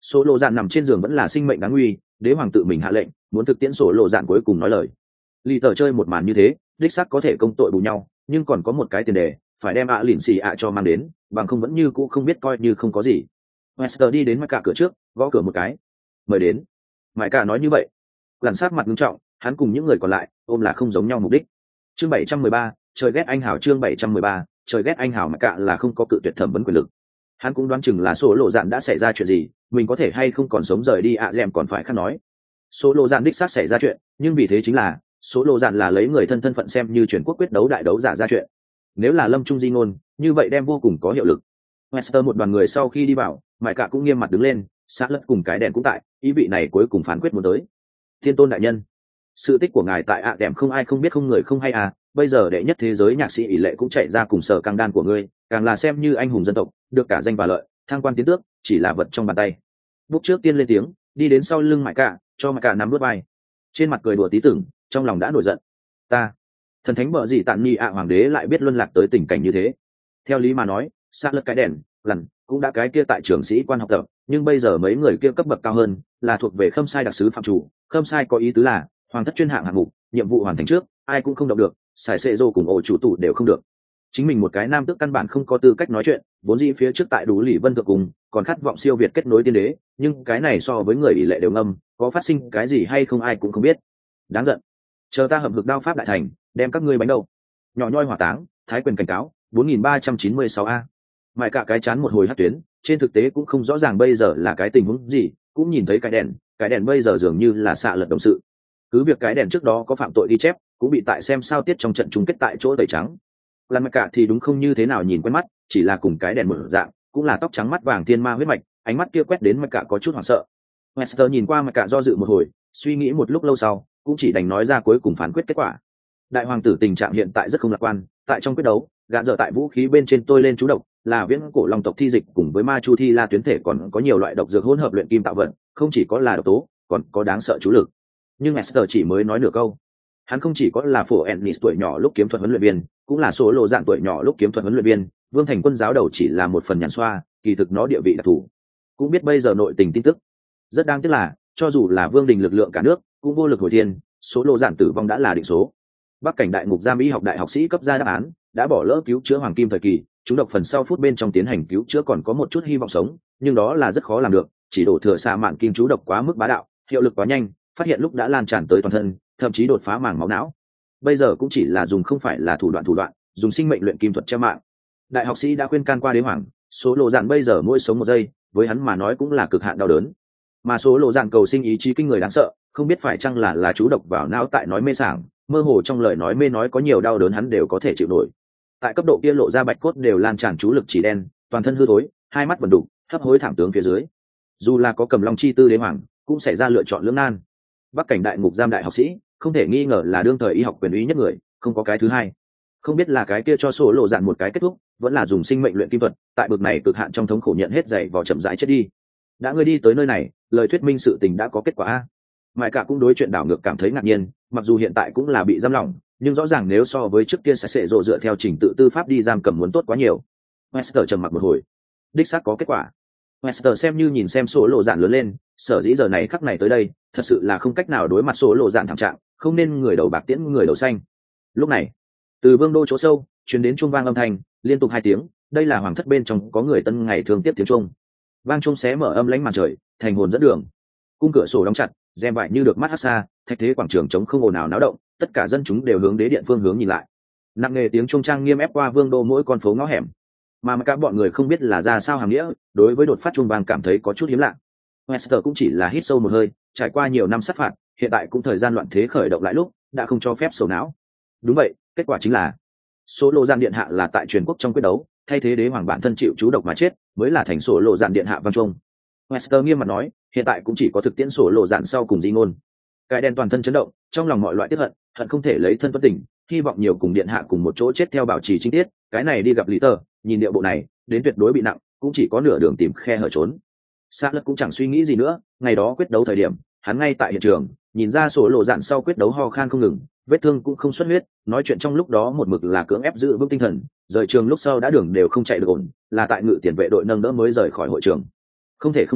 Số lộ dạn nằm trên giường vẫn là sinh mệnh đáng nguy, đế hoàng tự mình hạ lệnh muốn thực tiễn sổ lộ dạn cuối cùng nói lời. Lì tờ chơi một màn như thế đích xác có thể công tội bù nhau, nhưng còn có một cái tiền đề, phải đem ạ lìn xì ạ cho mang đến, bằng không vẫn như cũ không biết coi như không có gì. Wester đi đến mãi cả cửa trước, gõ cửa một cái, mời đến. Mãi cả nói như vậy, làn sát mặt nghiêm trọng, hắn cùng những người còn lại ôm là không giống nhau mục đích. Chương bảy trăm mười ba, trời ghét anh hảo. Chương bảy trăm mười ba, trời ghét anh hảo. Mãi cả là không có cự tuyệt thẩm vấn quyền lực. Hắn cũng đoán chừng là số lộ dạn đã xảy ra chuyện gì, mình có thể hay không còn sống rời đi ạ à còn phải khác nói. Số lộ dạn đích xác xảy ra chuyện, nhưng vì thế chính là số lộ dạn là lấy người thân thân phận xem như chuyển quốc quyết đấu đại đấu giả ra chuyện. Nếu là lâm trung di ngôn, như vậy đem vô cùng có hiệu lực. Wester một đoàn người sau khi đi vào, mãi cả cũng nghiêm mặt đứng lên, sát lất cùng cái đèn cũng tại, ý vị này cuối cùng phán quyết muốn tới. Thiên tôn đại nhân, sự tích của ngài tại ạ à không ai không biết không người không hay à, bây giờ đệ nhất thế giới nhạc sĩ ỷ lệ cũng chạy ra cùng sở căng đan của ngươi, càng là xem như anh hùng dân tộc, được cả danh và lợi, thăng quan tiến tước chỉ là vật trong bàn tay. Bút trước tiên lên tiếng, đi đến sau lưng mãi cả, cho mãi cả nắm bước vai, trên mặt cười đùa tí tưởng, trong lòng đã nổi giận. Ta thần thánh bợ gì tạn nghi ạ hoàng đế lại biết luân lạc tới tình cảnh như thế. Theo lý mà nói, sát lật cái đèn lần cũng đã cái kia tại trường sĩ quan học tập, nhưng bây giờ mấy người kia cấp bậc cao hơn, là thuộc về khâm sai đặc sứ phạm chủ. Khâm sai có ý tứ là hoàng thất chuyên hạng hạng mục, nhiệm vụ hoàn thành trước ai cũng không động được, xài xệ rô cùng ổ chủ tủ đều không được. Chính mình một cái nam tước căn bản không có tư cách nói chuyện, vốn dĩ phía trước tại đủ lì vân thượng cùng còn khát vọng siêu việt kết nối tiên đế, nhưng cái này so với người ỷ lệ đều ngâm, có phát sinh cái gì hay không ai cũng không biết. Đáng giận, chờ ta hậm hực đao pháp đại thành, đem các ngươi bánh đầu nhỏ nhoi hỏa táng. Thái quyền cảnh cáo bốn nghìn ba trăm chín mươi sáu a. Mãi cả cái chán một hồi hát tuyến, trên thực tế cũng không rõ ràng bây giờ là cái tình huống gì, cũng nhìn thấy cái đèn cái đèn bây giờ dường như là xạ lật đồng sự. Cứ việc cái đèn trước đó có phạm tội ghi chép, cũng bị tại xem sao tiết trong trận chung kết tại chỗ tẩy trắng. Lần mạch cả thì đúng không như thế nào nhìn quen mắt, chỉ là cùng cái đèn mở dạng, cũng là tóc trắng mắt vàng thiên ma huyết mạch, ánh mắt kia quét đến mạch cả có chút hoảng sợ. Wester nhìn qua mạch cả do dự một hồi, suy nghĩ một lúc lâu sau, cũng chỉ đành nói ra cuối cùng phán quyết kết quả. Đại hoàng tử tình trạng hiện tại rất không lạc quan, tại trong quyết đấu, gã dở tại vũ khí bên trên tôi lên chú độc, là viễn cổ long tộc thi dịch cùng với ma chu thi la tuyến thể còn có nhiều loại độc dược hỗn hợp luyện kim tạo vận, không chỉ có là độc tố, còn có đáng sợ chú lực. Nhưng Wester chỉ mới nói nửa câu. Hắn không chỉ có là phổ Ennis tuổi nhỏ lúc kiếm thuật huấn luyện viên, cũng là số lộ dạng tuổi nhỏ lúc kiếm thuật huấn luyện viên, Vương Thành Quân giáo đầu chỉ là một phần nhàn xoa, kỳ thực nó địa vị đặc thù. Cũng biết bây giờ nội tình tin tức. Rất đáng tiếc là, cho dù là Vương Đình lực lượng cả nước, cũng vô lực hồi thiên, số lộ dạng tử vong đã là định số. Bắc cảnh đại ngục giam y học đại học sĩ cấp ra đáp án, đã bỏ lỡ cứu chữa hoàng kim thời kỳ, chúng độc phần sau phút bên trong tiến hành cứu chữa còn có một chút hy vọng sống, nhưng đó là rất khó làm được, chỉ đổ thừa xạ mạn kim chú độc quá mức bá đạo, hiệu lực quá nhanh, phát hiện lúc đã lan tràn tới toàn thân, thậm chí đột phá màng máu não. Bây giờ cũng chỉ là dùng không phải là thủ đoạn thủ đoạn, dùng sinh mệnh luyện kim thuật treo mạng. Đại học sĩ đã khuyên can qua đế hoàng, số lộ dạn bây giờ mỗi sống một giây, với hắn mà nói cũng là cực hạn đau đớn. Mà số lộ dạn cầu sinh ý chí kinh người đáng sợ, không biết phải chăng là là chú độc vào não tại nói mê sảng, mơ hồ trong lời nói mê nói có nhiều đau đớn hắn đều có thể chịu nổi. Tại cấp độ kia lộ ra bạch cốt đều lan tràn chú lực chỉ đen, toàn thân hư thối, hai mắt vần đục, hấp hối thảm tướng phía dưới. Dù là có cầm long chi tư đế hoàng, cũng xảy ra lựa chọn lưỡng nan. Bắc cảnh đại ngục giam đại học sĩ, không thể nghi ngờ là đương thời y học quyền uy nhất người, không có cái thứ hai. Không biết là cái kia cho sổ lộ dạn một cái kết thúc, vẫn là dùng sinh mệnh luyện kim thuật, tại bực này cực hạn trong thống khổ nhận hết dày vò chậm rãi chết đi. Đã ngươi đi tới nơi này, lời thuyết minh sự tình đã có kết quả a. Mãi cả cũng đối chuyện đảo ngược cảm thấy ngạc nhiên, mặc dù hiện tại cũng là bị giam lỏng, nhưng rõ ràng nếu so với trước kia sẽ sẽ rộ dựa theo trình tự tư pháp đi giam cầm muốn tốt quá nhiều. Wester trầm mặc một hồi, đích xác có kết quả. Wester xem như nhìn xem số lộ dạn lớn lên, sở dĩ giờ này khắc này tới đây, thật sự là không cách nào đối mặt số lộ dạn thảm trạng, không nên người đầu bạc tiễn người đầu xanh. Lúc này, từ vương đô chỗ sâu truyền đến chuông vang âm thanh, liên tục hai tiếng, đây là hoàng thất bên trong có người tân ngày thường tiếp tiếng chuông. Vang chuông xé mở âm lãnh màn trời, thành hồn dẫn đường. Cung cửa sổ đóng chặt, rèm vải như được mắt hắt xa, thạch thế quảng trường trống không ồn ào náo động, tất cả dân chúng đều hướng đế điện phương hướng nhìn lại. Nặng nề tiếng chuông trang nghiêm ép qua vương đô mỗi con phố ngõ hẻm, mà cả bọn người không biết là ra sao hàm nghĩa, đối với đột phát chuông vang cảm thấy có chút hiếm lạ. Wester cũng chỉ là hít sâu một hơi, trải qua nhiều năm sát phạt, hiện tại cũng thời gian loạn thế khởi động lại lúc, đã không cho phép sầu não. Đúng vậy, kết quả chính là số lộ giam điện hạ là tại truyền quốc trong quyết đấu, thay thế đế hoàng bản thân chịu chú độc mà chết, mới là thành số lộ giam điện hạ vang chuông. Wester nghiêm mặt nói, hiện tại cũng chỉ có thực tiễn sổ lộ dạn sau cùng di ngôn. Cái đen toàn thân chấn động, trong lòng mọi loại tiếc hận, hận không thể lấy thân tuất tỉnh, hy vọng nhiều cùng điện hạ cùng một chỗ chết theo bảo trì chính tiết. Cái này đi gặp lý tờ, nhìn điệu bộ này, đến tuyệt đối bị nặng, cũng chỉ có nửa đường tìm khe hở trốn. Sát lật cũng chẳng suy nghĩ gì nữa, ngày đó quyết đấu thời điểm, hắn ngay tại hiện trường, nhìn ra sổ lộ dạn sau quyết đấu ho khan không ngừng, vết thương cũng không xuất huyết, nói chuyện trong lúc đó một mực là cưỡng ép giữ vững tinh thần, rời trường lúc sau đã đường đều không chạy được ổn, là tại ngự tiền vệ đội nâng đỡ mới rời khỏi hội trường. Không thể không nói,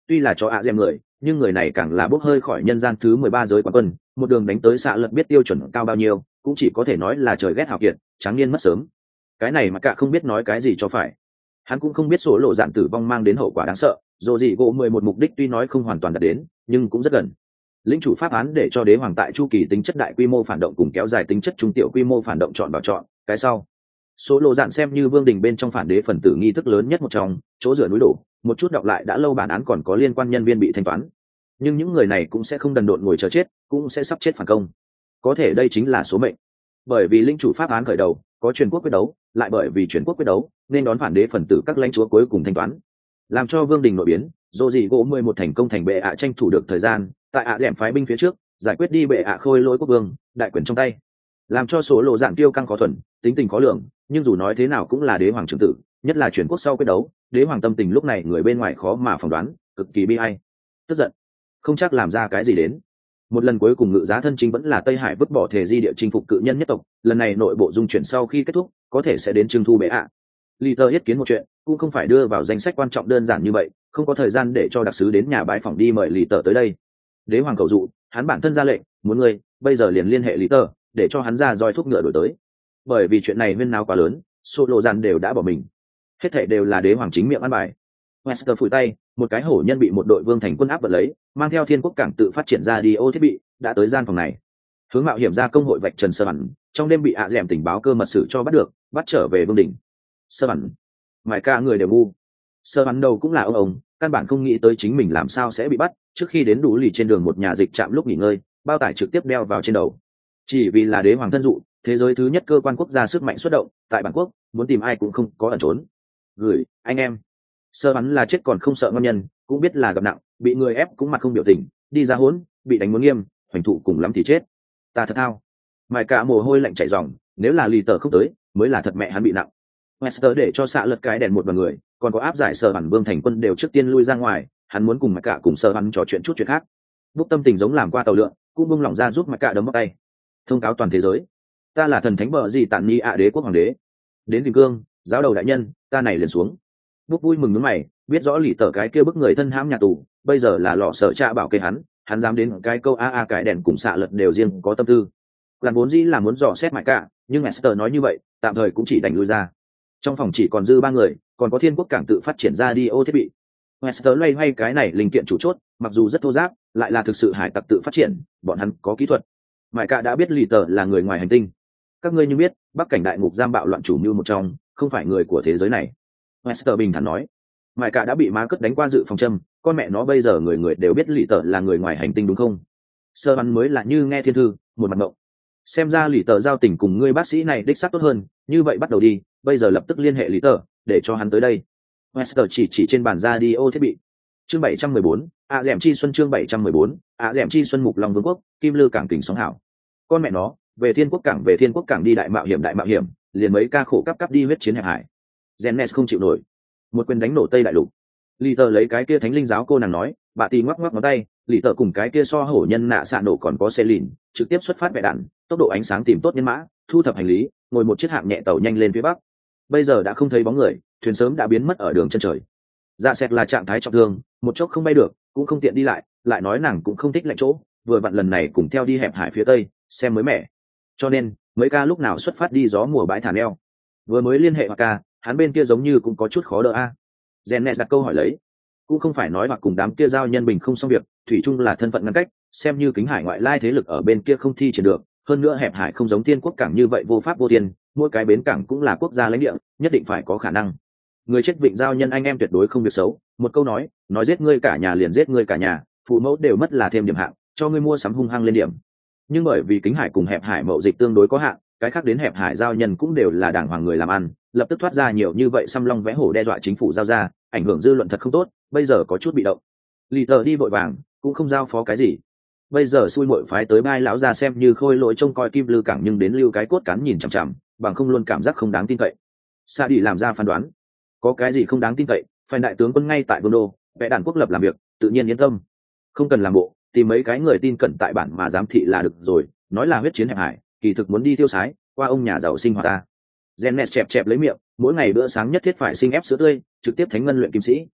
tuy là cho ạ dèm người nhưng người này càng là bốc hơi khỏi nhân gian thứ mười ba giới quán quân, một đường đánh tới xạ lật biết tiêu chuẩn cao bao nhiêu, cũng chỉ có thể nói là trời ghét hào kiệt, tráng niên mất sớm. Cái này mà cả không biết nói cái gì cho phải. Hắn cũng không biết số lộ dạn tử vong mang đến hậu quả đáng sợ, dù gì gỗ mười một mục đích tuy nói không hoàn toàn đạt đến, nhưng cũng rất gần. Lĩnh chủ pháp án để cho đế hoàng tại chu kỳ tính chất đại quy mô phản động cùng kéo dài tính chất trung tiểu quy mô phản động chọn vào chọn, cái sau. Số lộ dạn xem như vương đình bên trong phản đế phần tử nghi thức lớn nhất một trong, chỗ rửa núi đổ, một chút đọc lại đã lâu bản án còn có liên quan nhân viên bị thanh toán. Nhưng những người này cũng sẽ không đần độn ngồi chờ chết, cũng sẽ sắp chết phản công. Có thể đây chính là số mệnh. Bởi vì lĩnh chủ pháp án khởi đầu, có truyền quốc quyết đấu, lại bởi vì truyền quốc quyết đấu, nên đón phản đế phần tử các lãnh chúa cuối cùng thanh toán. Làm cho vương đình nội biến, dù gì gỗ mười một thành công thành bệ ạ tranh thủ được thời gian, tại ạ dẻm phái binh phía trước, giải quyết đi bệ ạ khôi lỗi quốc vương, đại quyền trong tay. Làm cho số lộ dạng tiêu căng khó thuần, tính tình khó lường, nhưng dù nói thế nào cũng là đế hoàng trưởng tử, nhất là truyền quốc sau quyết đấu, đế hoàng tâm tình lúc này người bên ngoài khó mà phỏng đoán, cực kỳ bi ai. Tức giận, không chắc làm ra cái gì đến. Một lần cuối cùng ngự giá thân chính vẫn là Tây Hải vứt bỏ thể di địa chinh phục cự nhân nhất tộc, lần này nội bộ dung chuyển sau khi kết thúc, có thể sẽ đến trưng thu bệ ạ. Lý Tơ yết kiến một chuyện, cũng không phải đưa vào danh sách quan trọng đơn giản như vậy, không có thời gian để cho đặc sứ đến nhà bái phỏng đi mời Lý Tơ tới đây. Đế hoàng cầu dụ, hắn bản thân ra lệnh, muốn ngươi, bây giờ liền liên hệ Lý Tơ, để cho hắn ra roi thuốc ngựa đổi tới. Bởi vì chuyện này huyên náo quá lớn, số lộ dàn đều đã bỏ mình. Hết thảy đều là đế hoàng chính miệng ăn bài. Wester phủi tay, một cái hổ nhân bị một đội vương thành quân áp vật lấy, mang theo thiên quốc cảng tự phát triển ra đi ô thiết bị, đã tới gian phòng này. Hướng mạo hiểm ra công hội vạch trần sơ bản, trong đêm bị ạ dẻm tình báo cơ mật sử cho bắt được, bắt trở về vương đỉnh. Sơ bản, mãi cả người đều ngu. Sơ bản đầu cũng là ông ông, căn bản không nghĩ tới chính mình làm sao sẽ bị bắt. Trước khi đến đủ lì trên đường một nhà dịch trạm lúc nghỉ ngơi, bao tải trực tiếp đeo vào trên đầu. Chỉ vì là đế hoàng thân dụ, thế giới thứ nhất cơ quan quốc gia sức mạnh xuất động, tại bản quốc, muốn tìm ai cũng không có ẩn trốn. Gửi, anh em. Sơ hắn là chết còn không sợ ngon nhân, cũng biết là gặp nặng, bị người ép cũng mặt không biểu tình, đi ra hỗn, bị đánh muốn nghiêm, hoành thụ cùng lắm thì chết. Ta thật thao. Mài cả mồ hôi lạnh chảy ròng, nếu là lì tờ không tới, mới là thật mẹ hắn bị nặng. Wester để cho xạ lật cái đèn một vào người, còn có áp giải Sơ Hẳn Vương thành quân đều trước tiên lui ra ngoài, hắn muốn cùng Mạch Cả cùng Sơ Hẳn trò chuyện chút chuyện khác. Bút tâm tình giống làm qua tàu lượn, cũng buông lỏng ra giúp Mạch Cả đấm vào tay. Thông cáo toàn thế giới, ta là thần thánh bờ gì tản ni ạ đế quốc hoàng đế. Đến Kim Cương, giáo đầu đại nhân, ta này liền xuống. Bút vui mừng nước mày, biết rõ lì tờ cái kia bức người thân hãm nhà tù, bây giờ là lọ sợ cha bảo kê hắn, hắn dám đến cái câu a a cái đèn cùng xạ lật đều riêng có tâm tư. Lần vốn dĩ là muốn dò xét Mạch Cả, nhưng Esther nói như vậy, tạm thời cũng chỉ đành lui ra. Trong phòng chỉ còn dư ba người, còn có thiên quốc cảng tự phát triển ra đi ô thiết bị. Wester loay hoay cái này linh kiện chủ chốt, mặc dù rất thô giáp, lại là thực sự hải tặc tự phát triển, bọn hắn có kỹ thuật. Mại cả đã biết lì tờ là người ngoài hành tinh. Các ngươi như biết, bắc cảnh đại ngục giam bạo loạn chủ mưu một trong, không phải người của thế giới này. Wester bình thản nói. Mại cả đã bị má cất đánh qua dự phòng châm, con mẹ nó bây giờ người người đều biết lì tờ là người ngoài hành tinh đúng không? Sơ bắn mới là như nghe thiên thư, một mặt mộng. Xem ra lì tờ giao tình cùng ngươi bác sĩ này đích xác tốt hơn, như vậy bắt đầu đi, bây giờ lập tức liên hệ lý tờ để cho hắn tới đây. Wester chỉ chỉ trên bàn ra đi ô thiết bị. Chương bảy trăm mười bốn, ạ dẻm chi xuân chương bảy trăm mười bốn, ạ dẻm chi xuân mục long vương quốc, kim lư cảng tỉnh sóng hảo. Con mẹ nó, về thiên quốc cảng về thiên quốc cảng đi đại mạo hiểm đại mạo hiểm, liền mấy ca khổ cấp cấp đi huyết chiến hẹp hải. Gennes không chịu nổi, một quyền đánh nổ Tây đại lục. Lý tờ lấy cái kia thánh linh giáo cô nàng nói, bà tì ngoắc ngoắc ngón tay, Lý tờ cùng cái kia so hổ nhân nạ xạ nổ còn có xe lìn, trực tiếp xuất phát vẽ đạn, tốc độ ánh sáng tìm tốt nhân mã, thu thập hành lý, ngồi một chiếc hạng nhẹ tàu nhanh lên phía bắc. Bây giờ đã không thấy bóng người, thuyền sớm đã biến mất ở đường chân trời. Dạ Sẹt là trạng thái trọng thương, một chốc không bay được, cũng không tiện đi lại, lại nói nàng cũng không thích lạnh chỗ, vừa vặn lần này cùng theo đi hẹp hải phía tây, xem mới mẻ. Cho nên, mấy ca lúc nào xuất phát đi gió mùa bãi thả neo. Vừa mới liên hệ hoặc ca, hắn bên kia giống như cũng có chút khó đỡ a. Gennet đặt câu hỏi lấy, cũng không phải nói hoặc cùng đám kia giao nhân bình không xong việc, thủy chung là thân phận ngăn cách, xem như kính hải ngoại lai thế lực ở bên kia không thi triển được, hơn nữa hẹp hải không giống tiên quốc cảng như vậy vô pháp vô thiên, mỗi cái bến cảng cũng là quốc gia lãnh địa, nhất định phải có khả năng. Người chết vịnh giao nhân anh em tuyệt đối không việc xấu, một câu nói, nói giết ngươi cả nhà liền giết ngươi cả nhà, phụ mẫu đều mất là thêm điểm hạng, cho ngươi mua sắm hung hăng lên điểm. Nhưng bởi vì kính hải cùng hẹp hải mậu dịch tương đối có hạn, cái khác đến hẹp hải giao nhân cũng đều là đảng hoàng người làm ăn, lập tức thoát ra nhiều như vậy xăm long vẽ hổ đe dọa chính phủ giao ra, ảnh hưởng dư luận thật không tốt, bây giờ có chút bị động. Lì tờ đi vội vàng, cũng không giao phó cái gì. Bây giờ xui muội phái tới bai lão ra xem như khôi lỗi trông coi kim lư cảng nhưng đến lưu cái cốt cán nhìn chằm chằm, bằng không luôn cảm giác không đáng tin cậy. Sa đi làm ra phán đoán, có cái gì không đáng tin cậy, phải đại tướng quân ngay tại vương đô, vẽ đàn quốc lập làm việc, tự nhiên yên tâm, không cần làm bộ, tìm mấy cái người tin cẩn tại bản mà giám thị là được rồi. Nói là huyết chiến hẹp hải, kỳ thực muốn đi tiêu sái, qua ông nhà giàu sinh hoạt ta. Gennet chẹp chẹp lấy miệng, mỗi ngày bữa sáng nhất thiết phải sinh ép sữa tươi, trực tiếp thánh ngân luyện kim sĩ.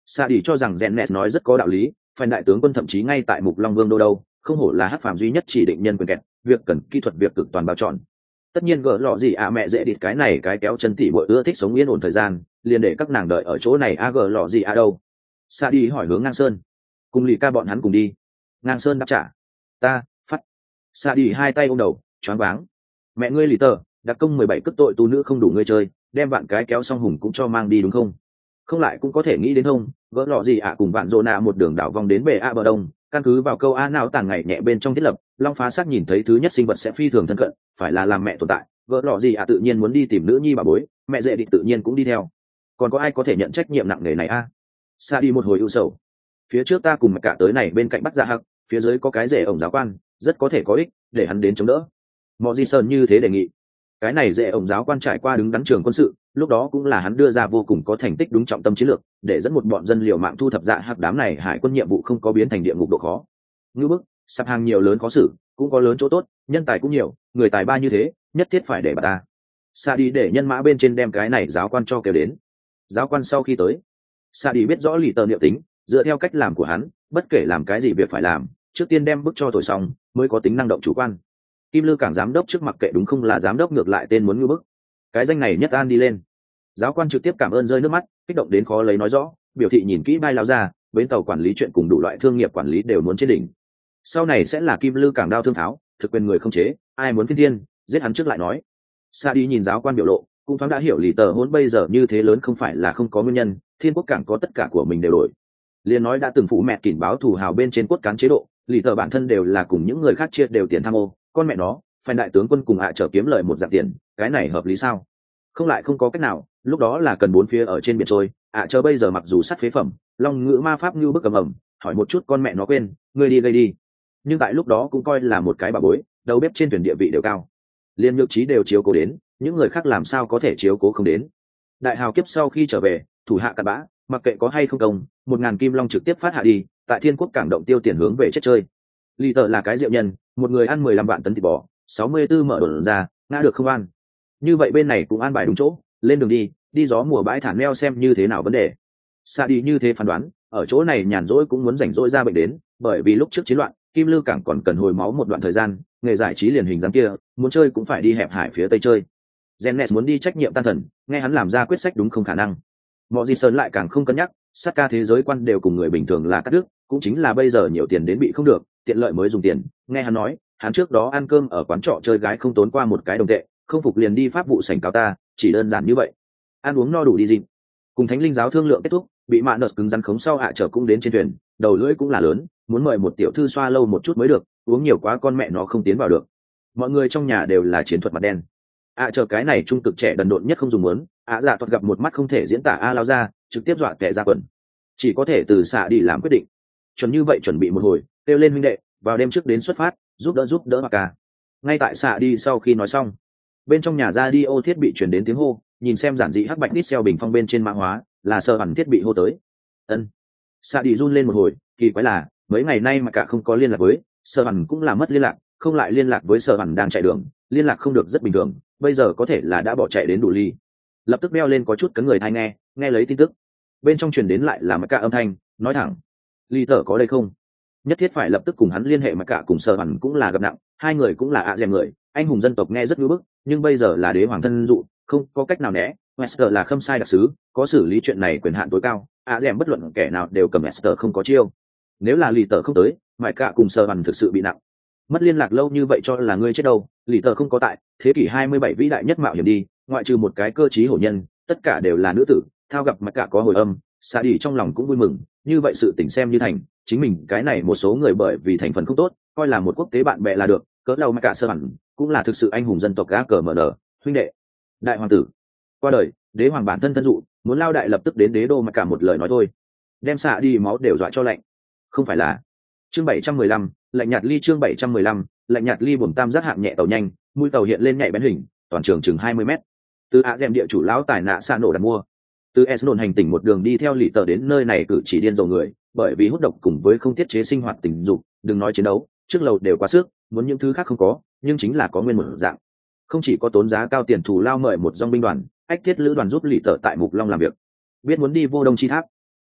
Sa đi cho rằng Zenet nói rất có đạo lý, phải đại tướng quân thậm chí ngay tại Mục Long Vương đâu đâu, không hổ là hắc phàm duy nhất chỉ định nhân quyền kẹt, việc cần kỹ thuật việc cực toàn bao trọn. Tất nhiên gỡ lọ gì à mẹ dễ địt cái này cái kéo chân tỉ bội ưa thích sống yên ổn thời gian, liền để các nàng đợi ở chỗ này a gỡ lọ gì à đâu. Sa đi hỏi hướng Ngang Sơn, cùng lì ca bọn hắn cùng đi. Ngang Sơn đáp trả, ta phát. Sa đi hai tay ôm đầu, choáng váng. Mẹ ngươi lì tờ, đặc công mười bảy cất tội tu nữ không đủ ngươi chơi, đem bạn cái kéo xong hùng cũng cho mang đi đúng không? Không lại cũng có thể nghĩ đến không, gỡ lọ gì ạ cùng bạn dô nạ một đường đảo vòng đến bề a bờ đông, căn cứ vào câu a nào tàn ngày nhẹ bên trong thiết lập, long phá sát nhìn thấy thứ nhất sinh vật sẽ phi thường thân cận, phải là làm mẹ tồn tại, gỡ lọ gì ạ tự nhiên muốn đi tìm nữ nhi bà bối, mẹ dễ định tự nhiên cũng đi theo. Còn có ai có thể nhận trách nhiệm nặng nề này a? Sa đi một hồi ưu sầu. Phía trước ta cùng mẹ cả tới này bên cạnh bắt ra hặc, phía dưới có cái rể ổng giáo quan, rất có thể có ích, để hắn đến chống đỡ. Mọ Di Sơn như thế đề nghị. Cái này dễ ổng giáo quan trải qua đứng đắn trường quân sự, lúc đó cũng là hắn đưa ra vô cùng có thành tích đúng trọng tâm chiến lược, để dẫn một bọn dân liều mạng thu thập dạ hạc đám này hải quân nhiệm vụ không có biến thành địa ngục độ khó. Ngưu bức, sắp hàng nhiều lớn khó xử, cũng có lớn chỗ tốt, nhân tài cũng nhiều, người tài ba như thế, nhất thiết phải để bà ta. Sa đi để nhân mã bên trên đem cái này giáo quan cho kêu đến. Giáo quan sau khi tới, Sa đi biết rõ lì tờ liệu tính, dựa theo cách làm của hắn, bất kể làm cái gì việc phải làm, trước tiên đem bức cho thổi xong, mới có tính năng động chủ quan. Kim Lư Cảng giám đốc trước mặc kệ đúng không là giám đốc ngược lại tên muốn ngưu bức. Cái danh này nhất an đi lên. Giáo quan trực tiếp cảm ơn rơi nước mắt, kích động đến khó lấy nói rõ, biểu thị nhìn kỹ bay lao ra, bến tàu quản lý chuyện cùng đủ loại thương nghiệp quản lý đều muốn trên đỉnh. Sau này sẽ là Kim Lư Cảng đao thương tháo, thực quyền người không chế, ai muốn phiên thiên, giết hắn trước lại nói. Sa đi nhìn giáo quan biểu lộ, cũng thoáng đã hiểu lì tờ hôn bây giờ như thế lớn không phải là không có nguyên nhân, Thiên Quốc Cảng có tất cả của mình đều đổi. Liên nói đã từng phụ mẹ kỉn báo thù hào bên trên cốt cán chế độ, lì tờ bản thân đều là cùng những người khác chia đều tiền tham ô, con mẹ nó, phải đại tướng quân cùng ạ trở kiếm lời một dạng tiền, cái này hợp lý sao? Không lại không có cách nào, lúc đó là cần bốn phía ở trên biển trôi, ạ chờ bây giờ mặc dù sắt phế phẩm, long ngữ ma pháp như bức cầm ẩm, hỏi một chút con mẹ nó quên, ngươi đi gây đi. Nhưng tại lúc đó cũng coi là một cái bà bối, đầu bếp trên tuyển địa vị đều cao, liên nhược trí đều chiếu cố đến, những người khác làm sao có thể chiếu cố không đến. Đại hào kiếp sau khi trở về, thủ hạ cặn bã, mặc kệ có hay không công, một ngàn kim long trực tiếp phát hạ đi, tại Thiên Quốc Cảng động tiêu tiền hướng về chết chơi. Lì tờ là cái diệu nhân, một người ăn mười lăm vạn tấn thịt bò, sáu mươi tư mở đồn ra, ngã được không ăn. Như vậy bên này cũng an bài đúng chỗ, lên đường đi, đi gió mùa bãi thả neo xem như thế nào vấn đề. Sa đi như thế phán đoán, ở chỗ này nhàn rỗi cũng muốn rảnh rỗi ra bệnh đến, bởi vì lúc trước chiến loạn, Kim Lư Cảng còn cần hồi máu một đoạn thời gian, nghề giải trí liền hình dáng kia, muốn chơi cũng phải đi hẹp hải phía tây chơi. Zenet muốn đi trách nhiệm tan thần, nghe hắn làm ra quyết sách đúng không khả năng. Mọi gì sơn lại càng không cân nhắc, sát ca thế giới quan đều cùng người bình thường là cắt đứt, cũng chính là bây giờ nhiều tiền đến bị không được, tiện lợi mới dùng tiền. Nghe hắn nói, hắn trước đó ăn cơm ở quán trọ chơi gái không tốn qua một cái đồng tệ, không phục liền đi pháp vụ sảnh cáo ta, chỉ đơn giản như vậy. Ăn uống no đủ đi dịp. Cùng thánh linh giáo thương lượng kết thúc, bị mạ nợ cứng rắn khống sau hạ trở cũng đến trên thuyền, đầu lưỡi cũng là lớn, muốn mời một tiểu thư xoa lâu một chút mới được, uống nhiều quá con mẹ nó không tiến vào được. Mọi người trong nhà đều là chiến thuật mặt đen. ạ chờ cái này trung cực trẻ đần độn nhất không dùng muốn, ạ dạ thuật gặp một mắt không thể diễn tả a lao ra, trực tiếp dọa kẻ ra quần, chỉ có thể từ xạ đi làm quyết định. Chuẩn như vậy chuẩn bị một hồi, kêu lên huynh đệ, vào đêm trước đến xuất phát, giúp đỡ giúp đỡ mặc ca. Ngay tại xạ đi sau khi nói xong, bên trong nhà ra đi ô thiết bị chuyển đến tiếng hô, nhìn xem giản dị hắc bạch đít xeo bình phong bên trên mã hóa, là sơ hẳn thiết bị hô tới. Ân. Xạ đi run lên một hồi, kỳ quái là mấy ngày nay mà cả không có liên lạc với, sơ hẳn cũng là mất liên lạc, không lại liên lạc với sơ hẳn đang chạy đường, liên lạc không được rất bình thường, bây giờ có thể là đã bỏ chạy đến đủ ly. Lập tức đeo lên có chút cấn người thai nghe, nghe lấy tin tức. Bên trong truyền đến lại là mặc cả âm thanh, nói thẳng, ly tở có đây không? Nhất thiết phải lập tức cùng hắn liên hệ, mặc cả cùng sơ hẳn cũng là gặp nặng, hai người cũng là ạ dèm người, anh hùng dân tộc nghe rất ngưỡng bức, nhưng bây giờ là đế hoàng thân dụ, không có cách nào né. Wester là khâm sai đặc sứ, có xử lý chuyện này quyền hạn tối cao, ạ dèm bất luận kẻ nào đều cầm Wester không có chiêu. Nếu là lì tở không tới, mãi cả cùng sơ hẳn thực sự bị nặng. Mất liên lạc lâu như vậy cho là ngươi chết đâu, lì tờ không có tại, thế kỷ hai mươi bảy vĩ đại nhất mạo hiểm đi, ngoại trừ một cái cơ trí hổ nhân, tất cả đều là nữ tử, thao gặp mặt cả có hồi âm, xa đi trong lòng cũng vui mừng, như vậy sự tình xem như thành, chính mình cái này một số người bởi vì thành phần không tốt, coi là một quốc tế bạn bè là được, cỡ lâu mà cả sơ hẳn, cũng là thực sự anh hùng dân tộc gã cờ mở nở, huynh đệ, đại hoàng tử, qua đời, đế hoàng bản thân thân dụ, muốn lao đại lập tức đến đế đô mà cả một lời nói thôi, đem xạ đi máu đều dọa cho lạnh, không phải là chương bảy trăm mười lăm lạnh nhạt ly chương bảy trăm mười lăm lạnh nhạt ly buồm tam giác hạng nhẹ tàu nhanh, mũi tàu hiện lên nhạy bén hình, toàn trường chừng hai mươi mét. Từ ạ dèm địa chủ lão tài nạ xa nổ đặt mua. Từ Esnon hành tỉnh một đường đi theo lì tờ đến nơi này cử chỉ điên rồ người, bởi vì hút độc cùng với không tiết chế sinh hoạt tình dục, đừng nói chiến đấu, trước lầu đều quá sức, muốn những thứ khác không có, nhưng chính là có nguyên một dạng. Không chỉ có tốn giá cao tiền thù lao mời một dòng binh đoàn, ách thiết lữ đoàn giúp lì tờ tại Mục Long làm việc. Biết muốn đi vô đông chi tháp.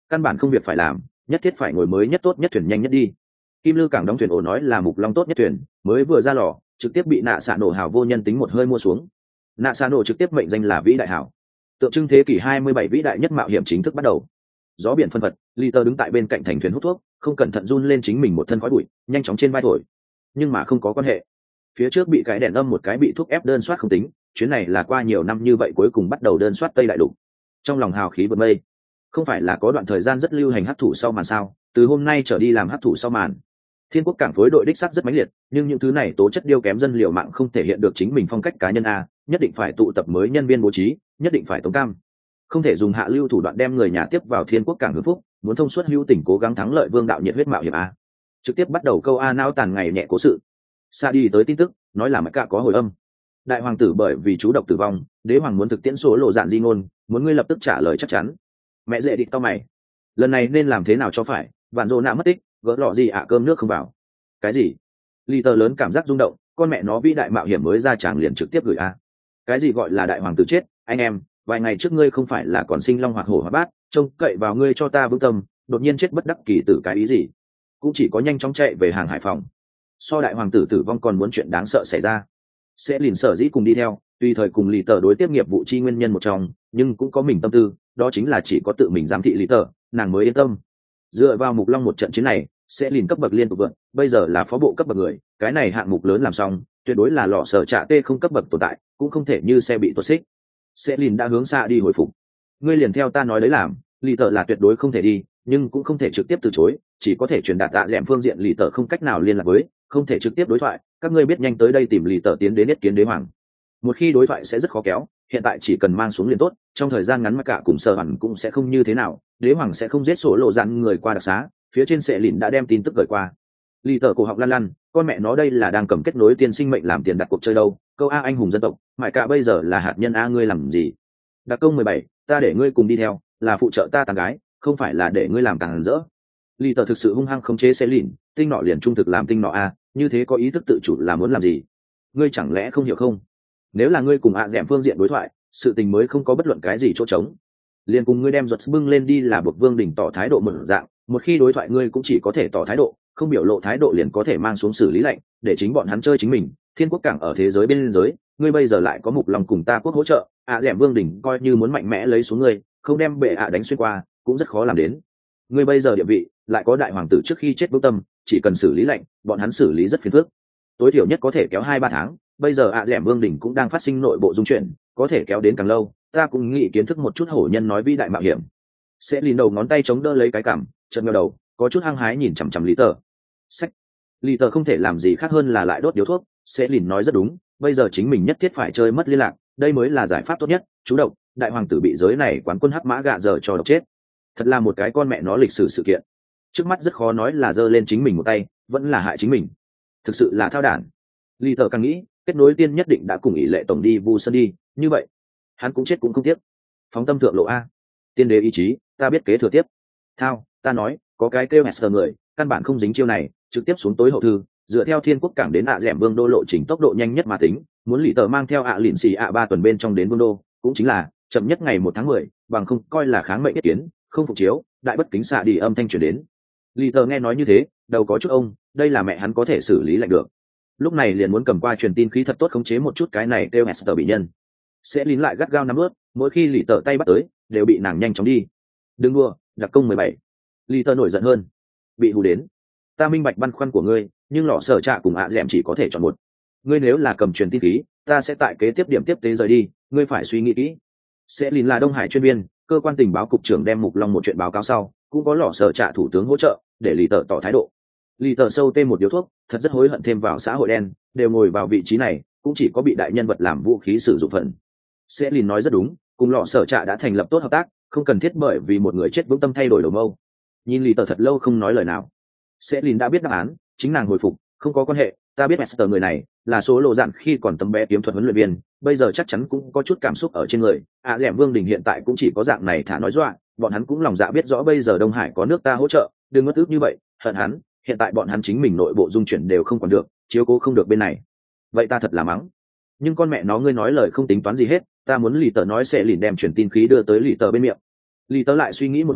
căn bản không việc phải làm, nhất thiết phải ngồi mới nhất tốt nhất thuyền nhanh nhất đi. Kim Lư cảng đóng thuyền ổ nói là Mục Long tốt nhất thuyền, mới vừa ra lò trực tiếp bị nạ xạ nổ hào vô nhân tính một hơi mua xuống. Nạ xạ nổ trực tiếp mệnh danh là vĩ đại hảo, tượng trưng thế kỷ hai mươi bảy vĩ đại nhất mạo hiểm chính thức bắt đầu. Gió biển phân phật, Liter đứng tại bên cạnh thành thuyền hút thuốc, không cẩn thận run lên chính mình một thân khói bụi, nhanh chóng trên vai thổi. Nhưng mà không có quan hệ, phía trước bị cái đèn âm một cái bị thuốc ép đơn soát không tính, chuyến này là qua nhiều năm như vậy cuối cùng bắt đầu đơn soát tây đại lục. Trong lòng hào khí vượt mây, không phải là có đoạn thời gian rất lưu hành hắc thủ sau màn sao, từ hôm nay trở đi làm hắc thủ sau màn. Thiên quốc cảng phối đội đích sắc rất mãnh liệt, nhưng những thứ này tố chất điêu kém dân liệu mạng không thể hiện được chính mình phong cách cá nhân a, nhất định phải tụ tập mới nhân viên bố trí, nhất định phải tống cam, không thể dùng hạ lưu thủ đoạn đem người nhà tiếp vào Thiên quốc cảng hưng phúc, muốn thông suốt hữu tình cố gắng thắng lợi vương đạo nhiệt huyết mạo hiểm a. Trực tiếp bắt đầu câu a nao tàn ngày nhẹ cố sự. Sa đi tới tin tức, nói là mạch cả có hồi âm. Đại hoàng tử bởi vì chú độc tử vong, đế hoàng muốn thực tiễn số lộ dạn di ngôn, muốn ngươi lập tức trả lời chắc chắn. Mẹ dễ địch tao mày, lần này nên làm thế nào cho phải? Vạn Dỗ nạ mất tích, gỡ lọ gì ạ, cơm nước không vào. Cái gì? Ly tờ lớn cảm giác rung động, con mẹ nó vĩ đại mạo hiểm mới ra chàng liền trực tiếp gửi a. Cái gì gọi là đại hoàng tử chết? Anh em, vài ngày trước ngươi không phải là còn sinh long hoạt hổ hóa bát, trông cậy vào ngươi cho ta vững tâm, đột nhiên chết bất đắc kỳ tử cái ý gì? Cũng chỉ có nhanh chóng chạy về hàng Hải Phòng. So đại hoàng tử tử vong còn muốn chuyện đáng sợ xảy ra. Sẽ liền sở dĩ cùng đi theo, tùy thời cùng Lý Tờ đối tiếp nghiệp vụ chi nguyên nhân một trong, nhưng cũng có mình tâm tư, đó chính là chỉ có tự mình giám thị Lý Tờ, nàng mới yên tâm. Dựa vào Mục Long một trận chiến này, sẽ liền cấp bậc liên tục vượt, bây giờ là phó bộ cấp bậc người, cái này hạng mục lớn làm xong, tuyệt đối là lọ sở trạ tê không cấp bậc tồn tại, cũng không thể như xe bị tuột xích. Sẽ liền đã hướng xa đi hồi phục. Ngươi liền theo ta nói đấy làm, Lý Tờ là tuyệt đối không thể đi, nhưng cũng không thể trực tiếp từ chối, chỉ có thể truyền đạt tạ dẻm phương diện Lý Tờ không cách nào liên lạc với, không thể trực tiếp đối thoại, các ngươi biết nhanh tới đây tìm Lý Tờ tiến đến yết kiến đế hoàng. Một khi đối thoại sẽ rất khó kéo, hiện tại chỉ cần mang xuống liền tốt, trong thời gian ngắn mà cả cùng sở hẳn cũng sẽ không như thế nào, đế hoàng sẽ không giết sổ lộ dặn người qua đặc xá, phía trên sệ lìn đã đem tin tức gửi qua. Lý Tờ cổ họng lăn lăn, con mẹ nó đây là đang cầm kết nối tiên sinh mệnh làm tiền đặt cuộc chơi đâu, câu a anh hùng dân tộc, mại cả bây giờ là hạt nhân a ngươi làm gì? Đặc công mười bảy, ta để ngươi cùng đi theo, là phụ trợ ta tàn gái, không phải là để ngươi làm tàn dỡ. Lý Tờ thực sự hung hăng khống chế sệ lìn, tinh nọ liền trung thực làm tinh nọ a, như thế có ý thức tự chủ là muốn làm gì? Ngươi chẳng lẽ không hiểu không? Nếu là ngươi cùng ạ à dẻm phương diện đối thoại, sự tình mới không có bất luận cái gì chỗ trống, liền cùng ngươi đem giật bưng lên đi là buộc vương đỉnh tỏ thái độ mở dạng, một khi đối thoại ngươi cũng chỉ có thể tỏ thái độ, không biểu lộ thái độ liền có thể mang xuống xử lý lệnh, để chính bọn hắn chơi chính mình. Thiên quốc cảng ở thế giới bên giới, ngươi bây giờ lại có Mục Long cùng ta quốc hỗ trợ, ạ à dẻm vương đỉnh coi như muốn mạnh mẽ lấy xuống ngươi, không đem bệ ạ đánh xuyên qua cũng rất khó làm đến. Ngươi bây giờ địa vị lại có đại hoàng tử trước khi chết vững tâm, chỉ cần xử lý lệnh, bọn hắn xử lý rất phiền phức, tối thiểu nhất có thể kéo hai ba tháng. Bây giờ ạ à dẻm vương đỉnh cũng đang phát sinh nội bộ dung chuyển, có thể kéo đến càng lâu, ta cũng nghĩ kiến thức một chút hổ nhân nói vĩ đại mạo hiểm. Sẽ lìn đầu ngón tay chống đỡ lấy cái cằm, chợt ngẩng đầu, có chút hăng hái nhìn chằm chằm Lý Tờ. Sách, Lý Tờ không thể làm gì khác hơn là lại đốt điếu thuốc. Sẽ lìn nói rất đúng, bây giờ chính mình nhất thiết phải chơi mất liên lạc, đây mới là giải pháp tốt nhất. Chú độc, đại hoàng tử bị giới này quán quân hắc mã gạ giờ cho độc chết, thật là một cái con mẹ nó lịch sử sự kiện. Trước mắt rất khó nói là giơ lên chính mình một tay, vẫn là hại chính mình, thực sự là thao đản. Lý Tờ càng nghĩ, kết nối tiên nhất định đã cùng ỷ lệ tổng đi vu sân đi, như vậy hắn cũng chết cũng không tiếc. Phóng tâm thượng lộ a, tiên đế ý chí, ta biết kế thừa tiếp. Thao, ta nói, có cái kêu hester người, căn bản không dính chiêu này, trực tiếp xuống tối hậu thư, dựa theo Thiên quốc cảng đến ạ à dẻm vương đô lộ trình tốc độ nhanh nhất mà tính, muốn Lý Tờ mang theo ạ à lịn xì ạ ba tuần bên trong đến vương đô, cũng chính là chậm nhất ngày một tháng mười, bằng không coi là kháng mệnh ý kiến, không phục chiếu, đại bất kính xạ đi âm thanh truyền đến. Lý Tờ nghe nói như thế, đầu có chút ông, đây là mẹ hắn có thể xử lý lại được. Lúc này liền muốn cầm qua truyền tin khí thật tốt khống chế một chút cái này kêu Hester bị nhân. Sẽ lín lại gắt gao nắm ướt, mỗi khi Lý Tờ tay bắt tới, đều bị nàng nhanh chóng đi. Đừng đua, đặc công mười bảy. Lý Tờ nổi giận hơn. Bị hù đến. Ta minh bạch băn khoăn của ngươi, nhưng lọ sở trạ cùng ạ à dẻm chỉ có thể chọn một. Ngươi nếu là cầm truyền tin khí, ta sẽ tại kế tiếp điểm tiếp tế rời đi, ngươi phải suy nghĩ kỹ. Sẽ lín là Đông Hải chuyên viên, cơ quan tình báo cục trưởng đem Mục Long một chuyện báo cáo sau, cũng có lọ sở trạ thủ tướng hỗ trợ, để Lý Tờ tỏ thái độ. Lý Tờ sâu tê một điếu thuốc, thật rất hối hận thêm vào xã hội đen, đều ngồi vào vị trí này, cũng chỉ có bị đại nhân vật làm vũ khí sử dụng phần. Sẽ Lìn nói rất đúng, cùng lọ sở trạ đã thành lập tốt hợp tác, không cần thiết bởi vì một người chết vững tâm thay đổi đầu mâu. Nhìn Lý Tờ thật lâu không nói lời nào. Sẽ Lìn đã biết đáp án, chính nàng hồi phục, không có quan hệ, ta biết Master người này là số lộ dạn khi còn tấm bé kiếm thuật huấn luyện viên, bây giờ chắc chắn cũng có chút cảm xúc ở trên người. À dẻm Vương Đình hiện tại cũng chỉ có dạng này thả nói dọa, bọn hắn cũng lòng dạ biết rõ bây giờ Đông Hải có nước ta hỗ trợ, đừng mất ước như vậy, hận hắn, hiện tại bọn hắn chính mình nội bộ dung chuyển đều không còn được, chiếu cố không được bên này. Vậy ta thật là mắng. Nhưng con mẹ nó ngươi nói lời không tính toán gì hết, ta muốn Lý Tờ nói sẽ lìn đem truyền tin khí đưa tới Lý Tờ bên miệng. Lý Tờ lại suy nghĩ một hồi,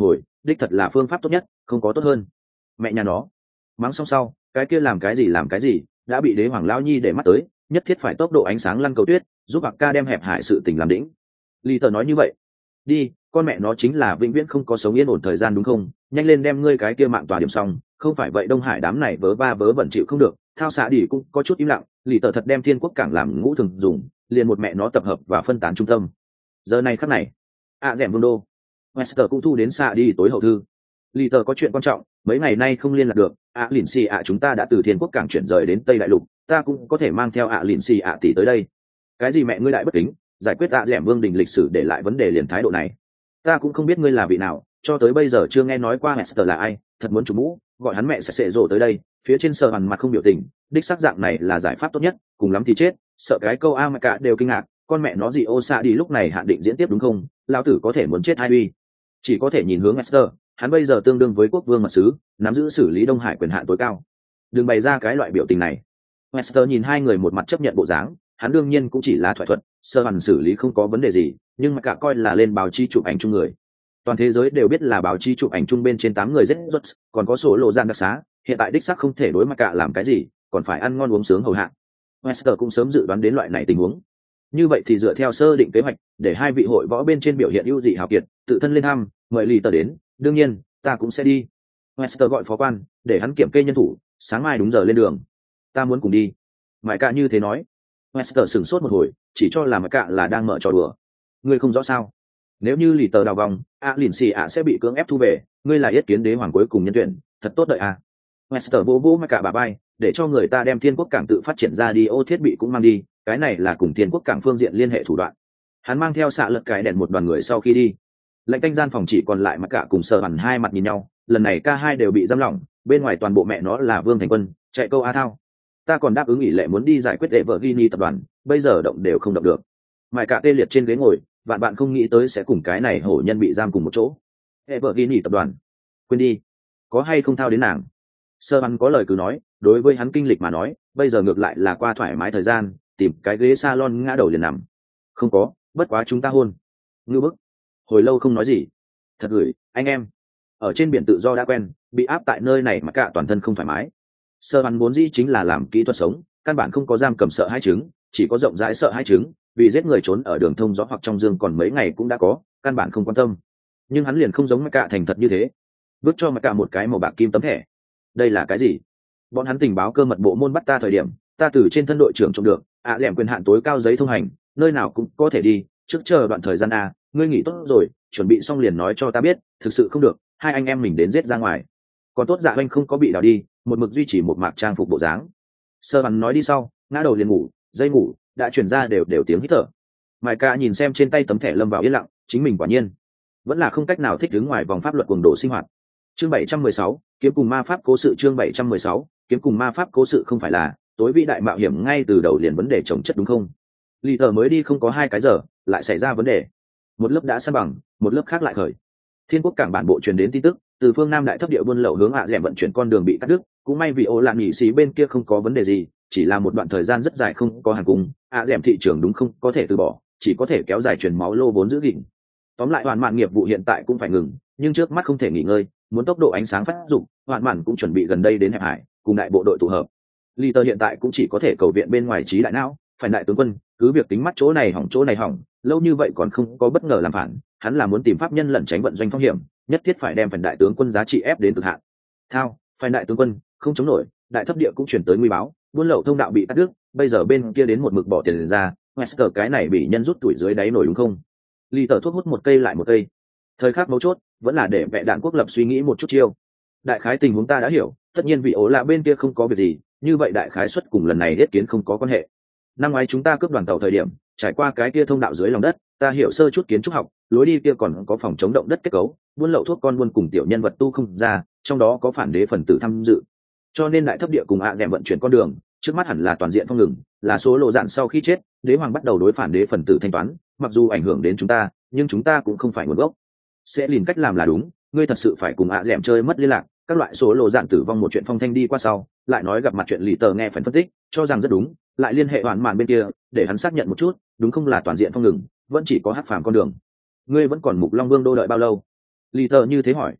đích thật là phương pháp tốt nhất, không có tốt hơn. Mẹ nhà nó, mắng xong sau, cái kia làm cái gì làm cái gì, đã bị đế hoàng lão nhi để mắt tới, nhất thiết phải tốc độ ánh sáng lăn cầu tuyết, giúp bạc ca đem hẹp hại sự tình làm đỉnh. Lý Tờ nói như vậy, đi, con mẹ nó chính là vĩnh viễn không có sống yên ổn thời gian đúng không? Nhanh lên đem ngươi cái kia mạng tòa điểm xong, không phải vậy Đông Hải đám này vớ va vớ vẩn chịu không được. Thao xạ đi cũng có chút im lặng, Lý Tờ thật đem Thiên Quốc cảng làm ngũ thường dùng, liền một mẹ nó tập hợp và phân tán trung tâm. Giờ này khắc này, ạ à, dẻm vương đô, Wester cũng thu đến xạ đi tối hậu thư. Lý Tờ có chuyện quan trọng, mấy ngày nay không liên lạc được, ạ à, lìn xì ạ chúng ta đã từ Thiên Quốc cảng chuyển rời đến Tây Đại Lục, ta cũng có thể mang theo ạ à, lìn xì ạ tỷ tới đây. Cái gì mẹ ngươi đại bất kính, giải quyết ạ à, dẻm vương đình lịch sử để lại vấn đề liền thái độ này. Ta cũng không biết ngươi là vị nào, cho tới bây giờ chưa nghe nói qua Wester là ai, thật muốn chủ mũ, gọi hắn mẹ sẽ sệ rộ tới đây. Phía trên sờ hằn mặt không biểu tình, đích xác dạng này là giải pháp tốt nhất, cùng lắm thì chết, sợ cái câu a mà cả đều kinh ngạc, con mẹ nó gì ô xạ đi lúc này hạn định diễn tiếp đúng không? Lão tử có thể muốn chết hai uy, chỉ có thể nhìn hướng Wester, hắn bây giờ tương đương với quốc vương mật sứ, nắm giữ xử lý Đông Hải quyền hạn tối cao. Đừng bày ra cái loại biểu tình này. Wester nhìn hai người một mặt chấp nhận bộ dáng, hắn đương nhiên cũng chỉ là thoại thuật, sơ hằn xử lý không có vấn đề gì, nhưng mà cả coi là lên báo chí chụp ảnh chung người. Toàn thế giới đều biết là báo chí chụp ảnh chung bên trên tám người rất rốt, còn có số lộ gian đặc xá, hiện tại đích xác không thể đối mặt cả làm cái gì, còn phải ăn ngon uống sướng hầu hạ. Wester cũng sớm dự đoán đến loại này tình huống. Như vậy thì dựa theo sơ định kế hoạch, để hai vị hội võ bên trên biểu hiện ưu dị hào kiệt, tự thân lên thăm, mời Lý Tờ đến, đương nhiên, ta cũng sẽ đi. Wester gọi phó quan, để hắn kiểm kê nhân thủ, sáng mai đúng giờ lên đường. Ta muốn cùng đi. Mãi cả như thế nói. Wester sửng sốt một hồi, chỉ cho là Mãi cả là đang mở trò đùa. Ngươi không rõ sao? Nếu như Lý Tờ đào vòng, ạ lìn xì ạ sẽ bị cưỡng ép thu về, ngươi là yết kiến đế hoàng cuối cùng nhân tuyển, thật tốt đợi à. Wester vô vô Mãi cả bà bay, để cho người ta đem Thiên Quốc cảng tự phát triển ra đi ô thiết bị cũng mang đi, cái này là cùng Thiên Quốc cảng phương diện liên hệ thủ đoạn. Hắn mang theo xạ lật cái đèn một đoàn người sau khi đi. Lệnh canh gian phòng chỉ còn lại Mãi cả cùng Sở hẳn hai mặt nhìn nhau, lần này ca hai đều bị giam lỏng, bên ngoài toàn bộ mẹ nó là Vương Thành Quân, chạy câu a thao. Ta còn đáp ứng nghỉ lệ muốn đi giải quyết đệ vợ Gini tập đoàn, bây giờ động đều không động được. Mãi cả tê liệt trên ghế ngồi, vạn bạn không nghĩ tới sẽ cùng cái này hổ nhân bị giam cùng một chỗ. Đệ vợ Gini tập đoàn, quên đi, có hay không thao đến nàng. Sơ Bắn có lời cứ nói, đối với hắn kinh lịch mà nói, bây giờ ngược lại là qua thoải mái thời gian, tìm cái ghế salon ngã đầu liền nằm. Không có, bất quá chúng ta hôn. Ngư bức. Hồi lâu không nói gì. Thật gửi, anh em. Ở trên biển tự do đã quen, bị áp tại nơi này mà cả toàn thân không thoải mái. Sơ Bắn vốn dĩ chính là làm kỹ thuật sống, căn bản không có giam cầm sợ hai chứng, chỉ có rộng rãi sợ hai chứng, vì giết người trốn ở đường thông gió hoặc trong dương còn mấy ngày cũng đã có, căn bản không quan tâm. Nhưng hắn liền không giống mà cả thành thật như thế. Bước cho mà cả một cái màu bạc kim tấm thẻ. Đây là cái gì? Bọn hắn tình báo cơ mật bộ môn bắt ta thời điểm, ta từ trên thân đội trưởng trộm được, ạ à, dẻm quyền hạn tối cao giấy thông hành, nơi nào cũng có thể đi, trước chờ đoạn thời gian a, ngươi nghỉ tốt rồi, chuẩn bị xong liền nói cho ta biết, thực sự không được, hai anh em mình đến giết ra ngoài. Còn tốt Dạ Anh không có bị đào đi, một mực duy trì một mạc trang phục bộ dáng. Sơ Bắn nói đi sau, ngã đầu liền ngủ, dây ngủ đã chuyển ra đều đều tiếng hít thở. Mai ca nhìn xem trên tay tấm thẻ lâm vào yên lặng, chính mình quả nhiên vẫn là không cách nào thích ứng ngoài vòng pháp luật cuồng độ sinh hoạt. Chương bảy trăm mười sáu, kiếm cùng ma pháp cố sự. Chương bảy trăm mười sáu, kiếm cùng ma pháp cố sự không phải là tối vĩ đại mạo hiểm ngay từ đầu liền vấn đề trồng chất đúng không? Lý Tờ mới đi không có hai cái giờ, lại xảy ra vấn đề. Một lớp đã san bằng, một lớp khác lại khởi. Thiên Quốc cảng bản bộ truyền đến tin tức, từ phương Nam đại thấp địa buôn lậu hướng hạ dẻm vận chuyển con đường bị cắt đứt, cũng may vì ô lạn nhị xí bên kia không có vấn đề gì, chỉ là một đoạn thời gian rất dài không có hàng cung, hạ dẻm thị trường đúng không có thể từ bỏ, chỉ có thể kéo dài truyền máu lô vốn giữ gìn. Tóm lại hoàn mạn nghiệp vụ hiện tại cũng phải ngừng, nhưng trước mắt không thể nghỉ ngơi, muốn tốc độ ánh sáng phát dụng, hoàn mạn cũng chuẩn bị gần đây đến hẹp hải, cùng đại bộ đội tụ hợp. Lý Tờ hiện tại cũng chỉ có thể cầu viện bên ngoài trí đại não, phải đại tướng quân, cứ việc tính mắt chỗ này hỏng chỗ này hỏng, lâu như vậy còn không có bất ngờ làm phản, hắn là muốn tìm pháp nhân lẩn tránh vận doanh phong hiểm, nhất thiết phải đem phần đại tướng quân giá trị ép đến cực hạn. Thao, phải đại tướng quân không chống nổi, đại thấp địa cũng chuyển tới nguy báo, buôn lậu thông đạo bị cắt đứt, bây giờ bên kia đến một mực bỏ tiền ra, Wester cái này bị nhân rút tuổi dưới đáy nổi đúng không? Lý Tờ thuốc hút một cây lại một cây. Thời khắc mấu chốt, vẫn là để vệ đạn quốc lập suy nghĩ một chút chiêu. Đại khái tình huống ta đã hiểu, tất nhiên vị ố lạ bên kia không có việc gì, như vậy đại khái xuất cùng lần này hết kiến không có quan hệ. Năm ngoái chúng ta cướp đoàn tàu thời điểm, trải qua cái kia thông đạo dưới lòng đất, ta hiểu sơ chút kiến trúc học, lối đi kia còn có phòng chống động đất kết cấu, buôn lậu thuốc con buôn cùng tiểu nhân vật tu không ra, trong đó có phản đế phần tử tham dự. Cho nên đại thấp địa cùng ạ dẻm vận chuyển con đường, trước mắt hẳn là toàn diện phong ngừng, là số lộ dạn sau khi chết, đế hoàng bắt đầu đối phản đế phần tử thanh toán, mặc dù ảnh hưởng đến chúng ta, nhưng chúng ta cũng không phải nguồn gốc. Sẽ liền cách làm là đúng, ngươi thật sự phải cùng ạ dẻm chơi mất liên lạc, các loại số lộ dạn tử vong một chuyện phong thanh đi qua sau, lại nói gặp mặt chuyện Lý Tờ nghe phần phân tích, cho rằng rất đúng, lại liên hệ hoàn mạn bên kia, để hắn xác nhận một chút, đúng không là toàn diện phong ngừng, vẫn chỉ có hắc phàm con đường. Ngươi vẫn còn mục long vương đô đợi bao lâu? Lý Tờ như thế hỏi.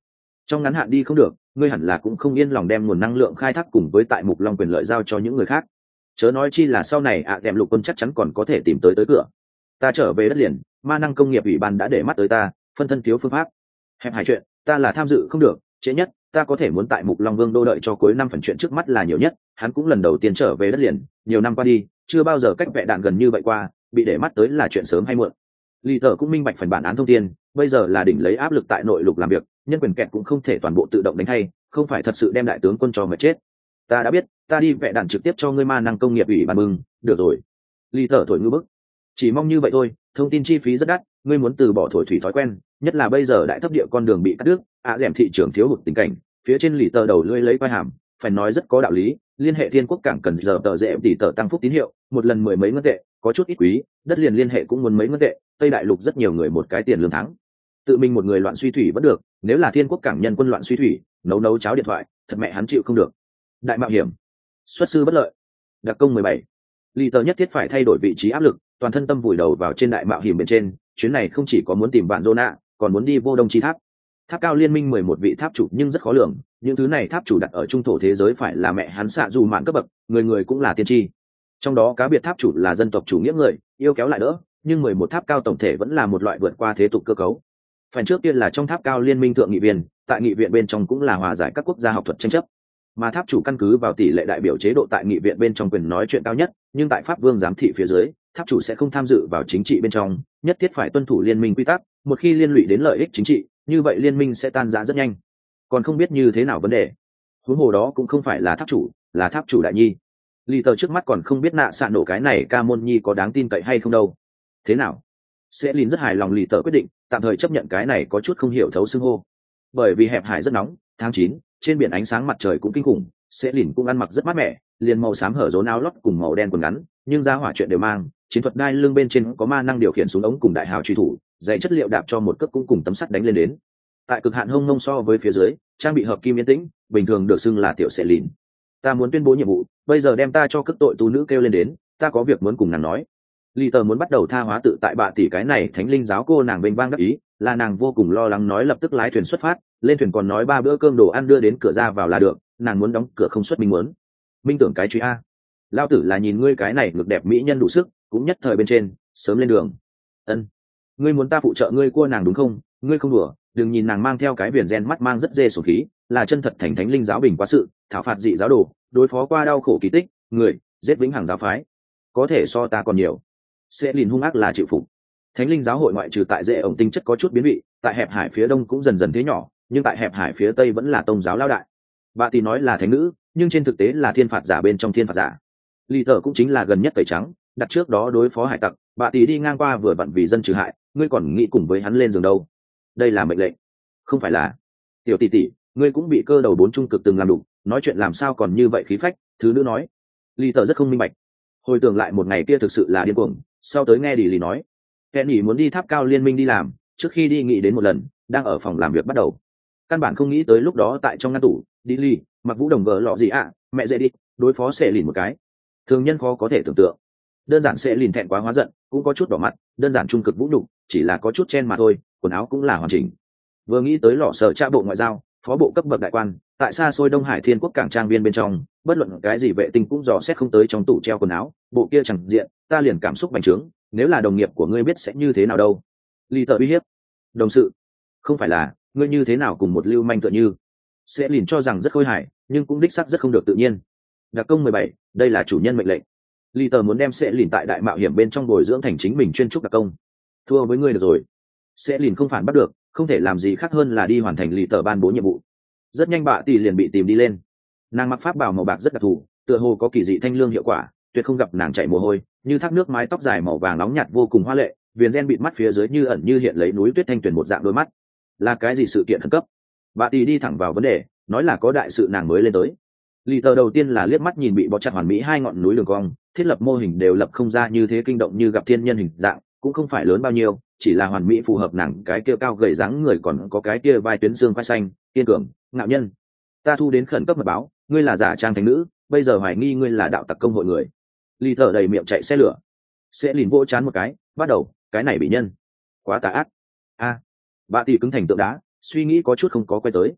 trong ngắn hạn đi không được, ngươi hẳn là cũng không yên lòng đem nguồn năng lượng khai thác cùng với tại mục long quyền lợi giao cho những người khác, chớ nói chi là sau này ạ à đem lục quân chắc chắn còn có thể tìm tới tới cửa. Ta trở về đất liền, ma năng công nghiệp ủy ban đã để mắt tới ta, phân thân thiếu phương pháp. Hẹp hải chuyện ta là tham dự không được, trễ nhất ta có thể muốn tại mục long vương đô đợi cho cuối năm, phần chuyện trước mắt là nhiều nhất. Hắn cũng lần đầu tiên trở về đất liền, nhiều năm qua đi chưa bao giờ cách vẹ đạn gần như vậy qua, bị để mắt tới là chuyện sớm hay muộn. Lý tờ cũng minh bạch phần bản án thông tin, bây giờ là đỉnh lấy áp lực tại nội lục làm việc, nhân quyền kẹt cũng không thể toàn bộ tự động đánh hay, không phải thật sự đem đại tướng quân cho mà chết. Ta đã biết, ta đi vẽ đạn trực tiếp cho ngươi ma năng công nghiệp ủy ban mừng, được rồi. Lý tờ thổi ngư bức, chỉ mong như vậy thôi, thông tin chi phí rất đắt, ngươi muốn từ bỏ thổi thủy thói quen, nhất là bây giờ đại thấp địa con đường bị cắt đứt, ạ dẻm thị trường thiếu hụt tình cảnh, phía trên Lý tờ đầu lưỡi lấy quai hàm, phải nói rất có đạo lý, liên hệ thiên quốc cảng cần giờ tờ dễ tỷ tờ tăng phúc tín hiệu, một lần mười mấy ngân tệ, có chút ít quý, đất liền liên hệ cũng muốn mấy ngân tệ, tây đại lục rất nhiều người một cái tiền lương tháng, tự mình một người loạn suy thủy vẫn được, nếu là thiên quốc cảng nhân quân loạn suy thủy, nấu nấu cháo điện thoại, thật mẹ hắn chịu không được. Đại mạo hiểm, xuất sư bất lợi, đặc công mười bảy. Lý tờ nhất thiết phải thay đổi vị trí áp lực, toàn thân tâm vùi đầu vào trên đại mạo hiểm bên trên, chuyến này không chỉ có muốn tìm bạn Zona, còn muốn đi vô đông chi tháp. Tháp cao liên minh mười một vị tháp chủ nhưng rất khó lường, những thứ này tháp chủ đặt ở trung thổ thế giới phải là mẹ hắn xạ dù mạn cấp bậc, người người cũng là tiên tri. Trong đó cá biệt tháp chủ là dân tộc chủ nghĩa người, yêu kéo lại đỡ, nhưng mười một tháp cao tổng thể vẫn là một loại vượt qua thế tục cơ cấu. Phần trước tiên là trong tháp cao liên minh thượng nghị viên, tại nghị viện bên trong cũng là hòa giải các quốc gia học thuật tranh chấp. Mà tháp chủ căn cứ vào tỷ lệ đại biểu chế độ tại nghị viện bên trong quyền nói chuyện cao nhất, nhưng tại pháp vương giám thị phía dưới, tháp chủ sẽ không tham dự vào chính trị bên trong, nhất thiết phải tuân thủ liên minh quy tắc, một khi liên lụy đến lợi ích chính trị, như vậy liên minh sẽ tan rã rất nhanh. Còn không biết như thế nào vấn đề. Huống hồ đó cũng không phải là tháp chủ, là tháp chủ đại nhi. Lý tờ trước mắt còn không biết nạ xạ nổ cái này ca môn nhi có đáng tin cậy hay không đâu. Thế nào? Sẽ Lin rất hài lòng Lý tờ quyết định, tạm thời chấp nhận cái này có chút không hiểu thấu xưng hô. Bởi vì hẹp hải rất nóng, tháng chín, trên biển ánh sáng mặt trời cũng kinh khủng, Sẽ Lin cũng ăn mặc rất mát mẻ, liền màu xám hở rốn áo lót cùng màu đen quần ngắn, nhưng ra hỏa chuyện đều mang, chiến thuật đai lưng bên trên có ma năng điều khiển súng ống cùng đại hào truy thủ, giày chất liệu đạp cho một cước cũng cùng tấm sắt đánh lên đến. Tại cực hạn hông ngông so với phía dưới, trang bị hợp kim yên tĩnh, bình thường được xưng là tiểu Sẽ Lin. Ta muốn tuyên bố nhiệm vụ, bây giờ đem ta cho cất tội tu nữ kêu lên đến, ta có việc muốn cùng nàng nói. Lý tờ muốn bắt đầu tha hóa tự tại bạ tỷ cái này thánh linh giáo cô nàng vênh vang đắc ý, là nàng vô cùng lo lắng nói lập tức lái thuyền xuất phát, lên thuyền còn nói ba bữa cơm đồ ăn đưa đến cửa ra vào là được, nàng muốn đóng cửa không xuất minh muốn. Minh tưởng cái truy a. Lao tử là nhìn ngươi cái này ngực đẹp mỹ nhân đủ sức, cũng nhất thời bên trên, sớm lên đường. Ân, ngươi muốn ta phụ trợ ngươi cua nàng đúng không? Ngươi không đùa, đừng nhìn nàng mang theo cái viền gen mắt mang rất dê sổ khí, là chân thật thành thánh linh giáo bình quá sự, thảo phạt dị giáo đồ, đối phó qua đau khổ kỳ tích, người giết vĩnh hằng giáo phái, có thể so ta còn nhiều. Sẽ Lin hung ác là chịu phục. Thánh linh giáo hội ngoại trừ tại dễ ổng tinh chất có chút biến vị, tại hẹp hải phía đông cũng dần dần thế nhỏ, nhưng tại hẹp hải phía tây vẫn là tông giáo lao đại. Bà tỷ nói là thánh nữ, nhưng trên thực tế là thiên phạt giả bên trong thiên phạt giả. Lý tờ cũng chính là gần nhất tẩy trắng, đặt trước đó đối phó hải tặc, bà tỷ đi ngang qua vừa vặn vì dân trừ hại, ngươi còn nghĩ cùng với hắn lên giường đâu? Đây là mệnh lệnh, không phải là. Tiểu tỷ tỷ, ngươi cũng bị cơ đầu bốn trung cực từng làm đủ, nói chuyện làm sao còn như vậy khí phách? Thứ nữ nói. Lý tờ rất không minh bạch. Hồi tưởng lại một ngày kia thực sự là điên cuồng, sau tới nghe đi Lý nói, Kenny muốn đi tháp cao liên minh đi làm, trước khi đi nghĩ đến một lần, đang ở phòng làm việc bắt đầu. Căn bản không nghĩ tới lúc đó tại trong ngăn tủ, đi Lý, mặc vũ đồng vợ lọ gì ạ, à, mẹ dễ đi, đối phó Sẽ Lìn một cái. Thường nhân khó có thể tưởng tượng. Đơn giản Sẽ Lìn thẹn quá hóa giận, cũng có chút đỏ mặt, đơn giản trung cực vũ nhục, chỉ là có chút chen mà thôi, quần áo cũng là hoàn chỉnh. Vừa nghĩ tới lọ sở tra bộ ngoại giao, phó bộ cấp bậc đại quan, tại xa xôi Đông Hải Thiên Quốc cảng trang viên bên trong, bất luận cái gì vệ tinh cũng dò xét không tới trong tủ treo quần áo, bộ kia chẳng diện, ta liền cảm xúc bành trướng, nếu là đồng nghiệp của ngươi biết sẽ như thế nào đâu. Lý tờ uy hiếp. Đồng sự, không phải là, ngươi như thế nào cùng một lưu manh tựa như. Sẽ Lìn cho rằng rất khôi hài, nhưng cũng đích xác rất không được tự nhiên. Đặc công mười bảy, đây là chủ nhân mệnh lệnh. Lý tờ muốn đem Sẽ Lìn tại đại mạo hiểm bên trong bồi dưỡng thành chính mình chuyên trúc đặc công. Thua với ngươi được rồi. Sẽ Lìn không phản bắt được, không thể làm gì khác hơn là đi hoàn thành Lý tờ ban bố nhiệm vụ. Rất nhanh bạ tỷ liền bị tìm đi lên. Nàng mặc pháp bào màu bạc rất đặc thù, tựa hồ có kỳ dị thanh lương hiệu quả, tuyệt không gặp nàng chảy mồ hôi, như thác nước, mái tóc dài màu vàng nóng nhạt vô cùng hoa lệ, viền gen bịt mắt phía dưới như ẩn như hiện lấy núi tuyết thanh tuyền một dạng đôi mắt. Là cái gì sự kiện khẩn cấp? Bạ tỷ đi thẳng vào vấn đề, nói là có đại sự nàng mới lên tới. Lý tờ đầu tiên là liếc mắt nhìn bị bó chặt hoàn mỹ hai ngọn núi đường cong, thiết lập mô hình đều lập không ra như thế kinh động như gặp thiên nhân hình dạng, cũng không phải lớn bao nhiêu, chỉ là hoàn mỹ phù hợp nàng cái kia cao gầy dáng người còn có cái kia vai tuyến xương vai xanh, kiên cường, ngạo nhân. Ta thu đến khẩn cấp mật báo, ngươi là giả trang thánh nữ, bây giờ hoài nghi ngươi là đạo tặc công hội người. Lý tờ đầy miệng chạy xe lửa. Sẽ Lìn vỗ chán một cái, bắt đầu, cái này bị nhân quá tà ác. A, bà tỷ cứng thành tượng đá, suy nghĩ có chút không có quay tới.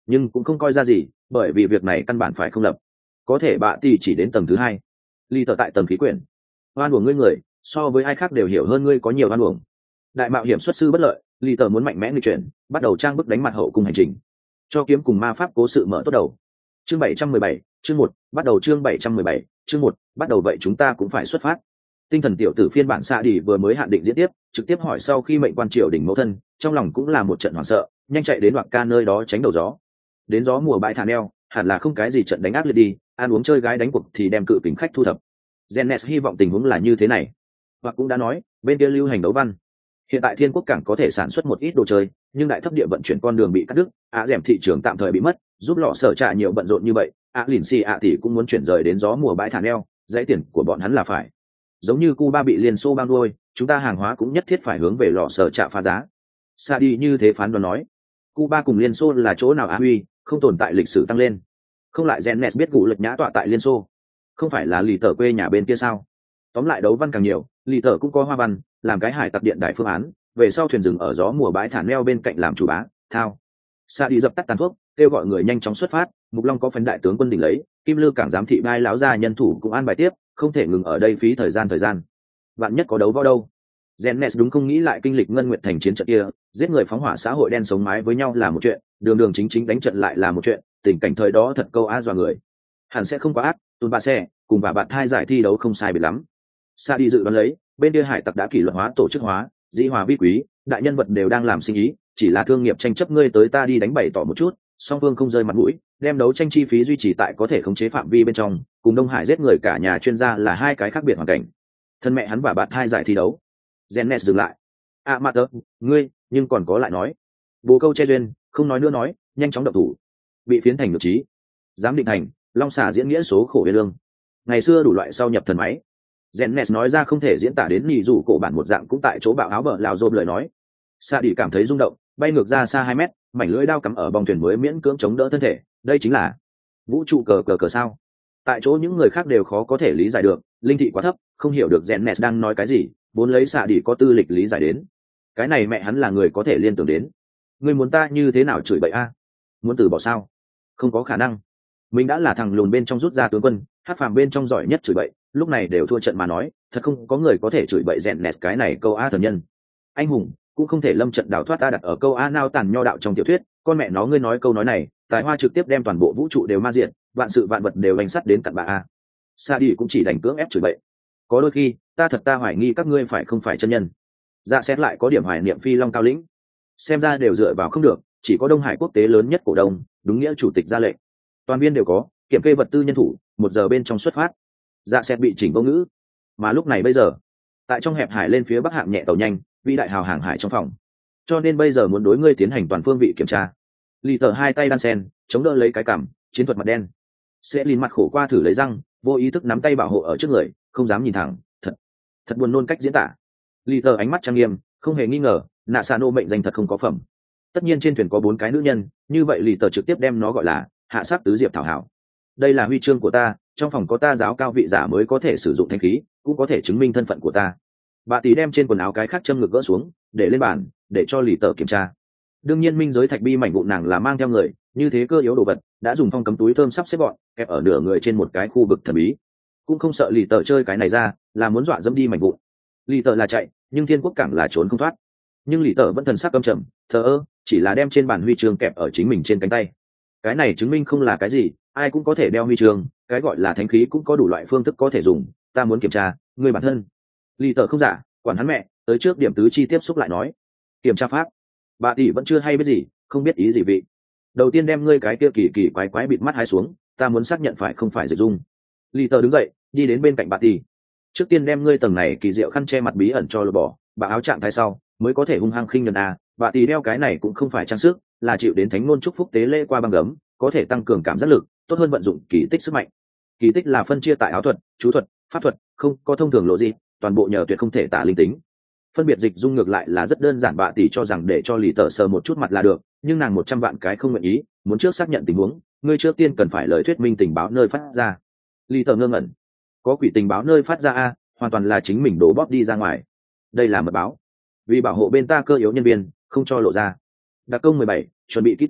nhưng cũng không coi ra gì, bởi vì việc này căn bản phải không lập. Có thể bạ tỷ chỉ đến tầng thứ hai. Ly tờ tại tầng khí quyển. Oan uổng ngươi người, so với ai khác đều hiểu hơn ngươi có nhiều oan uổng. Đại mạo hiểm xuất sư bất lợi, Ly tờ muốn mạnh mẽ nghịch chuyển, bắt đầu trang bức đánh mặt hậu cung hành trình. Cho kiếm cùng ma pháp cố sự mở tốt đầu. Chương bảy trăm mười bảy, chương một, bắt đầu chương bảy trăm mười bảy, chương một, bắt đầu vậy chúng ta cũng phải xuất phát. Tinh thần tiểu tử phiên bản xạ đi vừa mới hạn định diễn tiếp, trực tiếp hỏi sau khi mệnh quan triều đỉnh mẫu thân, trong lòng cũng là một trận hoảng sợ, nhanh chạy đến Đoạc Ca nơi đó tránh đầu gió. Đến gió mùa bãi thả neo, hẳn là không cái gì trận đánh ác liệt đi, ăn uống chơi gái đánh cuộc thì đem cự kính khách thu thập. Genes hy vọng tình huống là như thế này. Và cũng đã nói, bên kia lưu hành đấu văn. Hiện tại Thiên Quốc cảng có thể sản xuất một ít đồ chơi, nhưng đại thấp địa vận chuyển con đường bị cắt đứt, ạ dẻm thị trường tạm thời bị mất, giúp lọ sở trả nhiều bận rộn như vậy, ạ lìn xì ạ tỷ cũng muốn chuyển rời đến gió mùa bãi thả neo, dãy tiền của bọn hắn là phải. Giống như Cuba bị Liên Xô bao nuôi, chúng ta hàng hóa cũng nhất thiết phải hướng về lọ sở trả phá giá. Sa đi như thế phán đoán nói, Cuba cùng Liên Xô là chỗ nào á huy, không tồn tại lịch sử tăng lên. Không lại Genes biết gụ lực nhã tọa tại Liên Xô, không phải là lì tờ quê nhà bên kia sao? Tóm lại đấu văn càng nhiều, lì tờ cũng có hoa văn, làm cái hải tặc điện đại phương án, về sau thuyền dừng ở gió mùa bãi thả neo bên cạnh làm chủ bá. Thao. Sa đi dập tắt tàn thuốc, kêu gọi người nhanh chóng xuất phát. Mục Long có phấn đại tướng quân đỉnh lấy, Kim Lư cảng giám thị bai láo ra nhân thủ cũng an bài tiếp, không thể ngừng ở đây phí thời gian thời gian. Vạn nhất có đấu võ đâu? Genes đúng không nghĩ lại kinh lịch ngân nguyệt thành chiến trận kia, giết người phóng hỏa xã hội đen sống mái với nhau là một chuyện, đường đường chính chính đánh trận lại là một chuyện, tình cảnh thời đó thật câu á dọa người. Hẳn sẽ không quá ác, tuần ba xe cùng bà bạn hai giải thi đấu không sai biệt lắm. Sa đi dự đoán lấy, bên kia hải tặc đã kỷ luật hóa tổ chức hóa, dĩ hòa vi quý, đại nhân vật đều đang làm sinh ý, chỉ là thương nghiệp tranh chấp ngươi tới ta đi đánh bày tỏ một chút, song phương không rơi mặt mũi, đem đấu tranh chi phí duy trì tại có thể khống chế phạm vi bên trong, cùng Đông Hải giết người cả nhà chuyên gia là hai cái khác biệt hoàn cảnh. Thân mẹ hắn và bạn hai giải thi đấu. Genes dừng lại. À mà tớ, ngươi, nhưng còn có lại nói. Bố câu che duyên, không nói nữa nói, nhanh chóng động thủ. Bị phiến thành ngược trí. Giám định thành, long xà diễn nghĩa số khổ biên lương. Ngày xưa đủ loại sau nhập thần máy. Genes nói ra không thể diễn tả đến nhị rủ cổ bản một dạng cũng tại chỗ bạo áo bờ lào rôm lời nói. Sa đi cảm thấy rung động, bay ngược ra xa hai mét, mảnh lưỡi đao cắm ở bong thuyền mới miễn cưỡng chống đỡ thân thể. Đây chính là vũ trụ cờ cờ cờ sao? Tại chỗ những người khác đều khó có thể lý giải được, linh thị quá thấp, không hiểu được Genes đang nói cái gì, vốn lấy Sa đi có tư lịch lý giải đến. Cái này mẹ hắn là người có thể liên tưởng đến. Ngươi muốn ta như thế nào chửi bậy a? Muốn từ bỏ sao? Không có khả năng. Mình đã là thằng lùn bên trong rút ra tướng quân, hát phàm bên trong giỏi nhất chửi bậy, lúc này đều thua trận mà nói, thật không có người có thể chửi bậy Genes cái này câu a thần nhân. Anh hùng cũng không thể lâm trận đào thoát ta đặt ở câu a nao tàn nho đạo trong tiểu thuyết, con mẹ nó ngươi nói câu nói này, tài hoa trực tiếp đem toàn bộ vũ trụ đều ma diện, vạn sự vạn vật đều bánh sắt đến cặn bạ a. Sa đi cũng chỉ đành cưỡng ép chửi bậy. Có đôi khi, ta thật ta hoài nghi các ngươi phải không phải chân nhân. Dạ xét lại có điểm hoài niệm phi long cao lĩnh. Xem ra đều dựa vào không được, chỉ có Đông Hải quốc tế lớn nhất cổ đông, đúng nghĩa chủ tịch ra lệnh. Toàn viên đều có, kiểm kê vật tư nhân thủ, một giờ bên trong xuất phát. Dạ xét bị chỉnh vô ngữ. Mà lúc này bây giờ, tại trong hẹp hải lên phía bắc hạng nhẹ tàu nhanh, vĩ đại hào hàng hải trong phòng. Cho nên bây giờ muốn đối ngươi tiến hành toàn phương vị kiểm tra. Lì tờ hai tay đan sen, chống đỡ lấy cái cằm, chiến thuật mặt đen. Sẽ lìn mặt khổ qua thử lấy răng, vô ý thức nắm tay bảo hộ ở trước người, không dám nhìn thẳng, thật, thật buồn nôn cách diễn tả. Lì tờ ánh mắt trang nghiêm, không hề nghi ngờ, nạ xà nô mệnh danh thật không có phẩm. Tất nhiên trên thuyền có bốn cái nữ nhân, như vậy lì tờ trực tiếp đem nó gọi là hạ sắc tứ diệp thảo hảo. Đây là huy chương của ta, trong phòng có ta giáo cao vị giả mới có thể sử dụng thanh khí, cũng có thể chứng minh thân phận của ta. Bà tí đem trên quần áo cái khác châm ngực gỡ xuống, để lên bàn, để cho lì tờ kiểm tra. Đương nhiên minh giới thạch bi mảnh vụn nàng là mang theo người, như thế cơ yếu đồ vật, đã dùng phong cấm túi thơm sắp xếp gọn, kẹp ở nửa người trên một cái khu vực thần bí. Cũng không sợ lì tờ chơi cái này ra, là muốn dọa dẫm đi mảnh vụn. Lì tờ là chạy, nhưng thiên quốc cảng là trốn không thoát. Nhưng lì tờ vẫn thần sắc căm trầm, thờ ơ, chỉ là đem trên bàn huy chương kẹp ở chính mình trên cánh tay. Cái này chứng minh không là cái gì, ai cũng có thể đeo huy chương, cái gọi là thánh khí cũng có đủ loại phương thức có thể dùng. Ta muốn kiểm tra người bản thân. Lì tờ không giả, quản hắn mẹ, tới trước điểm tứ chi tiếp xúc lại nói. Kiểm tra pháp. Bà tỷ vẫn chưa hay biết gì, không biết ý gì vị. Đầu tiên đem ngươi cái kia kỳ kỳ quái quái bịt mắt hai xuống, ta muốn xác nhận phải không phải dịch dung. Lì tờ đứng dậy, đi đến bên cạnh bà tỷ. Trước tiên đem ngươi tầng này kỳ diệu khăn che mặt bí ẩn cho lột bỏ, bà áo trạng thái sau mới có thể hung hăng khinh nhân à. Bà tỷ đeo cái này cũng không phải trang sức, là chịu đến thánh ngôn chúc phúc tế lễ qua băng gấm, có thể tăng cường cảm giác lực, tốt hơn vận dụng kỳ tích sức mạnh. Kỳ tích là phân chia tại áo thuật, chú thuật, pháp thuật, không có thông thường lộ gì, toàn bộ nhờ tuyệt không thể tả linh tính. Phân biệt dịch dung ngược lại là rất đơn giản, bạ tỷ cho rằng để cho lì tờ sờ một chút mặt là được, nhưng nàng một trăm vạn cái không nguyện ý, muốn trước xác nhận tình huống, ngươi trước tiên cần phải lời thuyết minh tình báo nơi phát ra. Lì tờ ngơ ngẩn, có quỷ tình báo nơi phát ra a, hoàn toàn là chính mình đổ bóp đi ra ngoài. Đây là mật báo, vì bảo hộ bên ta cơ yếu nhân viên, không cho lộ ra. Đặc công mười bảy, chuẩn bị kỹ càng,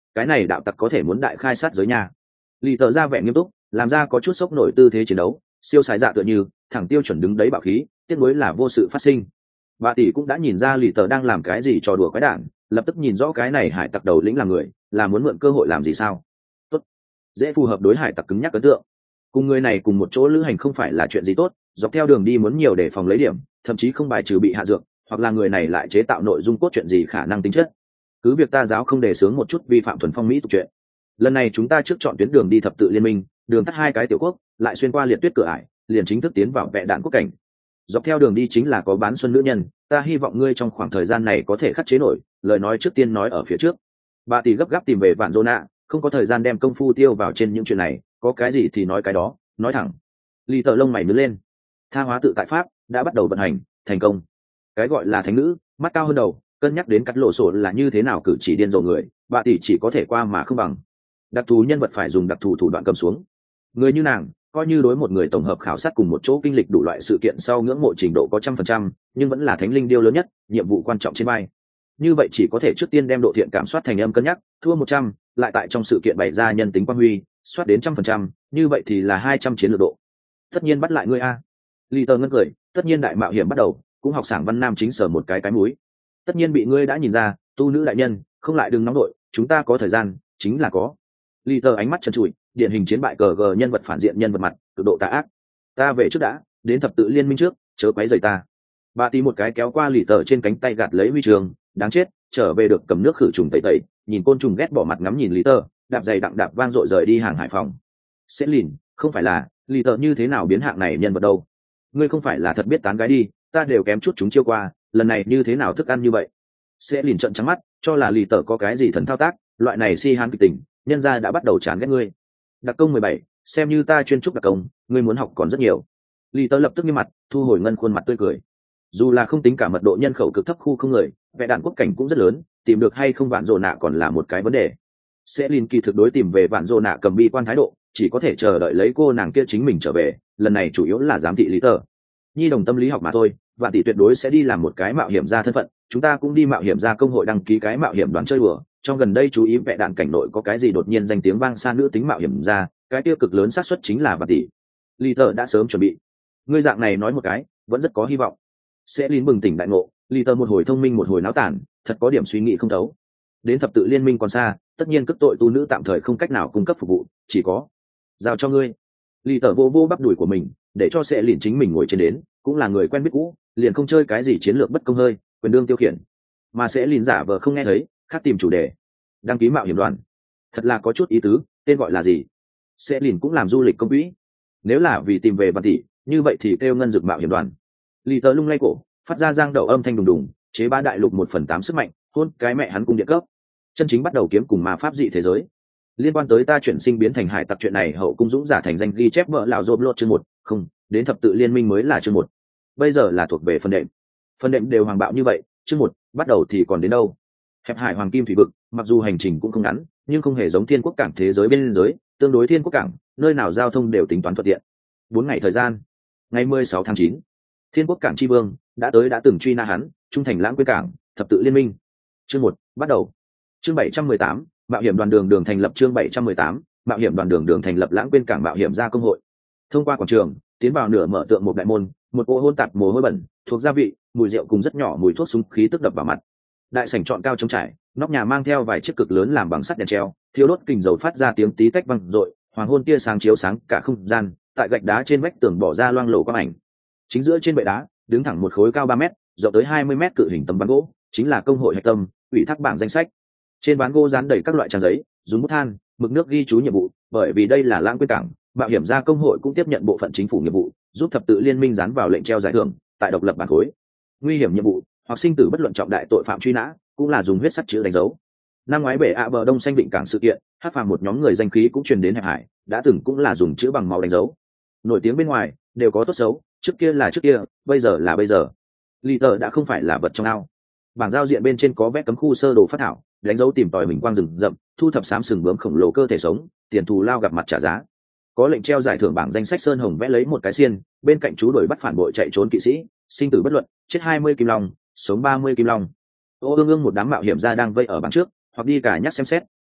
cái này đạo tặc có thể muốn đại khai sát giới nhà. Lì tờ ra vẻ nghiêm túc, làm ra có chút sốc nổi tư thế chiến đấu, siêu sái dạ tựa như thẳng tiêu chuẩn đứng đấy bạo khí, tiếc nuối là vô sự phát sinh. Bà tỷ cũng đã nhìn ra lì tờ đang làm cái gì trò đùa quái đản, lập tức nhìn rõ cái này hải tặc đầu lĩnh là người, là muốn mượn cơ hội làm gì sao? Tốt, dễ phù hợp đối hải tặc cứng nhắc ấn tượng. Cùng người này cùng một chỗ lữ hành không phải là chuyện gì tốt, dọc theo đường đi muốn nhiều để phòng lấy điểm, thậm chí không bài trừ bị hạ dược, hoặc là người này lại chế tạo nội dung cốt truyện gì khả năng tính chất. Cứ việc ta giáo không đề xướng một chút vi phạm thuần phong mỹ tục truyện. Lần này chúng ta trước chọn tuyến đường đi thập tự liên minh, đường tắt hai cái tiểu quốc, lại xuyên qua liệt tuyết cửa ải, liền chính thức tiến vào vẽ đạn quốc cảnh. Dọc theo đường đi chính là có bán xuân nữ nhân, ta hy vọng ngươi trong khoảng thời gian này có thể khắc chế nổi. Lời nói trước tiên nói ở phía trước. Bà tỷ gấp gáp tìm về vạn Zona, không có thời gian đem công phu tiêu vào trên những chuyện này, có cái gì thì nói cái đó, nói thẳng. Ly tờ lông mày nhướng lên. Tha hóa tự tại pháp đã bắt đầu vận hành, thành công. Cái gọi là thánh nữ, mắt cao hơn đầu, cân nhắc đến cắt lộ sổ là như thế nào cử chỉ điên rồ người, bà tỷ chỉ có thể qua mà không bằng. Đặc thù nhân vật phải dùng đặc thù thủ đoạn cầm xuống. Người như nàng, coi như đối một người tổng hợp khảo sát cùng một chỗ kinh lịch đủ loại sự kiện sau ngưỡng mộ trình độ có trăm phần trăm, nhưng vẫn là thánh linh điêu lớn nhất, nhiệm vụ quan trọng trên vai. Như vậy chỉ có thể trước tiên đem độ thiện cảm soát thành âm cân nhắc, thua một trăm, lại tại trong sự kiện bày ra nhân tính quang huy, soát đến trăm phần trăm, như vậy thì là hai trăm chiến lược độ. Tất nhiên bắt lại ngươi a. Ly tờ ngân cười, tất nhiên đại mạo hiểm bắt đầu, cũng học sảng văn nam chính sở một cái cái mũi. Tất nhiên bị ngươi đã nhìn ra, tu nữ đại nhân, không lại đừng nóng đội, chúng ta có thời gian, chính là có. Ly tờ ánh mắt trần trụi, điển hình chiến bại cờ gờ nhân vật phản diện nhân vật mặt, cực độ tà ác. Ta về trước đã, đến thập tự liên minh trước, chớ quấy rầy ta. Bà tí một cái kéo qua lì tờ trên cánh tay gạt lấy huy trường, đáng chết, trở về được cầm nước khử trùng tẩy tẩy, nhìn côn trùng ghét bỏ mặt ngắm nhìn lì tờ, đạp giày đặng đạp vang dội rời đi hàng hải phòng. Sẽ lìn, không phải là, lì tờ như thế nào biến hạng này nhân vật đâu? Ngươi không phải là thật biết tán gái đi, ta đều kém chút chúng chiêu qua, lần này như thế nào thức ăn như vậy? Sẽ lìn trợn trắng mắt, cho là lì tờ có cái gì thần thao tác, loại này si hán kịch tình, nhân gia đã bắt đầu chán ghét ngươi. Đặc công mười bảy, xem như ta chuyên trúc đặc công, ngươi muốn học còn rất nhiều. Lì tờ lập tức nghiêm mặt, thu hồi ngân khuôn mặt tươi cười. Dù là không tính cả mật độ nhân khẩu cực thấp khu không người, vẽ đạn quốc cảnh cũng rất lớn, tìm được hay không vạn rồ nạ còn là một cái vấn đề. Sẽ lìn kỳ thực đối tìm về vạn rồ nạ cầm bi quan thái độ, chỉ có thể chờ đợi lấy cô nàng kia chính mình trở về, lần này chủ yếu là giám thị lý tờ. Nhi đồng tâm lý học mà thôi, vạn tỷ tuyệt đối sẽ đi làm một cái mạo hiểm ra thân phận, chúng ta cũng đi mạo hiểm ra công hội đăng ký cái mạo hiểm đoàn chơi đùa. Trong gần đây chú ý vẽ đạn cảnh nội có cái gì đột nhiên danh tiếng vang xa nữ tính mạo hiểm ra, cái tiêu cực lớn xác suất chính là vạn tỷ. Lý tờ đã sớm chuẩn bị. Ngươi dạng này nói một cái, vẫn rất có hy vọng. Sẽ lín bừng tỉnh đại ngộ, Lý tờ một hồi thông minh một hồi náo tản, thật có điểm suy nghĩ không thấu. Đến thập tự liên minh còn xa, tất nhiên cất tội tu nữ tạm thời không cách nào cung cấp phục vụ, chỉ có giao cho ngươi. Lý tờ vô vô bắp đùi của mình, để cho sẽ lìn chính mình ngồi trên đến, cũng là người quen biết cũ, liền không chơi cái gì chiến lược bất công hơi, quyền đương tiêu khiển, mà sẽ lìn giả vờ không nghe thấy, khác tìm chủ đề. Đăng ký mạo hiểm đoàn, thật là có chút ý tứ, tên gọi là gì? Sẽ lìn cũng làm du lịch công quỹ, nếu là vì tìm về vạn tỷ, như vậy thì kêu ngân dược mạo hiểm đoàn. Lý tờ lung lay cổ, phát ra giang đầu âm thanh đùng đùng, chế ba đại lục một phần tám sức mạnh, hôn cái mẹ hắn cung địa cấp, chân chính bắt đầu kiếm cùng ma pháp dị thế giới. Liên quan tới ta chuyển sinh biến thành hải tặc chuyện này, hậu cung dũng giả thành danh ghi chép vợ lão rộp lột chương một, không, đến thập tự liên minh mới là chương một. Bây giờ là thuộc về phần đệm. Phần đệm đều hoàng bạo như vậy, chương một, bắt đầu thì còn đến đâu? Hẹp hải hoàng kim thủy vực, mặc dù hành trình cũng không ngắn, nhưng không hề giống thiên quốc cảng thế giới bên giới, tương đối thiên quốc cảng, nơi nào giao thông đều tính toán thuận tiện. Bốn ngày thời gian. Ngày mười sáu tháng chín, thiên quốc cảng tri vương đã tới đã từng truy na hắn, trung thành lãng quên cảng, thập tự liên minh. Chương một, bắt đầu. Chương bảy trăm mười tám, mạo hiểm đoàn đường đường thành lập. Chương bảy trăm mười tám, mạo hiểm đoàn đường đường thành lập lãng quên cảng mạo hiểm gia công hội. Thông qua quảng trường, tiến vào nửa mở tượng một đại môn, một cỗ hôn tạp mồ hôi bẩn, thuộc gia vị, mùi rượu cùng rất nhỏ mùi thuốc súng khí tức đập vào mặt. Đại sảnh trọn cao trống trải, nóc nhà mang theo vài chiếc cực lớn làm bằng sắt đèn treo, thiếu đốt kình dầu phát ra tiếng tí tách vang dội, hoàng hôn tia sáng chiếu sáng cả không gian, tại gạch đá trên vách tường bỏ ra loang lổ quang ảnh. Chính giữa trên bệ đá, đứng thẳng một khối cao ba mét, rộng tới hai mươi mét cự hình tấm ván gỗ, chính là công hội hạch tâm, ủy thác bảng danh sách. Trên ván gỗ dán đầy các loại trang giấy, dùng bút than, mực nước ghi chú nhiệm vụ, bởi vì đây là lãng quên cảng, mạo hiểm gia công hội cũng tiếp nhận bộ phận chính phủ nghiệp vụ, giúp thập tự liên minh dán vào lệnh treo giải thưởng, tại độc lập bản khối. Nguy hiểm nhiệm vụ, hoặc sinh tử bất luận trọng đại tội phạm truy nã, cũng là dùng huyết sắt chữ đánh dấu. Năm ngoái bể ạ bờ đông xanh vịnh cảng sự kiện, hát phàm một nhóm người danh khí cũng truyền đến hẹp hải, đã từng cũng là dùng chữ bằng máu đánh dấu. Nổi tiếng bên ngoài đều có tốt xấu, trước kia là trước kia, bây giờ là bây giờ. Lý tờ đã không phải là vật trong ao. Bảng giao diện bên trên có vẽ cấm khu sơ đồ phát thảo, đánh dấu tìm tòi mình quang rừng rậm, thu thập xám sừng bướm khổng lồ cơ thể sống, tiền thù lao gặp mặt trả giá. Có lệnh treo giải thưởng bảng danh sách sơn hồng vẽ lấy một cái xiên, bên cạnh chú đuổi bắt phản bội chạy trốn kỵ sĩ, sinh tử bất luận, chết hai mươi kim long, sống ba mươi kim long. Ô ương ương một đám mạo hiểm gia đang vây ở bảng trước, hoặc đi cả nhắc xem xét,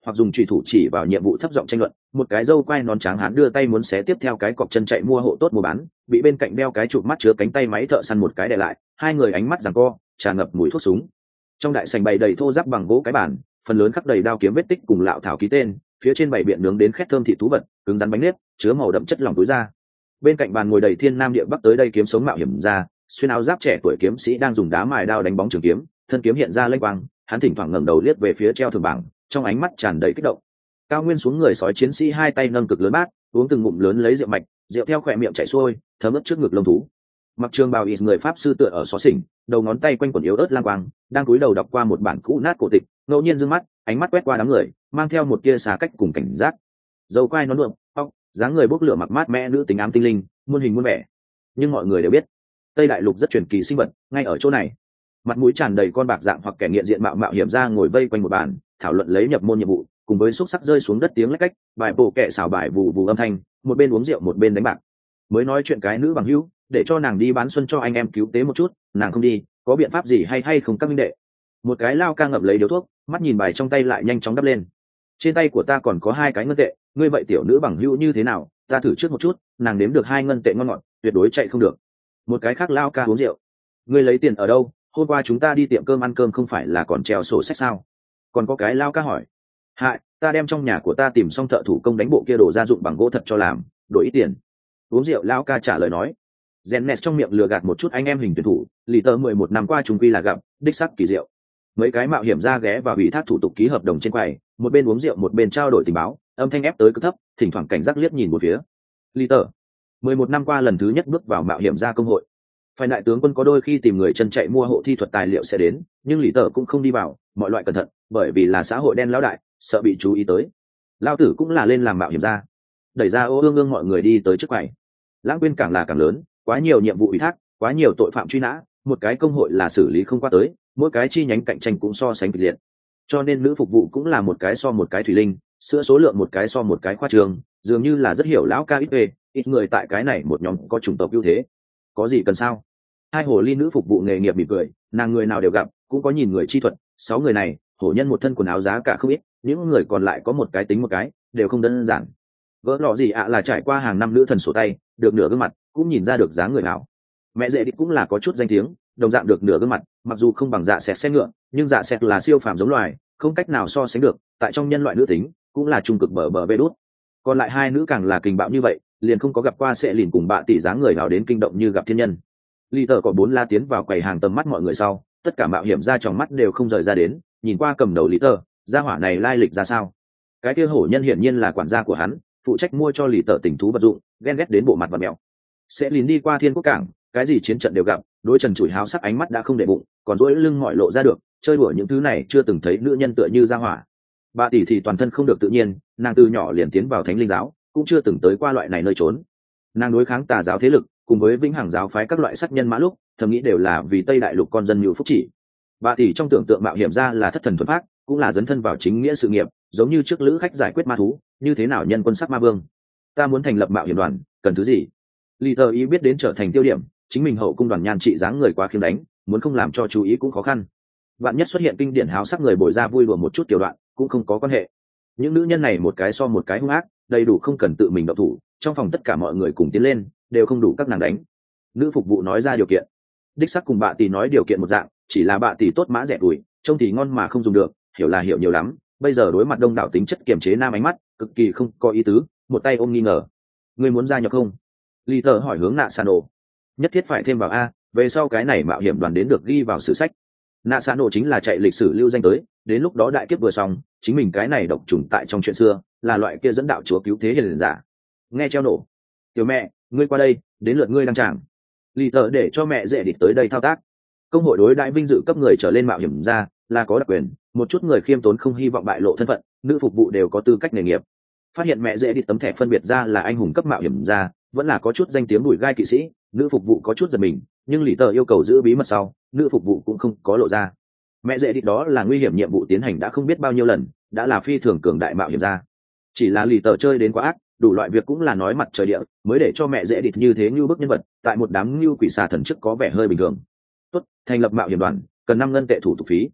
hoặc dùng trùy thủ chỉ vào nhiệm vụ thấp giọng tranh luận. Một cái dâu quai nón trắng hán đưa tay muốn xé tiếp theo cái cọc chân chạy mua hộ tốt mua bán, bị bên cạnh đeo cái chụp mắt chứa cánh tay máy thợ săn một cái đè lại, hai người ánh mắt giằng co, tràn ngập mùi thuốc súng. Trong đại sảnh bày đầy thô ráp bằng gỗ cái bàn, phần lớn khắc đầy đao kiếm vết tích cùng lạo thảo ký tên, phía trên bày biện nướng đến khét thơm thịt thú vật, cứng rắn bánh nếp, chứa màu đậm chất lỏng túi ra. Bên cạnh bàn ngồi đầy thiên nam địa bắc tới đây kiếm sống mạo hiểm ra, xuyên áo giáp trẻ tuổi kiếm sĩ đang dùng đá mài đao đánh bóng trường kiếm, thân kiếm hiện ra lênh quang, hắn thỉnh thoảng ngẩng đầu liếc về phía treo thường bảng, trong ánh mắt tràn đầy kích động. Cao Nguyên xuống người sói chiến sĩ hai tay nâng cực lớn bát, uống từng ngụm lớn lấy rượu mạch, rượu theo khỏe miệng chảy xuôi, thấm ướt trước ngực lông thú. Mặc trường bào ít người pháp sư tựa ở xó xỉnh, đầu ngón tay quanh quần yếu ớt lang quang, đang cúi đầu đọc qua một bản cũ nát cổ tịch, ngẫu nhiên dương mắt, ánh mắt quét qua đám người, mang theo một tia xá cách cùng cảnh giác. Dầu quai nón luộm, tóc, dáng người bốc lửa mặc mát mẽ nữ tính ám tinh linh, muôn hình muôn vẻ. Nhưng mọi người đều biết, Tây Đại Lục rất truyền kỳ sinh vật, ngay ở chỗ này. Mặt mũi tràn đầy con bạc dạng hoặc kẻ nghiện diện mạo mạo hiểm ra ngồi vây quanh một bàn, thảo luận lấy nhập môn nhiệm vụ, cùng với xúc sắc rơi xuống đất tiếng lách cách, bài bổ kệ xào bài vù vù âm thanh, một bên uống rượu một bên đánh bạc. Mới nói chuyện cái nữ bằng hữu, để cho nàng đi bán xuân cho anh em cứu tế một chút, nàng không đi, có biện pháp gì hay hay không các minh đệ? Một cái lao ca ngậm lấy điếu thuốc, mắt nhìn bài trong tay lại nhanh chóng đắp lên. Trên tay của ta còn có hai cái ngân tệ, ngươi vậy tiểu nữ bằng hữu như thế nào? Ta thử trước một chút, nàng đếm được hai ngân tệ ngon ngọt, tuyệt đối chạy không được. Một cái khác lao ca uống rượu, ngươi lấy tiền ở đâu? Hôm qua chúng ta đi tiệm cơm ăn cơm không phải là còn treo sổ sách sao? Còn có cái lao ca hỏi, hại, ta đem trong nhà của ta tìm xong thợ thủ công đánh bộ kia đồ gia dụng bằng gỗ thật cho làm, đổi ít tiền. Uống rượu lao ca trả lời nói, Gennes trong miệng lừa gạt một chút anh em hình tuyển thủ, lì tờ mười một năm qua chúng quy là gặp, đích sắc kỳ diệu. Mấy cái mạo hiểm ra ghé vào ủy thác thủ tục ký hợp đồng trên quầy, một bên uống rượu một bên trao đổi tình báo, âm thanh ép tới cực thấp, thỉnh thoảng cảnh giác liếc nhìn một phía. Lì tờ, mười một năm qua lần thứ nhất bước vào mạo hiểm ra công hội. Phải đại tướng quân có đôi khi tìm người chân chạy mua hộ thi thuật tài liệu sẽ đến, nhưng lì tờ cũng không đi vào, mọi loại cẩn thận, bởi vì là xã hội đen lão đại, sợ bị chú ý tới. Lao tử cũng là lên làm mạo hiểm ra. Đẩy ra ô ương ương mọi người đi tới trước quầy. Lãng quên càng là càng lớn, quá nhiều nhiệm vụ ủy thác, quá nhiều tội phạm truy nã, một cái công hội là xử lý không qua tới, mỗi cái chi nhánh cạnh tranh cũng so sánh kịch liệt. Cho nên nữ phục vụ cũng là một cái so một cái thủy linh, sữa số lượng một cái so một cái khoa trường, dường như là rất hiểu lão ca ít về, ít người tại cái này một nhóm có chủng tộc ưu thế. Có gì cần sao? Hai hồ ly nữ phục vụ nghề nghiệp mỉm cười, nàng người nào đều gặp, cũng có nhìn người chi thuật, sáu người này, hổ nhân một thân quần áo giá cả không ít, những người còn lại có một cái tính một cái, đều không đơn giản. Gỡ lọ gì ạ là trải qua hàng năm nữ thần sổ tay, được nửa gương mặt, cũng nhìn ra được dáng người nào. Mẹ dễ địch cũng là có chút danh tiếng, đồng dạng được nửa gương mặt, mặc dù không bằng dạ sẹt xe ngựa, nhưng dạ sẹt là siêu phàm giống loài, không cách nào so sánh được, tại trong nhân loại nữ tính, cũng là trung cực bờ bờ bê đút. Còn lại hai nữ càng là kình bạo như vậy, liền không có gặp qua sẽ lìn cùng bạ tỷ dáng người nào đến kinh động như gặp thiên nhân. Ly tờ có bốn la tiến vào quầy hàng tầm mắt mọi người sau, tất cả mạo hiểm ra trong mắt đều không rời ra đến, nhìn qua cầm đầu Lý tờ, gia hỏa này lai lịch ra sao? Cái kia hổ nhân hiển nhiên là quản gia của hắn, phụ trách mua cho Lý tờ tình thú vật dụng, ghen ghét đến bộ mặt và mèo. Sẽ lìn đi qua thiên quốc cảng, cái gì chiến trận đều gặp, đối trần chủi háo sắc ánh mắt đã không để bụng, còn dỗi lưng mọi lộ ra được, chơi đùa những thứ này chưa từng thấy nữ nhân tựa như gia hỏa. Bà tỷ thì toàn thân không được tự nhiên, nàng từ nhỏ liền tiến vào thánh linh giáo, cũng chưa từng tới qua loại này nơi trốn. Nàng đối kháng tà giáo thế lực, cùng với vĩnh hằng giáo phái các loại sát nhân mã lúc, thầm nghĩ đều là vì Tây Đại Lục con dân nhiều phúc chỉ. Bà tỷ trong tưởng tượng mạo hiểm ra là thất thần thuần phác, cũng là dấn thân vào chính nghĩa sự nghiệp, giống như trước lữ khách giải quyết ma thú, như thế nào nhân quân sắc ma vương. Ta muốn thành lập mạo hiểm đoàn, cần thứ gì? Lý tờ ý biết đến trở thành tiêu điểm, chính mình hậu cung đoàn nhan trị dáng người quá khiêm đánh, muốn không làm cho chú ý cũng khó khăn. Vạn nhất xuất hiện kinh điển háo sắc người bồi ra vui đùa một chút tiểu đoạn, cũng không có quan hệ. Những nữ nhân này một cái so một cái hung ác, đầy đủ không cần tự mình động thủ, trong phòng tất cả mọi người cùng tiến lên, đều không đủ các nàng đánh. Nữ phục vụ nói ra điều kiện, đích sắc cùng bạ tỷ nói điều kiện một dạng, chỉ là bạ tỷ tốt mã rẻ đùi, trông thì ngon mà không dùng được, hiểu là hiểu nhiều lắm. Bây giờ đối mặt đông đảo tính chất kiềm chế nam ánh mắt, cực kỳ không có ý tứ, một tay ôm nghi ngờ. Ngươi muốn gia nhập không? Lý tờ hỏi hướng Nạ Sano. Nhất thiết phải thêm vào a, về sau cái này mạo hiểm đoàn đến được ghi vào sử sách. Nạ Sano chính là chạy lịch sử lưu danh tới, đến lúc đó đại kiếp vừa xong, chính mình cái này độc trùng tại trong chuyện xưa, là loại kia dẫn đạo chúa cứu thế hiền giả. Nghe treo nổ. Tiểu mẹ, ngươi qua đây, đến lượt ngươi đăng tràng. Lý tờ để cho mẹ dễ địch tới đây thao tác. Công hội đối đại vinh dự cấp người trở lên mạo hiểm ra, là có đặc quyền, một chút người khiêm tốn không hy vọng bại lộ thân phận, nữ phục vụ đều có tư cách nghề nghiệp. Phát hiện mẹ dễ địch tấm thẻ phân biệt ra là anh hùng cấp mạo hiểm ra, vẫn là có chút danh tiếng đùi gai kỵ sĩ, nữ phục vụ có chút giật mình, nhưng Lý tờ yêu cầu giữ bí mật sau, nữ phục vụ cũng không có lộ ra. Mẹ dễ địch đó là nguy hiểm nhiệm vụ tiến hành đã không biết bao nhiêu lần, đã là phi thường cường đại mạo hiểm ra. Chỉ là Lý tờ chơi đến quá ác, đủ loại việc cũng là nói mặt trời địa, mới để cho mẹ dễ địch như thế như bức nhân vật, tại một đám như quỷ xà thần chức có vẻ hơi bình thường. Tốt, thành lập mạo hiểm đoàn, cần năm ngân tệ thủ tục phí.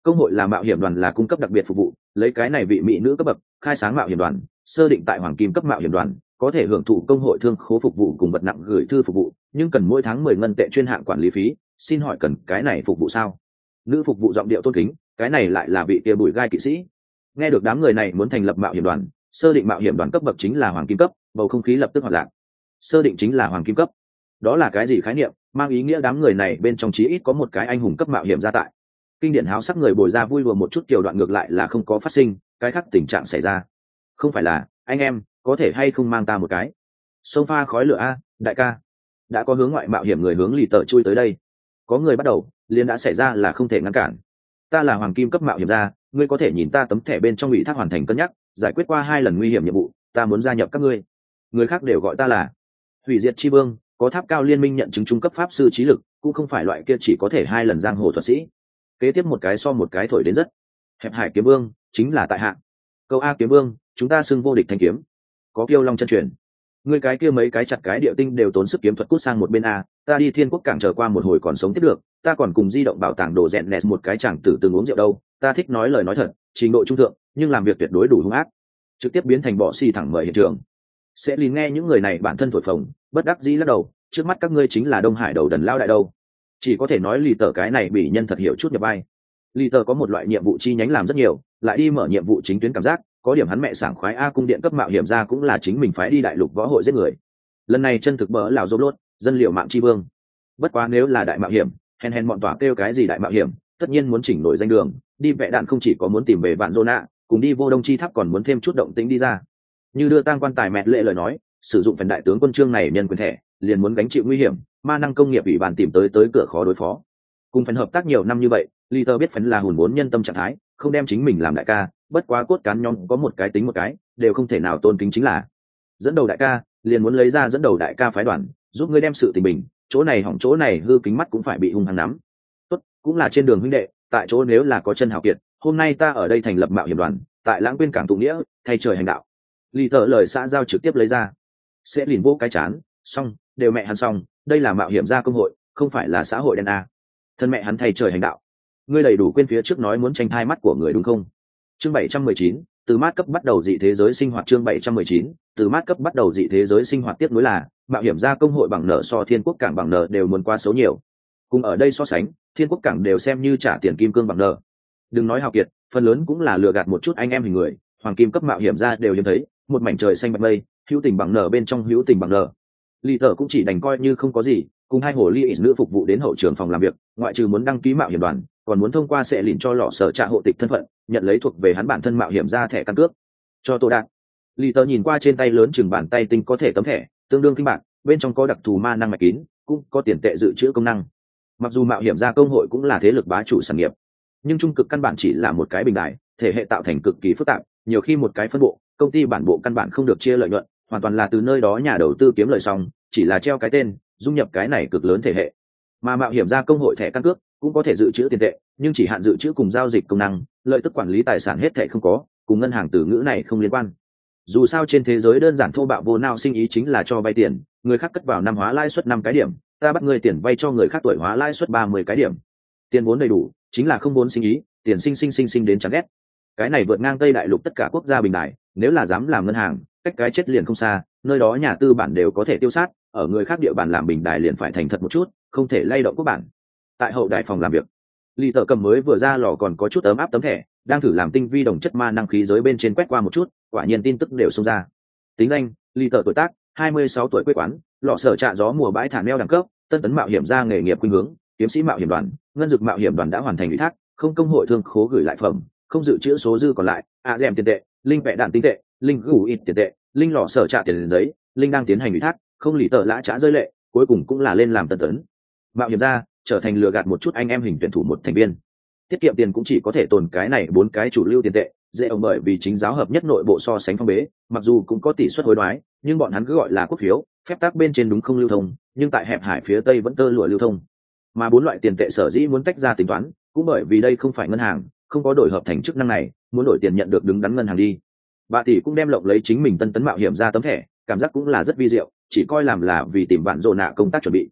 công hội là mạo hiểm đoàn là cung cấp đặc biệt phục vụ, lấy cái này vị mỹ nữ cấp bậc khai sáng mạo hiểm đoàn, sơ định tại hoàng kim cấp mạo hiểm đoàn có thể hưởng thụ công hội thương khố phục vụ cùng vật nặng gửi thư phục vụ, nhưng cần mỗi tháng mười ngân tệ chuyên hạng quản lý phí. Xin hỏi cần cái này phục vụ sao? Nữ phục vụ giọng điệu tôn kính, cái này lại là vị kia bùi gai kỵ sĩ. Nghe được đám người này muốn thành lập mạo hiểm đoàn, sơ định mạo hiểm đoàn cấp bậc chính là hoàng kim cấp, bầu không khí lập tức hoạt lạc. Sơ định chính là hoàng kim cấp, đó là cái gì khái niệm? Mang ý nghĩa đám người này bên trong chí ít có một cái anh hùng cấp mạo hiểm gia tại. Kinh điển háo sắc người bồi ra vui đùa một chút, kiểu đoạn ngược lại là không có phát sinh cái khác tình trạng xảy ra. Không phải là anh em có thể hay không mang ta một cái sông pha khói lửa a đại ca. Đã có hướng ngoại mạo hiểm người hướng lì tờ chui tới đây, có người bắt đầu liền đã xảy ra là không thể ngăn cản. Ta là hoàng kim cấp mạo hiểm gia, ngươi có thể nhìn ta tấm thẻ bên trong ủy thác hoàn thành cân nhắc, giải quyết qua hai lần nguy hiểm nhiệm vụ, ta muốn gia nhập các ngươi. Người khác đều gọi ta là hủy diệt chi vương, có tháp cao liên minh nhận chứng trung cấp pháp sư trí lực, cũng không phải loại kia chỉ có thể hai lần giang hồ thuật sĩ. Kế tiếp một cái so một cái thổi đến rất hẹp hải kiếm vương chính là tại hạ. Câu a kiếm vương, chúng ta xưng vô địch thanh kiếm, có kiêu long chân truyền. Ngươi cái kia mấy cái chặt cái địa tinh đều tốn sức kiếm thuật cút sang một bên a, ta đi thiên quốc cảng chờ qua một hồi còn sống tiếp được, ta còn cùng di động bảo tàng đồ rèn nẹt một cái chẳng tử từng uống rượu đâu. Ta thích nói lời nói thật, trình độ trung thượng, nhưng làm việc tuyệt đối đủ hung ác, trực tiếp biến thành bọ xì thẳng mời hiện trường. Sẽ lìn nghe những người này bản thân thổi phồng, bất đắc dĩ lắc đầu, trước mắt các ngươi chính là đông hải đầu đần lao đại đâu. Chỉ có thể nói lì tờ cái này bị nhân thật hiểu chút nhập vai. Lì tờ có một loại nhiệm vụ chi nhánh làm rất nhiều, lại đi mở nhiệm vụ chính tuyến cảm giác có điểm hắn mẹ sảng khoái a. Cung điện cấp mạo hiểm ra cũng là chính mình phái đi đại lục võ hội giết người, lần này chân thực bỡ lào dốt lốt dân liệu mạng chi vương. Bất quá nếu là đại mạo hiểm, hèn hèn bọn tỏa kêu cái gì đại mạo hiểm, tất nhiên muốn chỉnh nổi danh đường đi vẽ đạn, không chỉ có muốn tìm về vạn zona, cùng đi vô đông chi tháp còn muốn thêm chút động tĩnh đi ra. Như đưa tang quan tài mẹt lệ lời nói, sử dụng phần đại tướng quân trương này nhân quyền thẻ liền muốn gánh chịu nguy hiểm, ma năng công nghiệp ủy ban tìm tới tới cửa khó đối phó. Cùng phần hợp tác nhiều năm như vậy, Liter biết phần là hùn vốn nhân tâm trạng thái, không đem chính mình làm đại ca, bất quá cốt cán nhóm có một cái tính một cái, đều không thể nào tôn kính chính là dẫn đầu đại ca, liền muốn lấy ra dẫn đầu đại ca phái đoàn, giúp ngươi đem sự tình bình, chỗ này hỏng chỗ này hư, kính mắt cũng phải bị hung hăng nắm. Tốt, cũng là trên đường huynh đệ, tại chỗ nếu là có chân hào kiệt, hôm nay ta ở đây thành lập mạo hiểm đoàn, tại lãng quên cảng tụ nghĩa, thay trời hành đạo. Liter lời xã giao trực tiếp lấy ra, sẽ liền vô cái chán, xong, đều mẹ hắn xong, đây là mạo hiểm gia công hội, không phải là xã hội đen a. Thân mẹ hắn thay trời hành đạo, ngươi đầy đủ quên phía trước nói muốn tranh thai mắt của người đúng không? Chương bảy trăm mười chín, từ mát cấp bắt đầu dị thế giới sinh hoạt. Chương bảy trăm mười chín, từ mát cấp bắt đầu dị thế giới sinh hoạt. Tiếp nối là mạo hiểm gia công hội bằng nợ so thiên quốc cảng bằng nợ đều muốn qua xấu nhiều. Cùng ở đây so sánh, thiên quốc cảng đều xem như trả tiền kim cương bằng nợ. Đừng nói hào kiệt, phần lớn cũng là lừa gạt một chút anh em hình người, hoàng kim cấp mạo hiểm gia đều hiếm thấy, một mảnh trời xanh bạch mây, hữu tình bằng nợ bên trong hữu tình bằng nợ. Lì tờ cũng chỉ đành coi như không có gì, cùng hai hồ ly ỉ nữ phục vụ đến hậu trường phòng làm việc, ngoại trừ muốn đăng ký mạo hiểm đoàn, còn muốn thông qua sẽ lìn cho lọ sở trạ hộ tịch thân phận, nhận lấy thuộc về hắn bản thân mạo hiểm ra thẻ căn cước cho tô đạt. Lì tờ nhìn qua trên tay lớn chừng bàn tay tinh có thể tấm thẻ tương đương kinh bạc, bên trong có đặc thù ma năng mạch kín, cũng có tiền tệ dự trữ công năng. Mặc dù mạo hiểm gia công hội cũng là thế lực bá chủ sản nghiệp, nhưng trung cực căn bản chỉ là một cái bình đại, thể hệ tạo thành cực kỳ phức tạp, nhiều khi một cái phân bộ công ty bản bộ căn bản không được chia lợi nhuận, hoàn toàn là từ nơi đó nhà đầu tư kiếm lời xong, chỉ là treo cái tên dung nhập cái này cực lớn thể hệ. Mà mạo hiểm gia công hội thẻ căn cước cũng có thể dự trữ tiền tệ, nhưng chỉ hạn dự trữ cùng giao dịch công năng, lợi tức quản lý tài sản hết thảy không có, cùng ngân hàng từ ngữ này không liên quan. Dù sao trên thế giới đơn giản thô bạo vô nào sinh ý chính là cho vay tiền, người khác cất vào năm hóa lãi suất năm cái điểm, ta bắt người tiền vay cho người khác tuổi hóa lãi suất ba mươi cái điểm. Tiền vốn đầy đủ, chính là không vốn sinh ý, tiền sinh sinh sinh sinh đến chán ghét. Cái này vượt ngang Tây đại lục tất cả quốc gia bình đại, nếu là dám làm ngân hàng, cách cái chết liền không xa, nơi đó nhà tư bản đều có thể tiêu sát, ở người khác địa bàn làm bình đài liền phải thành thật một chút, không thể lay động quốc bản. Tại hậu đài phòng làm việc, Lý Tở cầm mới vừa ra lò còn có chút ấm áp tấm thẻ, đang thử làm tinh vi đồng chất ma năng khí giới bên trên quét qua một chút, quả nhiên tin tức đều xông ra. Tính danh: Lý Tở, tuổi tác hai mươi sáu tuổi, quê quán lọ sở trạ gió mùa bãi thả neo đẳng cấp, tân tấn mạo hiểm gia nghề nghiệp khuynh hướng, kiếm sĩ mạo hiểm đoàn, ngân dực mạo hiểm đoàn đã hoàn thành ủy thác, không công hội thương khố gửi lại phẩm, không dự trữ số dư còn lại, a dèm tiền tệ, linh vẽ đạn tinh tệ, linh gù ít tiền tệ, linh lọ sở trạ tiền giấy, linh đang tiến hành ủy thác, không Lý Tở lã trả rơi lệ, cuối cùng cũng là lên làm tân tấn mạo hiểm gia, trở thành lừa gạt một chút anh em hình tuyển thủ một thành viên. Tiết kiệm tiền cũng chỉ có thể tồn cái này bốn cái chủ lưu tiền tệ, dễ ông bởi vì chính giáo hợp nhất nội bộ so sánh phong bế, mặc dù cũng có tỷ suất hối đoái, nhưng bọn hắn cứ gọi là quốc phiếu, phép tắc bên trên đúng không lưu thông, nhưng tại hẹp hải phía tây vẫn tơ lụa lưu thông. Mà bốn loại tiền tệ sở dĩ muốn tách ra tính toán, cũng bởi vì đây không phải ngân hàng, không có đổi hợp thành chức năng này, muốn đổi tiền nhận được đứng đắn ngân hàng đi. Bà tỷ cũng đem lộng lấy chính mình tân tấn mạo hiểm ra tấm thẻ, cảm giác cũng là rất vi diệu, chỉ coi làm là vì tìm bạn rồ nạ công tác chuẩn bị.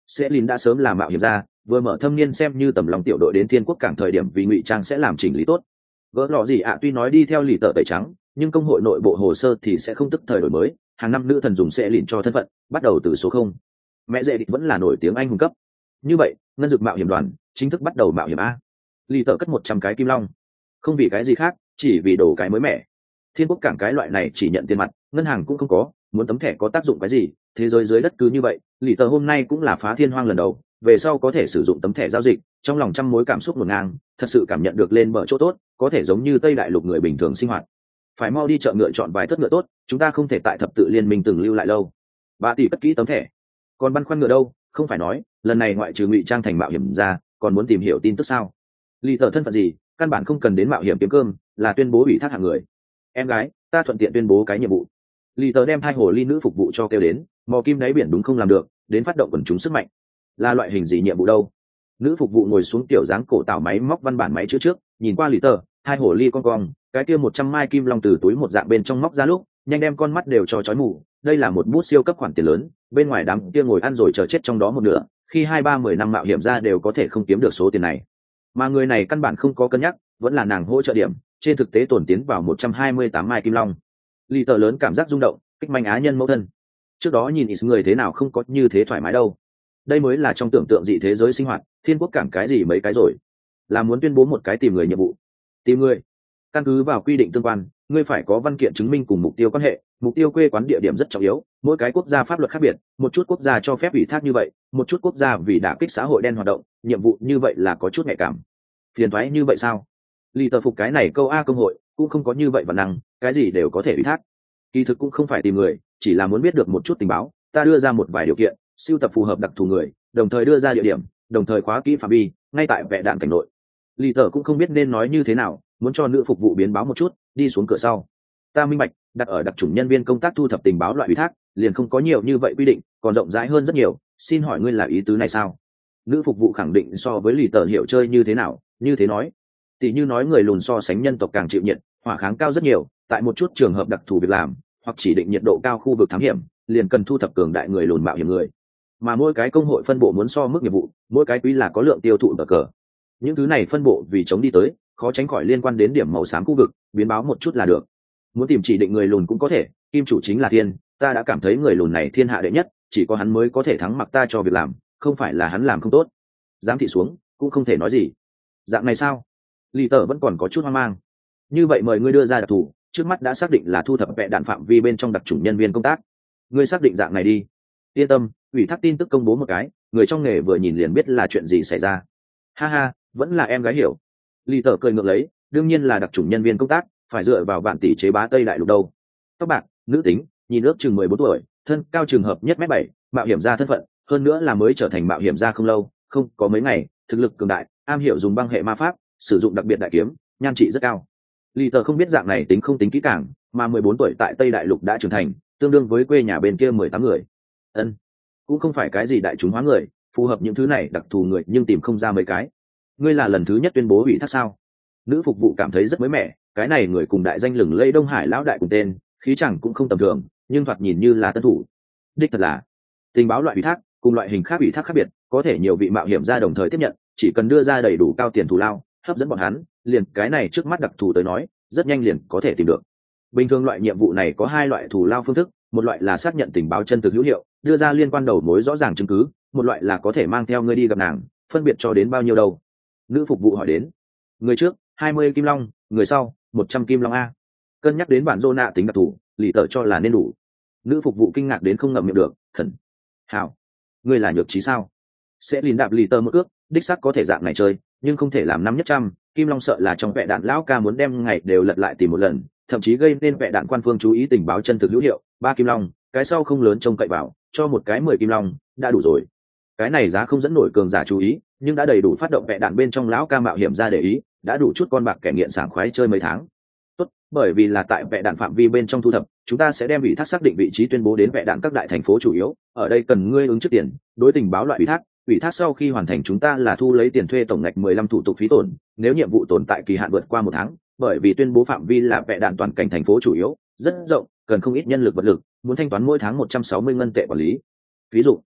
sẽ lìn đã sớm làm mạo hiểm ra, vừa mở thâm niên xem như tầm lòng tiểu đội đến thiên quốc cảng thời điểm vì ngụy trang sẽ làm chỉnh lý tốt. Gỡ lọ gì ạ tuy nói đi theo lì tờ tẩy trắng, nhưng công hội nội bộ hồ sơ thì sẽ không tức thời đổi mới, hàng năm nữ thần dùng sẽ lìn cho thân phận bắt đầu từ số không. Mẹ dễ địch vẫn là nổi tiếng anh hùng cấp. Như vậy ngân dực mạo hiểm đoàn chính thức bắt đầu mạo hiểm a. Lì tờ cất một trăm cái kim long, không vì cái gì khác, chỉ vì đồ cái mới mẻ. Thiên quốc cảng cái loại này chỉ nhận tiền mặt, ngân hàng cũng không có, muốn tấm thẻ có tác dụng cái gì, thế giới dưới đất cứ như vậy. Lì tờ hôm nay cũng là phá thiên hoang lần đầu, về sau có thể sử dụng tấm thẻ giao dịch, trong lòng trăm mối cảm xúc ngổn ngang, thật sự cảm nhận được lên bờ chỗ tốt, có thể giống như Tây Đại Lục người bình thường sinh hoạt. Phải mau đi chợ ngựa chọn vài thất ngựa tốt, chúng ta không thể tại thập tự liên minh từng lưu lại lâu. Bà tỷ cất kỹ tấm thẻ, còn băn khoăn ngựa đâu, không phải nói lần này ngoại trừ ngụy trang thành mạo hiểm ra, còn muốn tìm hiểu tin tức sao? Lì tờ thân phận gì, căn bản không cần đến mạo hiểm kiếm cơm, là tuyên bố ủy thác hạng người. Em gái, ta thuận tiện tuyên bố cái nhiệm vụ. Lì tờ đem hai hồ ly nữ phục vụ cho kêu đến, mò kim đáy biển đúng không làm được, đến phát động quần chúng sức mạnh. Là loại hình gì nhiệm vụ đâu? Nữ phục vụ ngồi xuống tiểu dáng cổ tạo máy móc văn bản máy chữ trước, nhìn qua lì tờ, hai hồ ly con cong, cái kia một trăm mai kim long từ túi một dạng bên trong móc ra lúc, nhanh đem con mắt đều cho chói mù. Đây là một bút siêu cấp khoản tiền lớn, bên ngoài đám kia ngồi ăn rồi chờ chết trong đó một nửa, khi hai ba mười năm mạo hiểm ra đều có thể không kiếm được số tiền này. Mà người này căn bản không có cân nhắc, vẫn là nàng hỗ trợ điểm, trên thực tế tổn tiến vào một trăm hai mươi tám mai kim long. Lì tờ lớn cảm giác rung động, kích manh á nhân mẫu thân. Trước đó nhìn ít người thế nào không có như thế thoải mái đâu. Đây mới là trong tưởng tượng dị thế giới sinh hoạt, thiên quốc cảng cái gì mấy cái rồi. Là muốn tuyên bố một cái tìm người nhiệm vụ. Tìm người. Căn cứ vào quy định tương quan, ngươi phải có văn kiện chứng minh cùng mục tiêu quan hệ, mục tiêu quê quán địa điểm rất trọng yếu, mỗi cái quốc gia pháp luật khác biệt, một chút quốc gia cho phép ủy thác như vậy, một chút quốc gia vì đả kích xã hội đen hoạt động, nhiệm vụ như vậy là có chút nhạy cảm. Phiền toái như vậy sao? Lì tờ phục cái này câu a công hội cũng không có như vậy và năng, cái gì đều có thể ủy thác. Kỳ thực cũng không phải tìm người, chỉ là muốn biết được một chút tình báo, ta đưa ra một vài điều kiện, sưu tập phù hợp đặc thù người, đồng thời đưa ra địa điểm, đồng thời khóa kỹ phạm vi, ngay tại vệ đạn cảnh nội. Lì tờ cũng không biết nên nói như thế nào, muốn cho nữ phục vụ biến báo một chút, đi xuống cửa sau. Ta minh bạch, đặt ở đặc chủng nhân viên công tác thu thập tình báo loại ủy thác, liền không có nhiều như vậy quy định, còn rộng rãi hơn rất nhiều, xin hỏi ngươi là ý tứ này sao? Nữ phục vụ khẳng định so với lì tờ hiểu chơi như thế nào, như thế nói. Tỷ như nói người lùn so sánh nhân tộc càng chịu nhiệt, hỏa kháng cao rất nhiều, tại một chút trường hợp đặc thù việc làm, hoặc chỉ định nhiệt độ cao khu vực thám hiểm, liền cần thu thập cường đại người lùn mạo hiểm người. Mà mỗi cái công hội phân bộ muốn so mức nghiệp vụ, mỗi cái quý là có lượng tiêu thụ bờ cờ. Những thứ này phân bộ vì chống đi tới, khó tránh khỏi liên quan đến điểm màu xám khu vực, biến báo một chút là được. Muốn tìm chỉ định người lùn cũng có thể, kim chủ chính là thiên, ta đã cảm thấy người lùn này thiên hạ đệ nhất, chỉ có hắn mới có thể thắng mặc ta cho việc làm, không phải là hắn làm không tốt. Giám thị xuống, cũng không thể nói gì. Dạng này sao? Lì tờ vẫn còn có chút hoang mang. Như vậy mời ngươi đưa ra đặc thù, trước mắt đã xác định là thu thập vẽ đạn phạm vi bên trong đặc chủng nhân viên công tác. Ngươi xác định dạng này đi. Yên tâm, ủy thác tin tức công bố một cái, người trong nghề vừa nhìn liền biết là chuyện gì xảy ra. Ha ha, vẫn là em gái hiểu. Lì tờ cười ngược lấy, đương nhiên là đặc chủng nhân viên công tác, phải dựa vào vạn tỷ chế bá Tây Đại Lục đâu. Tóc bạc, nữ tính, nhìn ước chừng mười bốn tuổi, thân cao trường hợp nhất mét bảy, mạo hiểm gia thân phận, hơn nữa là mới trở thành mạo hiểm gia không lâu, không có mấy ngày, thực lực cường đại, am hiểu dùng băng hệ ma pháp, sử dụng đặc biệt đại kiếm, nhan trị rất cao. Lì tờ không biết dạng này tính không tính kỹ càng, mà mười bốn tuổi tại Tây Đại Lục đã trưởng thành, tương đương với quê nhà bên kia mười tám người. Ân, cũng không phải cái gì đại chúng hóa người, phù hợp những thứ này đặc thù người nhưng tìm không ra mấy cái. Ngươi là lần thứ nhất tuyên bố ủy thác sao? Nữ phục vụ cảm thấy rất mới mẻ, cái này người cùng đại danh lừng lẫy Đông Hải lão đại cùng tên, khí chẳng cũng không tầm thường, nhưng thoạt nhìn như là tân thủ. Đích thật là tình báo loại ủy thác cùng loại hình khác ủy thác khác biệt, có thể nhiều vị mạo hiểm ra đồng thời tiếp nhận, chỉ cần đưa ra đầy đủ cao tiền thù lao, hấp dẫn bọn hắn, liền cái này trước mắt đặc thù tới nói, rất nhanh liền có thể tìm được. Bình thường loại nhiệm vụ này có hai loại thù lao phương thức, một loại là xác nhận tình báo chân thực hữu hiệu, đưa ra liên quan đầu mối rõ ràng chứng cứ, một loại là có thể mang theo ngươi đi gặp nàng, phân biệt cho đến bao nhiêu đâu. Nữ phục vụ hỏi đến. Người trước hai mươi kim long, người sau một trăm kim long a. Cân nhắc đến bản zô nạ tính đặc thù, lì tờ cho là nên đủ. Nữ phục vụ kinh ngạc đến không ngậm miệng được, thần hảo, ngươi là nhược trí sao? Sẽ lìn đạp lì tờ một ước, đích xác có thể dạng này chơi, nhưng không thể làm năm nhất trăm. Kim long sợ là trong vẽ đạn lão ca muốn đem ngày đều lật lại tìm một lần, thậm chí gây nên vẽ đạn quan phương chú ý tình báo chân thực hữu hiệu. Ba kim long, cái sau không lớn trông cậy vào, cho một cái mười kim long đã đủ rồi. Cái này giá không dẫn nổi cường giả chú ý, nhưng đã đầy đủ phát động vẽ đạn bên trong lão ca mạo hiểm ra để ý, đã đủ chút con bạc kẻ nghiện sảng khoái chơi mấy tháng. Tốt, bởi vì là tại vẽ đạn phạm vi bên trong thu thập, chúng ta sẽ đem ủy thác xác định vị trí tuyên bố đến vẽ đạn các đại thành phố chủ yếu, ở đây cần ngươi ứng trước tiền, đối tình báo loại ủy thác, ủy thác sau khi hoàn thành chúng ta là thu lấy tiền thuê tổng ngạch mười lăm thủ tục phí tổn, nếu nhiệm vụ tồn tại kỳ hạn vượt qua một tháng, bởi vì tuyên bố phạm vi là vẽ đạn toàn cảnh thành phố chủ yếu, rất rộng, cần không ít nhân lực vật lực, muốn thanh toán mỗi tháng một trăm sáu mươi ngân tệ quản lý. Ví dụ,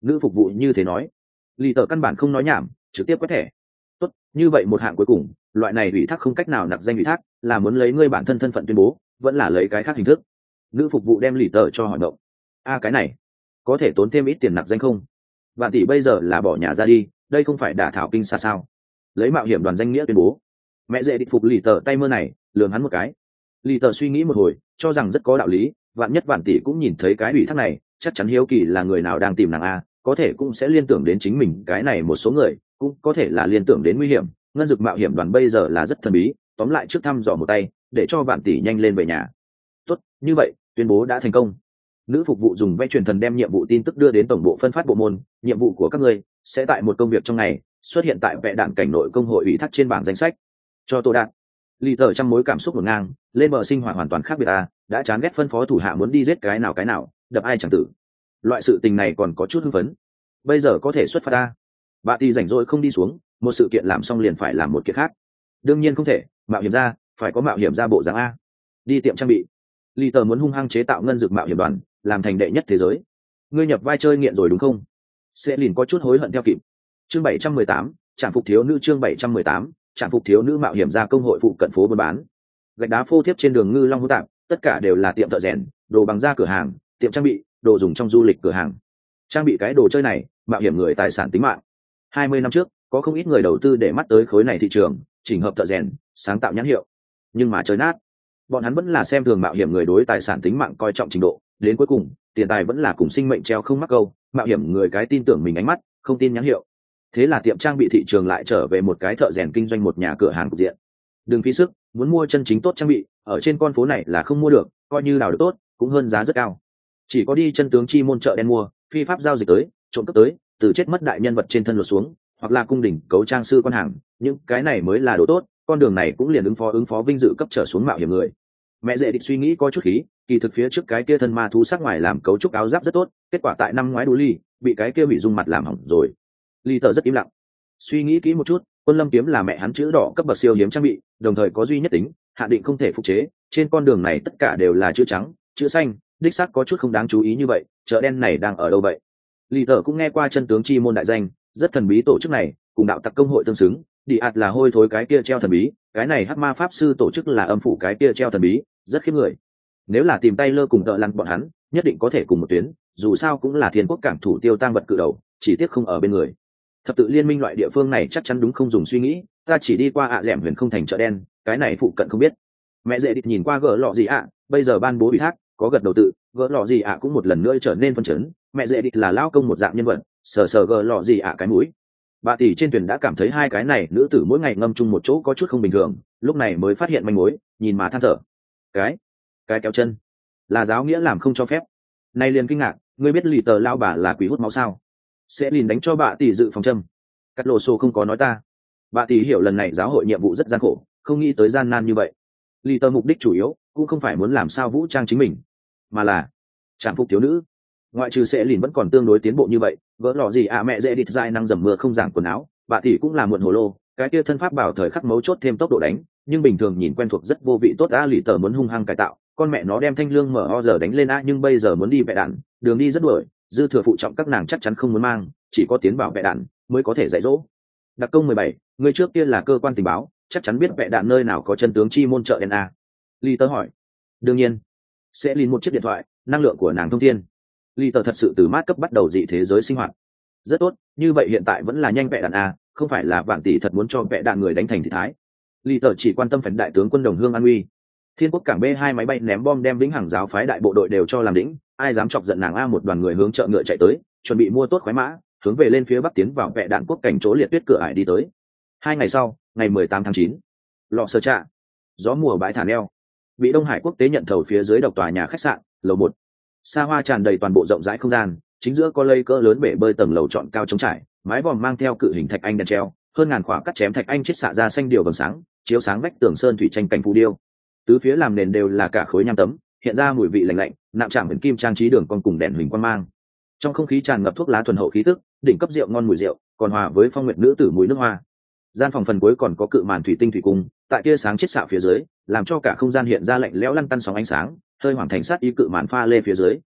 nữ phục vụ như thế nói. Lì tờ căn bản không nói nhảm, trực tiếp quét thẻ. Tốt, như vậy một hạng cuối cùng, loại này ủy thác không cách nào nạp danh ủy thác, là muốn lấy ngươi bản thân thân phận tuyên bố, vẫn là lấy cái khác hình thức. Nữ phục vụ đem lì tờ cho hỏi động. A cái này, có thể tốn thêm ít tiền nạp danh không? Vạn tỷ bây giờ là bỏ nhà ra đi, đây không phải đả thảo kinh xa sao? Lấy mạo hiểm đoàn danh nghĩa tuyên bố. Mẹ dễ định phục lì tờ tay mơ này, lườm hắn một cái. Lì tờ suy nghĩ một hồi, cho rằng rất có đạo lý, vạn nhất vạn tỷ cũng nhìn thấy cái ủy thác này, chắc chắn hiếu kỳ là người nào đang tìm nàng a, có thể cũng sẽ liên tưởng đến chính mình cái này một số người, cũng có thể là liên tưởng đến nguy hiểm. Ngân dực mạo hiểm đoàn bây giờ là rất thần bí, tóm lại trước thăm dò một tay, để cho vạn tỷ nhanh lên về nhà. Tốt, như vậy, tuyên bố đã thành công. Nữ phục vụ dùng vẽ truyền thần đem nhiệm vụ tin tức đưa đến tổng bộ phân phát bộ môn, nhiệm vụ của các ngươi sẽ tại một công việc trong ngày xuất hiện tại vẽ đạn cảnh nội công hội ủy thác trên bảng danh sách. Cho Tô Đạt. Lì tờ trong mối cảm xúc ngổn ngang, lên bờ sinh hoạt hoàn toàn khác biệt à, đã chán ghét phân phó thủ hạ muốn đi giết cái nào cái nào, đập ai chẳng tử. Loại sự tình này còn có chút hưng phấn. Bây giờ có thể xuất phát a. Bà thì rảnh rỗi không đi xuống, một sự kiện làm xong liền phải làm một kiện khác. Đương nhiên không thể, mạo hiểm ra, phải có mạo hiểm ra bộ dáng a. Đi tiệm trang bị. Lì tờ muốn hung hăng chế tạo ngân dược mạo hiểm đoàn, làm thành đệ nhất thế giới. Ngươi nhập vai chơi nghiện rồi đúng không? Sẽ liền có chút hối hận theo kịp. Chương bảy trăm mười tám, trạm phục thiếu nữ chương bảy trăm mười tám, trạm phục thiếu nữ mạo hiểm ra công hội phụ cận phố buôn bán. Gạch đá phô thiếp trên đường Ngư Long hữu tạp, tất cả đều là tiệm thợ rèn, đồ bằng da cửa hàng, tiệm trang bị, đồ dùng trong du lịch cửa hàng. Trang bị cái đồ chơi này, mạo hiểm người tài sản tính mạng. Hai mươi năm trước, có không ít người đầu tư để mắt tới khối này thị trường, chỉnh hợp thợ rèn, sáng tạo nhãn hiệu. Nhưng mà chơi nát. Bọn hắn vẫn là xem thường mạo hiểm người đối tài sản tính mạng coi trọng trình độ, đến cuối cùng, tiền tài vẫn là cùng sinh mệnh treo không mắc câu, mạo hiểm người cái tin tưởng mình ánh mắt, không tin nhãn hiệu. Thế là tiệm trang bị thị trường lại trở về một cái thợ rèn kinh doanh một nhà cửa hàng cục diện. Đừng phí sức, muốn mua chân chính tốt trang bị, ở trên con phố này là không mua được, coi như đào được tốt, cũng hơn giá rất cao. Chỉ có đi chân tướng chi môn chợ đen mua, phi pháp giao dịch tới, trộm cắp tới, từ chết mất đại nhân vật trên thân lột xuống, hoặc là cung đình cấu trang sư con hàng, những cái này mới là đồ tốt, con đường này cũng liền ứng phó ứng phó vinh dự cấp trở xuống mạo hiểm người. Mẹ dễ định suy nghĩ có chút khí, kỳ thực phía trước cái kia thân ma thú sắc ngoài làm cấu trúc áo giáp rất tốt, kết quả tại năm ngoái đu ly, bị cái kia bị dung mặt làm hỏng rồi. Ly tờ rất im lặng, suy nghĩ kỹ một chút, quân lâm kiếm là mẹ hắn chữ đỏ cấp bậc siêu hiếm trang bị, đồng thời có duy nhất tính, hạn định không thể phục chế, trên con đường này tất cả đều là chữ trắng, chữ xanh, đích xác có chút không đáng chú ý như vậy, chợ đen này đang ở đâu vậy? Ly tờ cũng nghe qua chân tướng chi môn đại danh, rất thần bí tổ chức này, cùng đạo tặc công hội tương xứng, đi ạt là hôi thối cái kia treo thần bí, cái này hắc ma pháp sư tổ chức là âm phủ cái kia treo thần bí, rất khiếp người. Nếu là tìm tay lơ cùng đợ lăn bọn hắn, nhất định có thể cùng một tuyến, dù sao cũng là thiên quốc cảng thủ tiêu tang vật cự đầu, chỉ tiếc không ở bên người. Thập tự liên minh loại địa phương này chắc chắn đúng không dùng suy nghĩ, ta chỉ đi qua ạ à dẻm huyền không thành chợ đen, cái này phụ cận không biết. Mẹ dễ địch nhìn qua gỡ lọ gì ạ, bây giờ ban bố ủy thác, có gật đầu tự, gỡ lọ gì ạ cũng một lần nữa trở nên phân chấn, mẹ dễ địch là lao công một dạng nhân vật, sờ sờ gỡ lọ gì ạ cái mũi. Bà tỷ trên thuyền đã cảm thấy hai cái này nữ tử mỗi ngày ngâm chung một chỗ có chút không bình thường, lúc này mới phát hiện manh mối, nhìn mà than thở. Cái, cái kéo chân, là giáo nghĩa làm không cho phép. Nay liền kinh ngạc, ngươi biết lì tờ lao bà là quỷ hút máu sao? Sẽ liền đánh cho bà tỷ dự phòng châm. Cắt lộ xô không có nói ta. Bà tỷ hiểu lần này giáo hội nhiệm vụ rất gian khổ, không nghĩ tới gian nan như vậy. Lì tờ mục đích chủ yếu cũng không phải muốn làm sao vũ trang chính mình, mà là trạm phục thiếu nữ. Ngoại trừ sẽ liền vẫn còn tương đối tiến bộ như vậy, vỡ lọ gì à mẹ dễ địt dai năng dầm mưa không giảng quần áo, bà tỷ cũng là muộn hồ lô, cái kia thân pháp bảo thời khắc mấu chốt thêm tốc độ đánh, nhưng bình thường nhìn quen thuộc rất vô vị tốt a lì tờ muốn hung hăng cải tạo, con mẹ nó đem thanh lương mở o giờ đánh lên a nhưng bây giờ muốn đi vẽ đạn, đường đi rất đuổi, dư thừa phụ trọng các nàng chắc chắn không muốn mang, chỉ có tiến vào vẽ đạn mới có thể dạy dỗ. Đặc công mười bảy, người trước kia là cơ quan tình báo, chắc chắn biết vẽ đạn nơi nào có chân tướng chi môn chợ đen a. Lì tờ hỏi. Đương nhiên. Sẽ liền một chiếc điện thoại, năng lượng của nàng thông thiên. Ly tờ thật sự từ mát cấp bắt đầu dị thế giới sinh hoạt. Rất tốt, như vậy hiện tại vẫn là nhanh vẽ đạn a, không phải là vạn tỷ thật muốn cho vẽ đạn người đánh thành thị thái. Ly tờ chỉ quan tâm phần đại tướng quân đồng hương an uy. Thiên quốc cảng b hai máy bay ném bom đem vĩnh hằng giáo phái đại bộ đội đều cho làm đỉnh, ai dám chọc giận nàng a một đoàn người hướng chợ ngựa chạy tới, chuẩn bị mua tốt khoái mã, hướng về lên phía bắc tiến vào vẽ đạn quốc cảnh chỗ liệt tuyết cửa ải đi tới. Hai ngày sau, ngày mười tám tháng chín, lọ sơ trạ, gió mùa bãi thả neo, bị Đông Hải quốc tế nhận thầu phía dưới độc tòa nhà khách sạn lầu một. Xa hoa tràn đầy toàn bộ rộng rãi không gian, chính giữa có lây cỡ lớn bể bơi tầng lầu trọn cao trống trải, mái vòm mang theo cự hình thạch anh đèn treo, hơn ngàn khỏa cắt chém thạch anh chết xạ ra xanh điều vầng sáng, chiếu sáng vách tường sơn thủy tranh cảnh phù điêu. Tứ phía làm nền đều là cả khối nham tấm, hiện ra mùi vị lạnh lạnh, nạm trạm huyền kim trang trí đường con cùng đèn huỳnh quang mang. Trong không khí tràn ngập thuốc lá thuần hậu khí tức, đỉnh cấp rượu ngon mùi rượu, còn hòa với phong nguyệt nữ tử mùi nước hoa. Gian phòng phần cuối còn có cự màn thủy tinh thủy cung, tại tia sáng chiết xạ phía dưới, làm cho cả không gian hiện ra lạnh lẽo lăn tăn sóng ánh sáng, hơi hoàng thành sát ý cự màn pha lê phía dưới,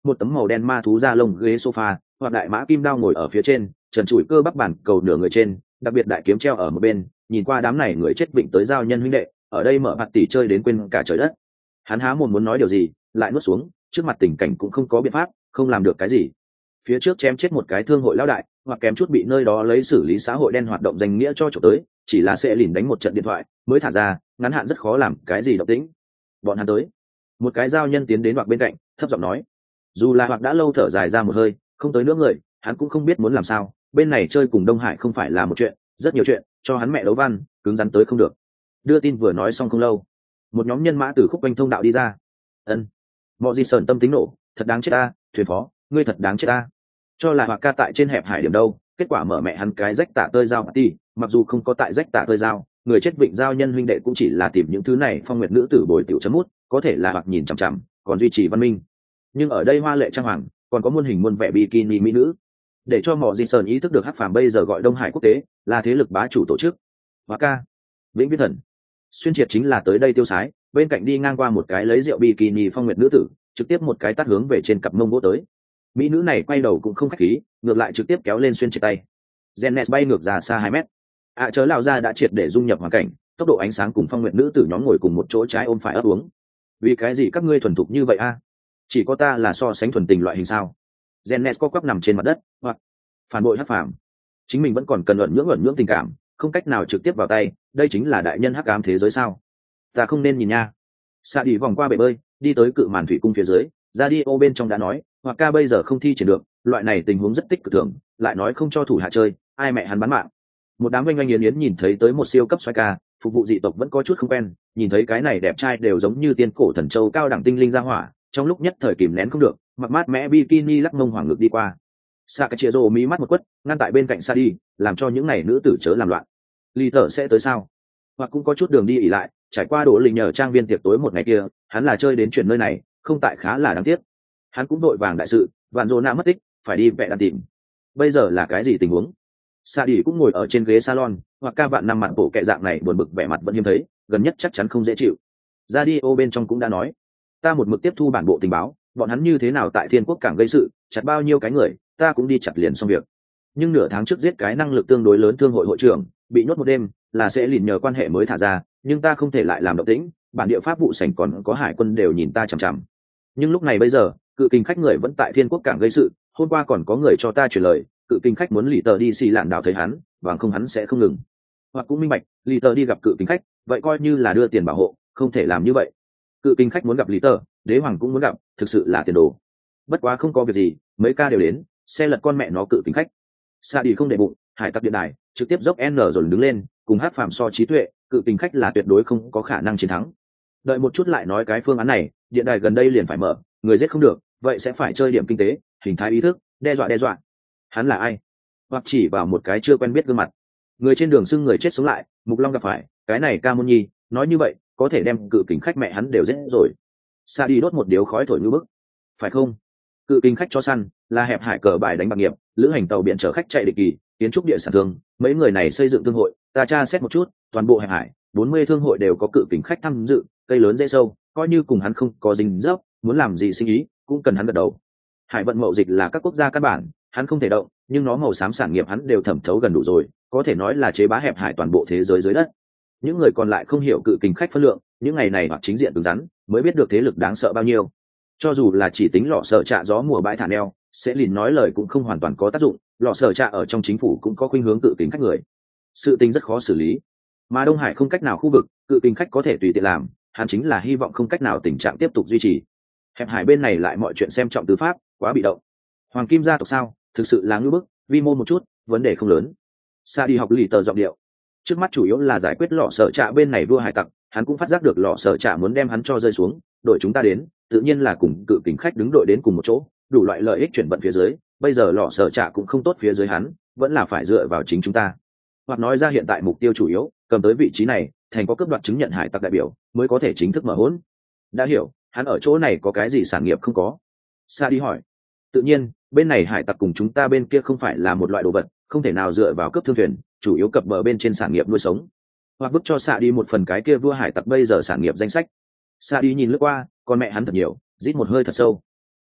một tấm màu đen ma thú da lông ghế sofa, hoặc đại mã kim đao ngồi ở phía trên, trần trụi cơ bắp bản cầu nửa người trên, đặc biệt đại kiếm treo ở một bên, nhìn qua đám này người chết vịnh tới giao nhân huynh đệ, ở đây mở mặt tỷ chơi đến quên cả trời đất. Hắn há mồm muốn nói điều gì, lại nuốt xuống, trước mặt tình cảnh cũng không có biện pháp, không làm được cái gì. Phía trước chém chết một cái thương hội lão đại, hoặc kém chút bị nơi đó lấy xử lý xã hội đen hoạt động danh nghĩa cho trộm tới, chỉ là sẽ lìn đánh một trận điện thoại, mới thả ra, ngắn hạn rất khó làm cái gì động tĩnh. Bọn hắn tới. Một cái giao nhân tiến đến hoặc bên cạnh, thấp giọng nói. Dù là hoặc đã lâu thở dài ra một hơi, không tới nữa người, hắn cũng không biết muốn làm sao, bên này chơi cùng Đông Hải không phải là một chuyện, rất nhiều chuyện, cho hắn mẹ đấu văn, cứng rắn tới không được. Đưa tin vừa nói xong không lâu, một nhóm nhân mã từ khúc quanh thông đạo đi ra. Ân. Mọi gì sờn tâm tính nổ, thật đáng chết ta, thuyền phó, ngươi thật đáng chết ta. Cho là hoặc ca tại trên hẹp hải điểm đâu, kết quả mở mẹ hắn cái rách tả tơi dao party, mặc dù không có tại rách tả tơi dao, người chết vịnh giao nhân huynh đệ cũng chỉ là tìm những thứ này phong nguyệt nữ tử bồi tiểu chấm mút, có thể là hoặc nhìn chằm chằm, còn duy trì văn minh. Nhưng ở đây hoa lệ trang hoàng, còn có muôn hình muôn vẻ bikini mỹ nữ, để cho mọi gì sờn ý thức được hắc phàm bây giờ gọi Đông Hải quốc tế là thế lực bá chủ tổ chức. Và ca vĩnh viễn thần xuyên triệt chính là tới đây tiêu sái, bên cạnh đi ngang qua một cái lấy rượu bikini phong nguyệt nữ tử, trực tiếp một cái tát hướng về trên cặp mông vỗ tới. Mỹ nữ này quay đầu cũng không khách khí, ngược lại trực tiếp kéo lên xuyên triệt tay. Genes bay ngược ra xa hai mét. ạ à, chớ lão ra đã triệt để dung nhập hoàn cảnh, tốc độ ánh sáng cùng phong nguyệt nữ tử nhóm ngồi cùng một chỗ trái ôm phải ấp uống. Vì cái gì các ngươi thuần thục như vậy a? Chỉ có ta là so sánh thuần tình loại hình sao? Genes co quắp nằm trên mặt đất, hoặc phản bội hắc phàm. Chính mình vẫn còn cần ẩn nhưỡng ẩn nhưỡng tình cảm, không cách nào trực tiếp vào tay, đây chính là đại nhân hắc ám thế giới sao? Ta không nên nhìn nha. Sa đi vòng qua bể bơi, đi tới cự màn thủy cung phía dưới, ra đi ô bên trong đã nói, hoặc ca bây giờ không thi triển được, loại này tình huống rất tích cực thường, lại nói không cho thủ hạ chơi, ai mẹ hắn bán mạng. Một đám oanh oanh yến yến nhìn thấy tới một siêu cấp xoay ca, phục vụ dị tộc vẫn có chút không quen, nhìn thấy cái này đẹp trai đều giống như tiên cổ thần châu cao đẳng tinh linh ra hỏa, trong lúc nhất thời kìm nén không được, mặc mát mẽ bikini lắc mông hoàng ngực đi qua. Sa cái chia rô mí mắt một quất, ngăn tại bên cạnh Sa đi, làm cho những này nữ tử chớ làm loạn. Ly tở sẽ tới sao? Hoặc cũng có chút đường đi ỉ lại, trải qua đổ lình nhờ trang viên tiệc tối một ngày kia, hắn là chơi đến chuyện nơi này, không tại khá là đáng tiếc. Hắn cũng đội vàng đại sự, vạn dô nạ mất tích, phải đi vẽ đàn tìm. Bây giờ là cái gì tình huống? Sa đi cũng ngồi ở trên ghế salon, hoặc ca vạn năm mặt bộ kệ dạng này buồn bực vẻ mặt vẫn hiếm thấy, gần nhất chắc chắn không dễ chịu. Radio bên trong cũng đã nói, ta một mực tiếp thu bản bộ tình báo, bọn hắn như thế nào tại Thiên Quốc cảng gây sự, chặt bao nhiêu cái người, ta cũng đi chặt liền xong việc. Nhưng nửa tháng trước giết cái năng lực tương đối lớn thương hội hội trưởng, bị nhốt một đêm, là sẽ lìn nhờ quan hệ mới thả ra, nhưng ta không thể lại làm động tĩnh, bản địa pháp vụ sảnh còn có hải quân đều nhìn ta chằm chằm. Nhưng lúc này bây giờ, cự kình khách người vẫn tại Thiên Quốc cảng gây sự, hôm qua còn có người cho ta truyền lời, cự kình khách muốn lì tờ đi xì lạn đảo thấy hắn, bằng không hắn sẽ không ngừng. Hoặc cũng minh bạch, lì tờ đi gặp cự kình khách, vậy coi như là đưa tiền bảo hộ, không thể làm như vậy. Cự kình khách muốn gặp lì tờ, đế hoàng cũng muốn gặp, thực sự là tiền đồ. Bất quá không có việc gì, mấy ca đều đến, xe lật con mẹ nó cự kình khách. Sa đi không để bụng, hải tặc điện đài trực tiếp dốc n rồi đứng lên, cùng hát phàm so trí tuệ, cự kình khách là tuyệt đối không có khả năng chiến thắng. Đợi một chút lại nói cái phương án này, điện đài gần đây liền phải mở, người giết không được, vậy sẽ phải chơi điểm kinh tế, hình thái ý thức, đe dọa đe dọa. Hắn là ai? Hoặc chỉ vào một cái chưa quen biết gương mặt. Người trên đường xưng người chết sống lại, Mục Long gặp phải, cái này Ca Môn Nhi, nói như vậy, có thể đem cự kình khách mẹ hắn đều giết rồi. Sa đi đốt một điếu khói thổi như bức. Phải không? Cự kình khách cho săn, là hẹp hải cờ bài đánh bạc nghiệp, lữ hành tàu biển chở khách chạy định kỳ, kiến trúc địa sản thương, mấy người này xây dựng thương hội, ta tra xét một chút, toàn bộ hẹp hải, bốn mươi thương hội đều có cự kình khách tham dự, cây lớn dễ sâu, coi như cùng hắn không có dính dấp, muốn làm gì sinh ý, cũng cần hắn gật đầu. Hải vận mậu dịch là các quốc gia căn bản, hắn không thể động, nhưng nó màu xám sản nghiệp hắn đều thẩm thấu gần đủ rồi, có thể nói là chế bá hẹp hải toàn bộ thế giới dưới đất. Những người còn lại không hiểu cự kình khách phân lượng, những ngày này hoặc chính diện cứng rắn, mới biết được thế lực đáng sợ bao nhiêu. Cho dù là chỉ tính lọ sợ trạ gió mùa bãi thả neo, sẽ lìn nói lời cũng không hoàn toàn có tác dụng, lọ sợ trạ ở trong chính phủ cũng có khuynh hướng cự kình khách người. Sự tình rất khó xử lý, mà Đông Hải không cách nào khu vực, cự kình khách có thể tùy tiện làm, hắn chính là hy vọng không cách nào tình trạng tiếp tục duy trì. Hẹp hải bên này lại mọi chuyện xem trọng tư pháp, quá bị động. Hoàng kim gia tộc sao, thực sự là ngưỡng bức, vi mô một chút, vấn đề không lớn. Sa đi học lì tờ giọng điệu, trước mắt chủ yếu là giải quyết lọ sợ trạ bên này vua hải tặc, hắn cũng phát giác được lọ sợ trạ muốn đem hắn cho rơi xuống, đội chúng ta đến, tự nhiên là cùng cự kình khách đứng đội đến cùng một chỗ, đủ loại lợi ích chuyển vận phía dưới, bây giờ lọ sợ trạ cũng không tốt phía dưới hắn, vẫn là phải dựa vào chính chúng ta. Hoặc nói ra hiện tại mục tiêu chủ yếu, cầm tới vị trí này, thành có cấp đoạt chứng nhận hải tặc đại biểu, mới có thể chính thức mở hỗn. Đã hiểu, hắn ở chỗ này có cái gì sản nghiệp không có? Sa đi hỏi. Tự nhiên, bên này hải tặc cùng chúng ta bên kia không phải là một loại đồ vật, không thể nào dựa vào cấp thương thuyền, chủ yếu cập bờ bên trên sản nghiệp nuôi sống. Hoặc bức cho Sa đi một phần cái kia vua hải tặc bây giờ sản nghiệp danh sách. Sa đi nhìn lướt qua, con mẹ hắn thật nhiều, rít một hơi thật sâu.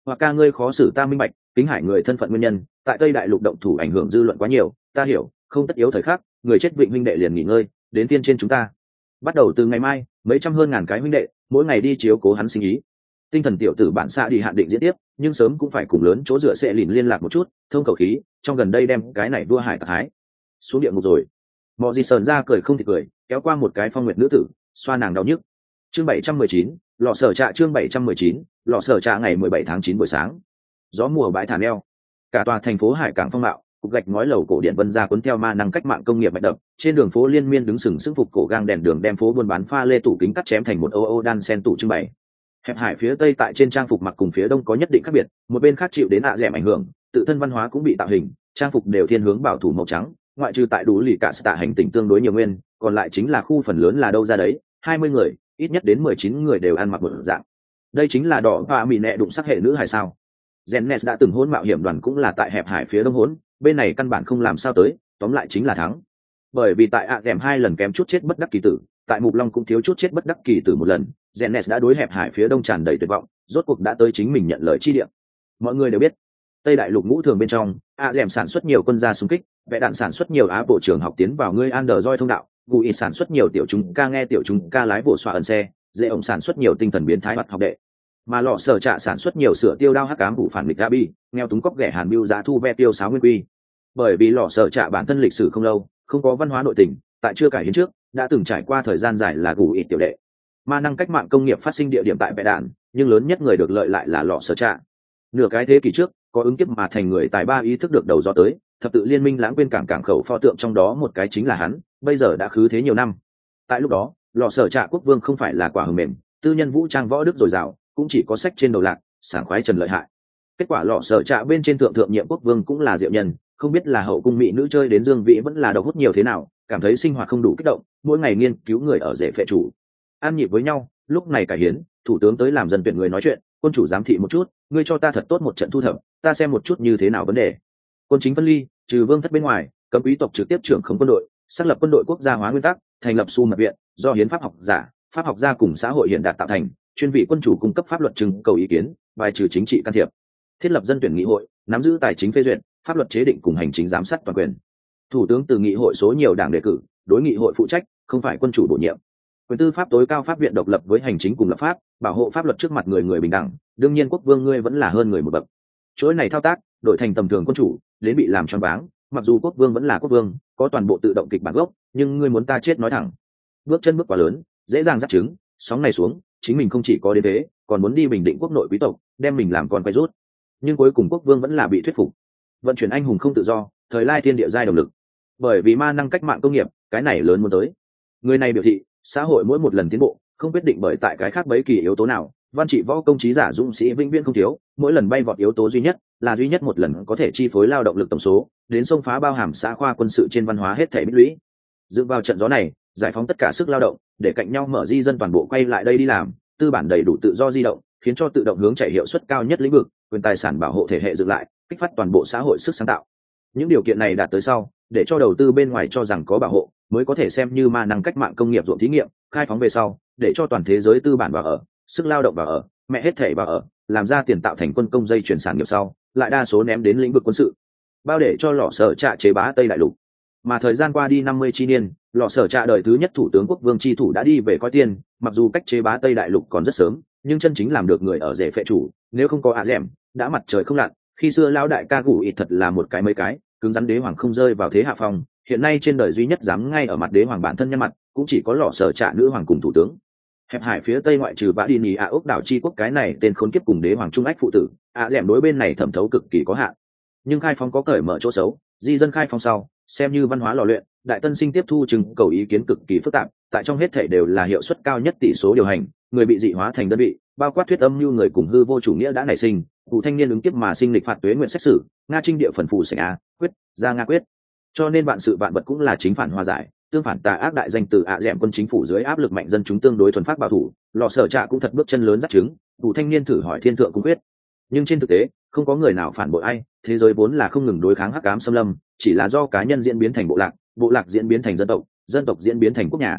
hoặc ca ngươi khó xử ta minh bạch, kính hải người thân phận nguyên nhân tại tây đại lục động thủ ảnh hưởng dư luận quá nhiều, ta hiểu, không tất yếu thời khắc người chết vịnh huynh đệ liền nghỉ ngơi, đến tiên trên chúng ta. Bắt đầu từ ngày mai, mấy trăm hơn ngàn cái huynh đệ mỗi ngày đi chiếu cố hắn sinh ý. Tinh thần tiểu tử bản xạ đi hạn định diễn tiếp, nhưng sớm cũng phải cùng lớn chỗ dựa sẽ lìn liên lạc một chút, thông khẩu khí, trong gần đây đem cái này đua hải tặc hái xuống địa ngục rồi. Mọi gì sờn ra cười không thì cười, kéo qua một cái phong nguyệt nữ tử, xoa nàng đau nhức. Chương bảy trăm mười chín, lọ sở trạ chương bảy trăm mười chín, lọ sở trạ ngày mười bảy tháng chín buổi sáng. Gió mùa bãi thả neo, cả tòa thành phố hải cảng phong mạo, cục gạch ngói lầu cổ điện vân ra cuốn theo ma năng cách mạng công nghiệp mạch đập, trên đường phố liên miên đứng sừng sững phục cổ gang đèn đường đem phố buôn bán pha lê tủ kính cắt chém thành một ô ô đan sen tủ trưng bày. Hẹp hải phía tây tại trên trang phục mặc cùng phía đông có nhất định khác biệt, một bên khác chịu đến ạ dẻm ảnh hưởng, tự thân văn hóa cũng bị tạo hình, trang phục đều thiên hướng bảo thủ màu trắng, ngoại trừ tại đủ lì cả tạ hành tỉnh tương đối nhiều nguyên, còn lại chính là khu phần lớn là đâu ra đấy, hai mươi người, ít nhất đến mười chín người đều ăn mặc một dạng. Đây chính là đỏ và mì nẹ đụng sắc hệ nữ hay sao? Gennes đã từng hỗn mạo hiểm đoàn cũng là tại hẹp hải phía đông hỗn, bên này căn bản không làm sao tới, tóm lại chính là thắng. Bởi vì tại ạ dẻm hai lần kém chút chết bất đắc kỳ tử, tại mục long cũng thiếu chút chết bất đắc kỳ tử một lần, Gennes đã đối hẹp hải phía đông tràn đầy tuyệt vọng, rốt cuộc đã tới chính mình nhận lời chi địa. Mọi người đều biết, tây đại lục ngũ thường bên trong, ạ dẻm sản xuất nhiều quân gia xung kích, vẽ đạn sản xuất nhiều á bộ trường học tiến vào ngươi Android thông đạo, Gui sản xuất nhiều tiểu chúng ca nghe tiểu chúng ca lái bộ xoa ẩn xe, dễ ổng sản xuất nhiều tinh thần biến thái hoạt học đệ, mà lọ sở trạ sản xuất nhiều sửa tiêu đao hắc ám vụ phản nghịch gabi, nghèo túng cóc ghẻ hàn biêu giá thu ve tiêu sáo nguyên quy. Bởi vì lọ sở trạ bản thân lịch sử không lâu, không có văn hóa nội tình, tại chưa cải hiến trước đã từng trải qua thời gian dài là Gui tiểu đệ. Ma năng cách mạng công nghiệp phát sinh địa điểm tại vẽ đạn, nhưng lớn nhất người được lợi lại là lọ sở trạ. Nửa cái thế kỷ trước, có ứng kiếp mà thành người tài ba ý thức được đầu gió tới, thập tự liên minh lãng quên cảng cảng khẩu pho tượng trong đó một cái chính là hắn, bây giờ đã khứ thế nhiều năm. Tại lúc đó, lọ sở trạ quốc vương không phải là quả hờ mềm, tư nhân vũ trang võ đức dồi dào, cũng chỉ có sách trên đầu lạc, sảng khoái trần lợi hại. Kết quả lọ sở trạ bên trên thượng thượng nhiệm quốc vương cũng là diệu nhân, không biết là hậu cung mỹ nữ chơi đến dương vĩ vẫn là độc hút nhiều thế nào, cảm thấy sinh hoạt không đủ kích động, mỗi ngày nghiên cứu người ở rể phệ chủ, an nhịp với nhau. Lúc này cải hiến, thủ tướng tới làm dân tuyển người nói chuyện, quân chủ giám thị một chút, ngươi cho ta thật tốt một trận thu thập, ta xem một chút như thế nào vấn đề. Quân chính phân ly, trừ vương thất bên ngoài, cấm quý tộc trực tiếp trưởng khống quân đội, xác lập quân đội quốc gia hóa nguyên tắc, thành lập su mật viện, do hiến pháp học giả, pháp học gia cùng xã hội hiện đạt tạo thành, chuyên vị quân chủ cung cấp pháp luật trưng cầu ý kiến, bài trừ chính trị can thiệp, thiết lập dân tuyển nghị hội, nắm giữ tài chính phê duyệt, pháp luật chế định cùng hành chính giám sát toàn quyền. Thủ tướng từ nghị hội số nhiều đảng đề cử, đối nghị hội phụ trách, không phải quân chủ bổ nhiệm. Quyền tư pháp tối cao pháp viện độc lập với hành chính cùng lập pháp, bảo hộ pháp luật trước mặt người người bình đẳng, đương nhiên quốc vương ngươi vẫn là hơn người một bậc. Chuỗi này thao tác, đổi thành tầm thường quân chủ, đến bị làm choáng váng, mặc dù quốc vương vẫn là quốc vương, có toàn bộ tự động kịch bản gốc, nhưng ngươi muốn ta chết nói thẳng. Bước chân bước quá lớn, dễ dàng dắt trứng, sóng này xuống, chính mình không chỉ có đến thế, còn muốn đi bình định quốc nội quý tộc, đem mình làm con quay rút. Nhưng cuối cùng quốc vương vẫn là bị thuyết phục. Vận chuyển anh hùng không tự do, thời lai thiên địa giai động lực. Bởi vì ma năng cách mạng công nghiệp, cái này lớn muốn tới. Người này biểu thị, xã hội mỗi một lần tiến bộ, không quyết định bởi tại cái khác bấy kỳ yếu tố nào, văn trị võ công trí giả dũng sĩ vĩnh viễn không thiếu, mỗi lần bay vọt yếu tố duy nhất là duy nhất một lần có thể chi phối lao động lực tổng số, đến xông phá bao hàm xã khoa quân sự trên văn hóa hết thể bích lũy. Dựa vào trận gió này, giải phóng tất cả sức lao động, để cạnh nhau mở di dân toàn bộ quay lại đây đi làm, tư bản đầy đủ tự do di động, khiến cho tự động hướng chạy hiệu suất cao nhất lĩnh vực, quyền tài sản bảo hộ thể hệ dựng lại, kích phát toàn bộ xã hội sức sáng tạo. Những điều kiện này đạt tới sau, để cho đầu tư bên ngoài cho rằng có bảo hộ, mới có thể xem như ma năng cách mạng công nghiệp ruộng thí nghiệm, khai phóng về sau, để cho toàn thế giới tư bản vào ở, sức lao động vào ở, mẹ hết thể vào ở, làm ra tiền tạo thành quân công dây chuyển sản nghiệp sau, lại đa số ném đến lĩnh vực quân sự, bao để cho lò sở trạ chế bá Tây đại lục. Mà thời gian qua đi năm mươi chi niên, lò sở trạ đời thứ nhất thủ tướng quốc vương chi thủ đã đi về coi tiền, mặc dù cách chế bá Tây đại lục còn rất sớm, nhưng chân chính làm được người ở rể phệ chủ, nếu không có ạ dẻm, đã mặt trời không lặn. Khi xưa lão đại ca gù ít thật là một cái mấy cái, cứng rắn đế hoàng không rơi vào thế hạ phong, hiện nay trên đời duy nhất dám ngay ở mặt đế hoàng bản thân nhân mặt, cũng chỉ có lò sở trạ nữ hoàng cùng thủ tướng. Hẹp hải phía tây ngoại trừ bã đi nhì ạ ốc đảo chi quốc cái này tên khốn kiếp cùng đế hoàng trung ách phụ tử, ạ dẻm đối bên này thẩm thấu cực kỳ có hạn. Nhưng khai phóng có cởi mở chỗ xấu, di dân khai phóng sau, xem như văn hóa lò luyện, đại tân sinh tiếp thu chừng cầu ý kiến cực kỳ phức tạp, tại trong hết thể đều là hiệu suất cao nhất tỷ số điều hành, người bị dị hóa thành đơn vị, bao quát thuyết âm như người cùng hư vô chủ nghĩa đã nảy sinh, cụ thanh niên ứng kiếp mà sinh lịch phạt tuế nguyện xét xử, nga trinh địa phần phụ sảnh a quyết ra nga quyết. Cho nên vạn sự vạn vật cũng là chính phản hòa giải, tương phản tà ác đại danh từ ạ dẻm quân chính phủ dưới áp lực mạnh dân chúng tương đối thuần phát bảo thủ, lò sở trạ cũng thật bước chân lớn dắt chứng, cụ thanh niên thử hỏi thiên thượng cung quyết. Nhưng trên thực tế, không có người nào phản bội ai, thế giới vốn là không ngừng đối kháng hắc ám xâm lâm, chỉ là do cá nhân diễn biến thành bộ lạc, bộ lạc diễn biến thành dân tộc, dân tộc diễn biến thành quốc nhà.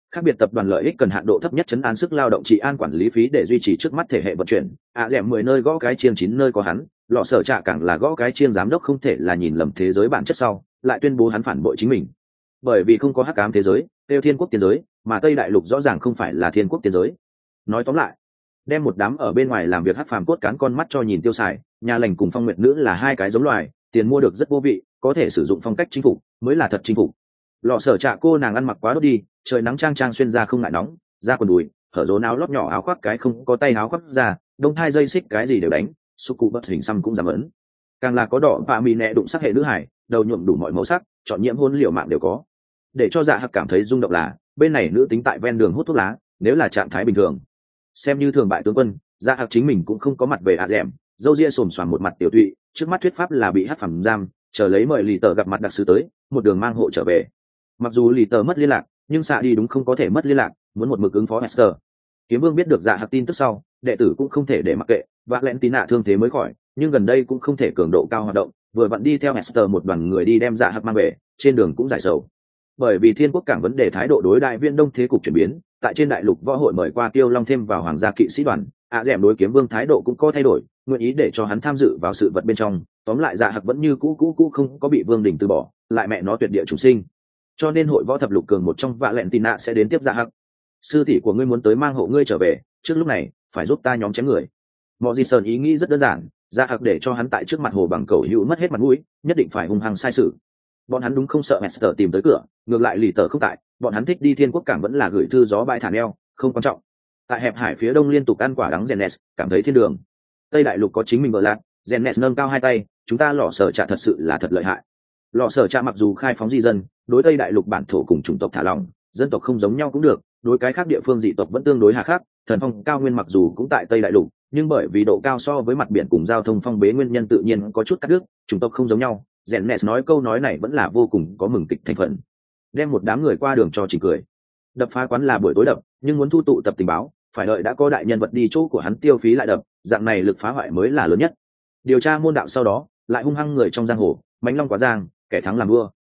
Khác biệt tập đoàn lợi ích cần hạn độ thấp nhất chấn an sức lao động trị an quản lý phí để duy trì trước mắt thể hệ vận chuyển. À dẻm mười nơi gõ cái chiêng chín nơi có hắn, lọ sở trạ càng là gõ cái chiêng giám đốc không thể là nhìn lầm thế giới bản chất sau, lại tuyên bố hắn phản bội chính mình. Bởi vì không có hắc ám thế giới, tiêu thiên quốc tiên giới, mà Tây Đại Lục rõ ràng không phải là thiên quốc tiên giới. Nói tóm lại, đem một đám ở bên ngoài làm việc hắc phàm cốt cán con mắt cho nhìn tiêu xài, nhà lành cùng phong nguyệt nữ là hai cái giống loài, tiền mua được rất vô vị, có thể sử dụng phong cách chinh phục, mới là thật chinh phục. Lọ sở trạ cô nàng ăn mặc quá đốt đi, trời nắng trang trang xuyên ra không ngại nóng, ra quần đùi, hở rốn áo lót nhỏ áo khoác cái không có tay áo khoác ra, đông thai dây xích cái gì đều đánh, su cụ bất hình xăm cũng giảm ấn. Càng là có đỏ và mì nẹ đụng sắc hệ nữ hải, đầu nhuộm đủ mọi màu sắc, chọn nhiễm hôn liều mạng đều có. Để cho dạ hạc cảm thấy rung động là, bên này nữ tính tại ven đường hút thuốc lá, nếu là trạng thái bình thường, xem như thường bại tướng quân, dạ hạc chính mình cũng không có mặt về ạ dẻm, dâu ria xồm xoàm một mặt tiểu thụy, trước mắt thuyết pháp là bị hắc phẩm giam, chờ lấy mời lì tờ gặp mặt đặc sứ tới, một đường mang hộ trở về. Mặc dù lì tờ mất liên lạc, nhưng xạ đi đúng không có thể mất liên lạc, muốn một mực ứng phó Hester. Kiếm Vương biết được dạ hạc tin tức sau, đệ tử cũng không thể để mặc kệ, và lẹn tí nạ thương thế mới khỏi, nhưng gần đây cũng không thể cường độ cao hoạt động, vừa vặn đi theo Hester một đoàn người đi đem dạ hạc mang về, trên đường cũng giải sầu. Bởi vì thiên quốc cảng vấn đề thái độ đối đại viên đông thế cục chuyển biến, tại trên đại lục võ hội mời qua Tiêu Long thêm vào hoàng gia kỵ sĩ đoàn, ạ dẻm đối Kiếm Vương thái độ cũng có thay đổi, nguyện ý để cho hắn tham dự vào sự vật bên trong, tóm lại dạ hạc vẫn như cũ cũ cũ không có bị Vương đỉnh từ bỏ, lại mẹ nó tuyệt địa chủ sinh. Cho nên hội võ thập lục cường một trong vạ lẹn tì nạ sẽ đến tiếp dạ hạc. Sư tỷ của ngươi muốn tới mang hộ ngươi trở về, trước lúc này phải giúp ta nhóm chém người. Mọi gì sơn ý nghĩ rất đơn giản, dạ hạc để cho hắn tại trước mặt hồ bằng cầu hữu mất hết mặt mũi, nhất định phải hung hăng sai sự. Bọn hắn đúng không sợ Hester tìm tới cửa, ngược lại lì tờ không tại, bọn hắn thích đi thiên quốc cảng vẫn là gửi thư gió bãi thả neo, không quan trọng. Tại hẹp hải phía đông liên tục ăn quả đắng Genes, cảm thấy thiên đường. Tây đại lục có chính mình vợ lạc, Genes nâng cao hai tay, chúng ta lọ sở trạ thật sự là thật lợi hại. Lọ sở trạ mặc dù khai phóng di dân, đối Tây đại lục bản thổ cùng chủng tộc thả lỏng, dân tộc không giống nhau cũng được, đối cái khác địa phương dị tộc vẫn tương đối hà khắc. Thần phong cao nguyên mặc dù cũng tại Tây đại lục, nhưng bởi vì độ cao so với mặt biển cùng giao thông phong bế nguyên nhân tự nhiên có chút cắt đứt, chủng tộc không giống nhau. Genes nói câu nói này vẫn là vô cùng có mừng kịch thành phần. Đem một đám người qua đường cho chỉ cười. Đập phá quán là buổi tối đập, nhưng muốn thu tụ tập tình báo, phải đợi đã có đại nhân vật đi chỗ của hắn tiêu phí lại đập, dạng này lực phá hoại mới là lớn nhất. Điều tra môn đạo sau đó, lại hung hăng người trong giang hồ, mánh long quá giang, kẻ thắng làm vua,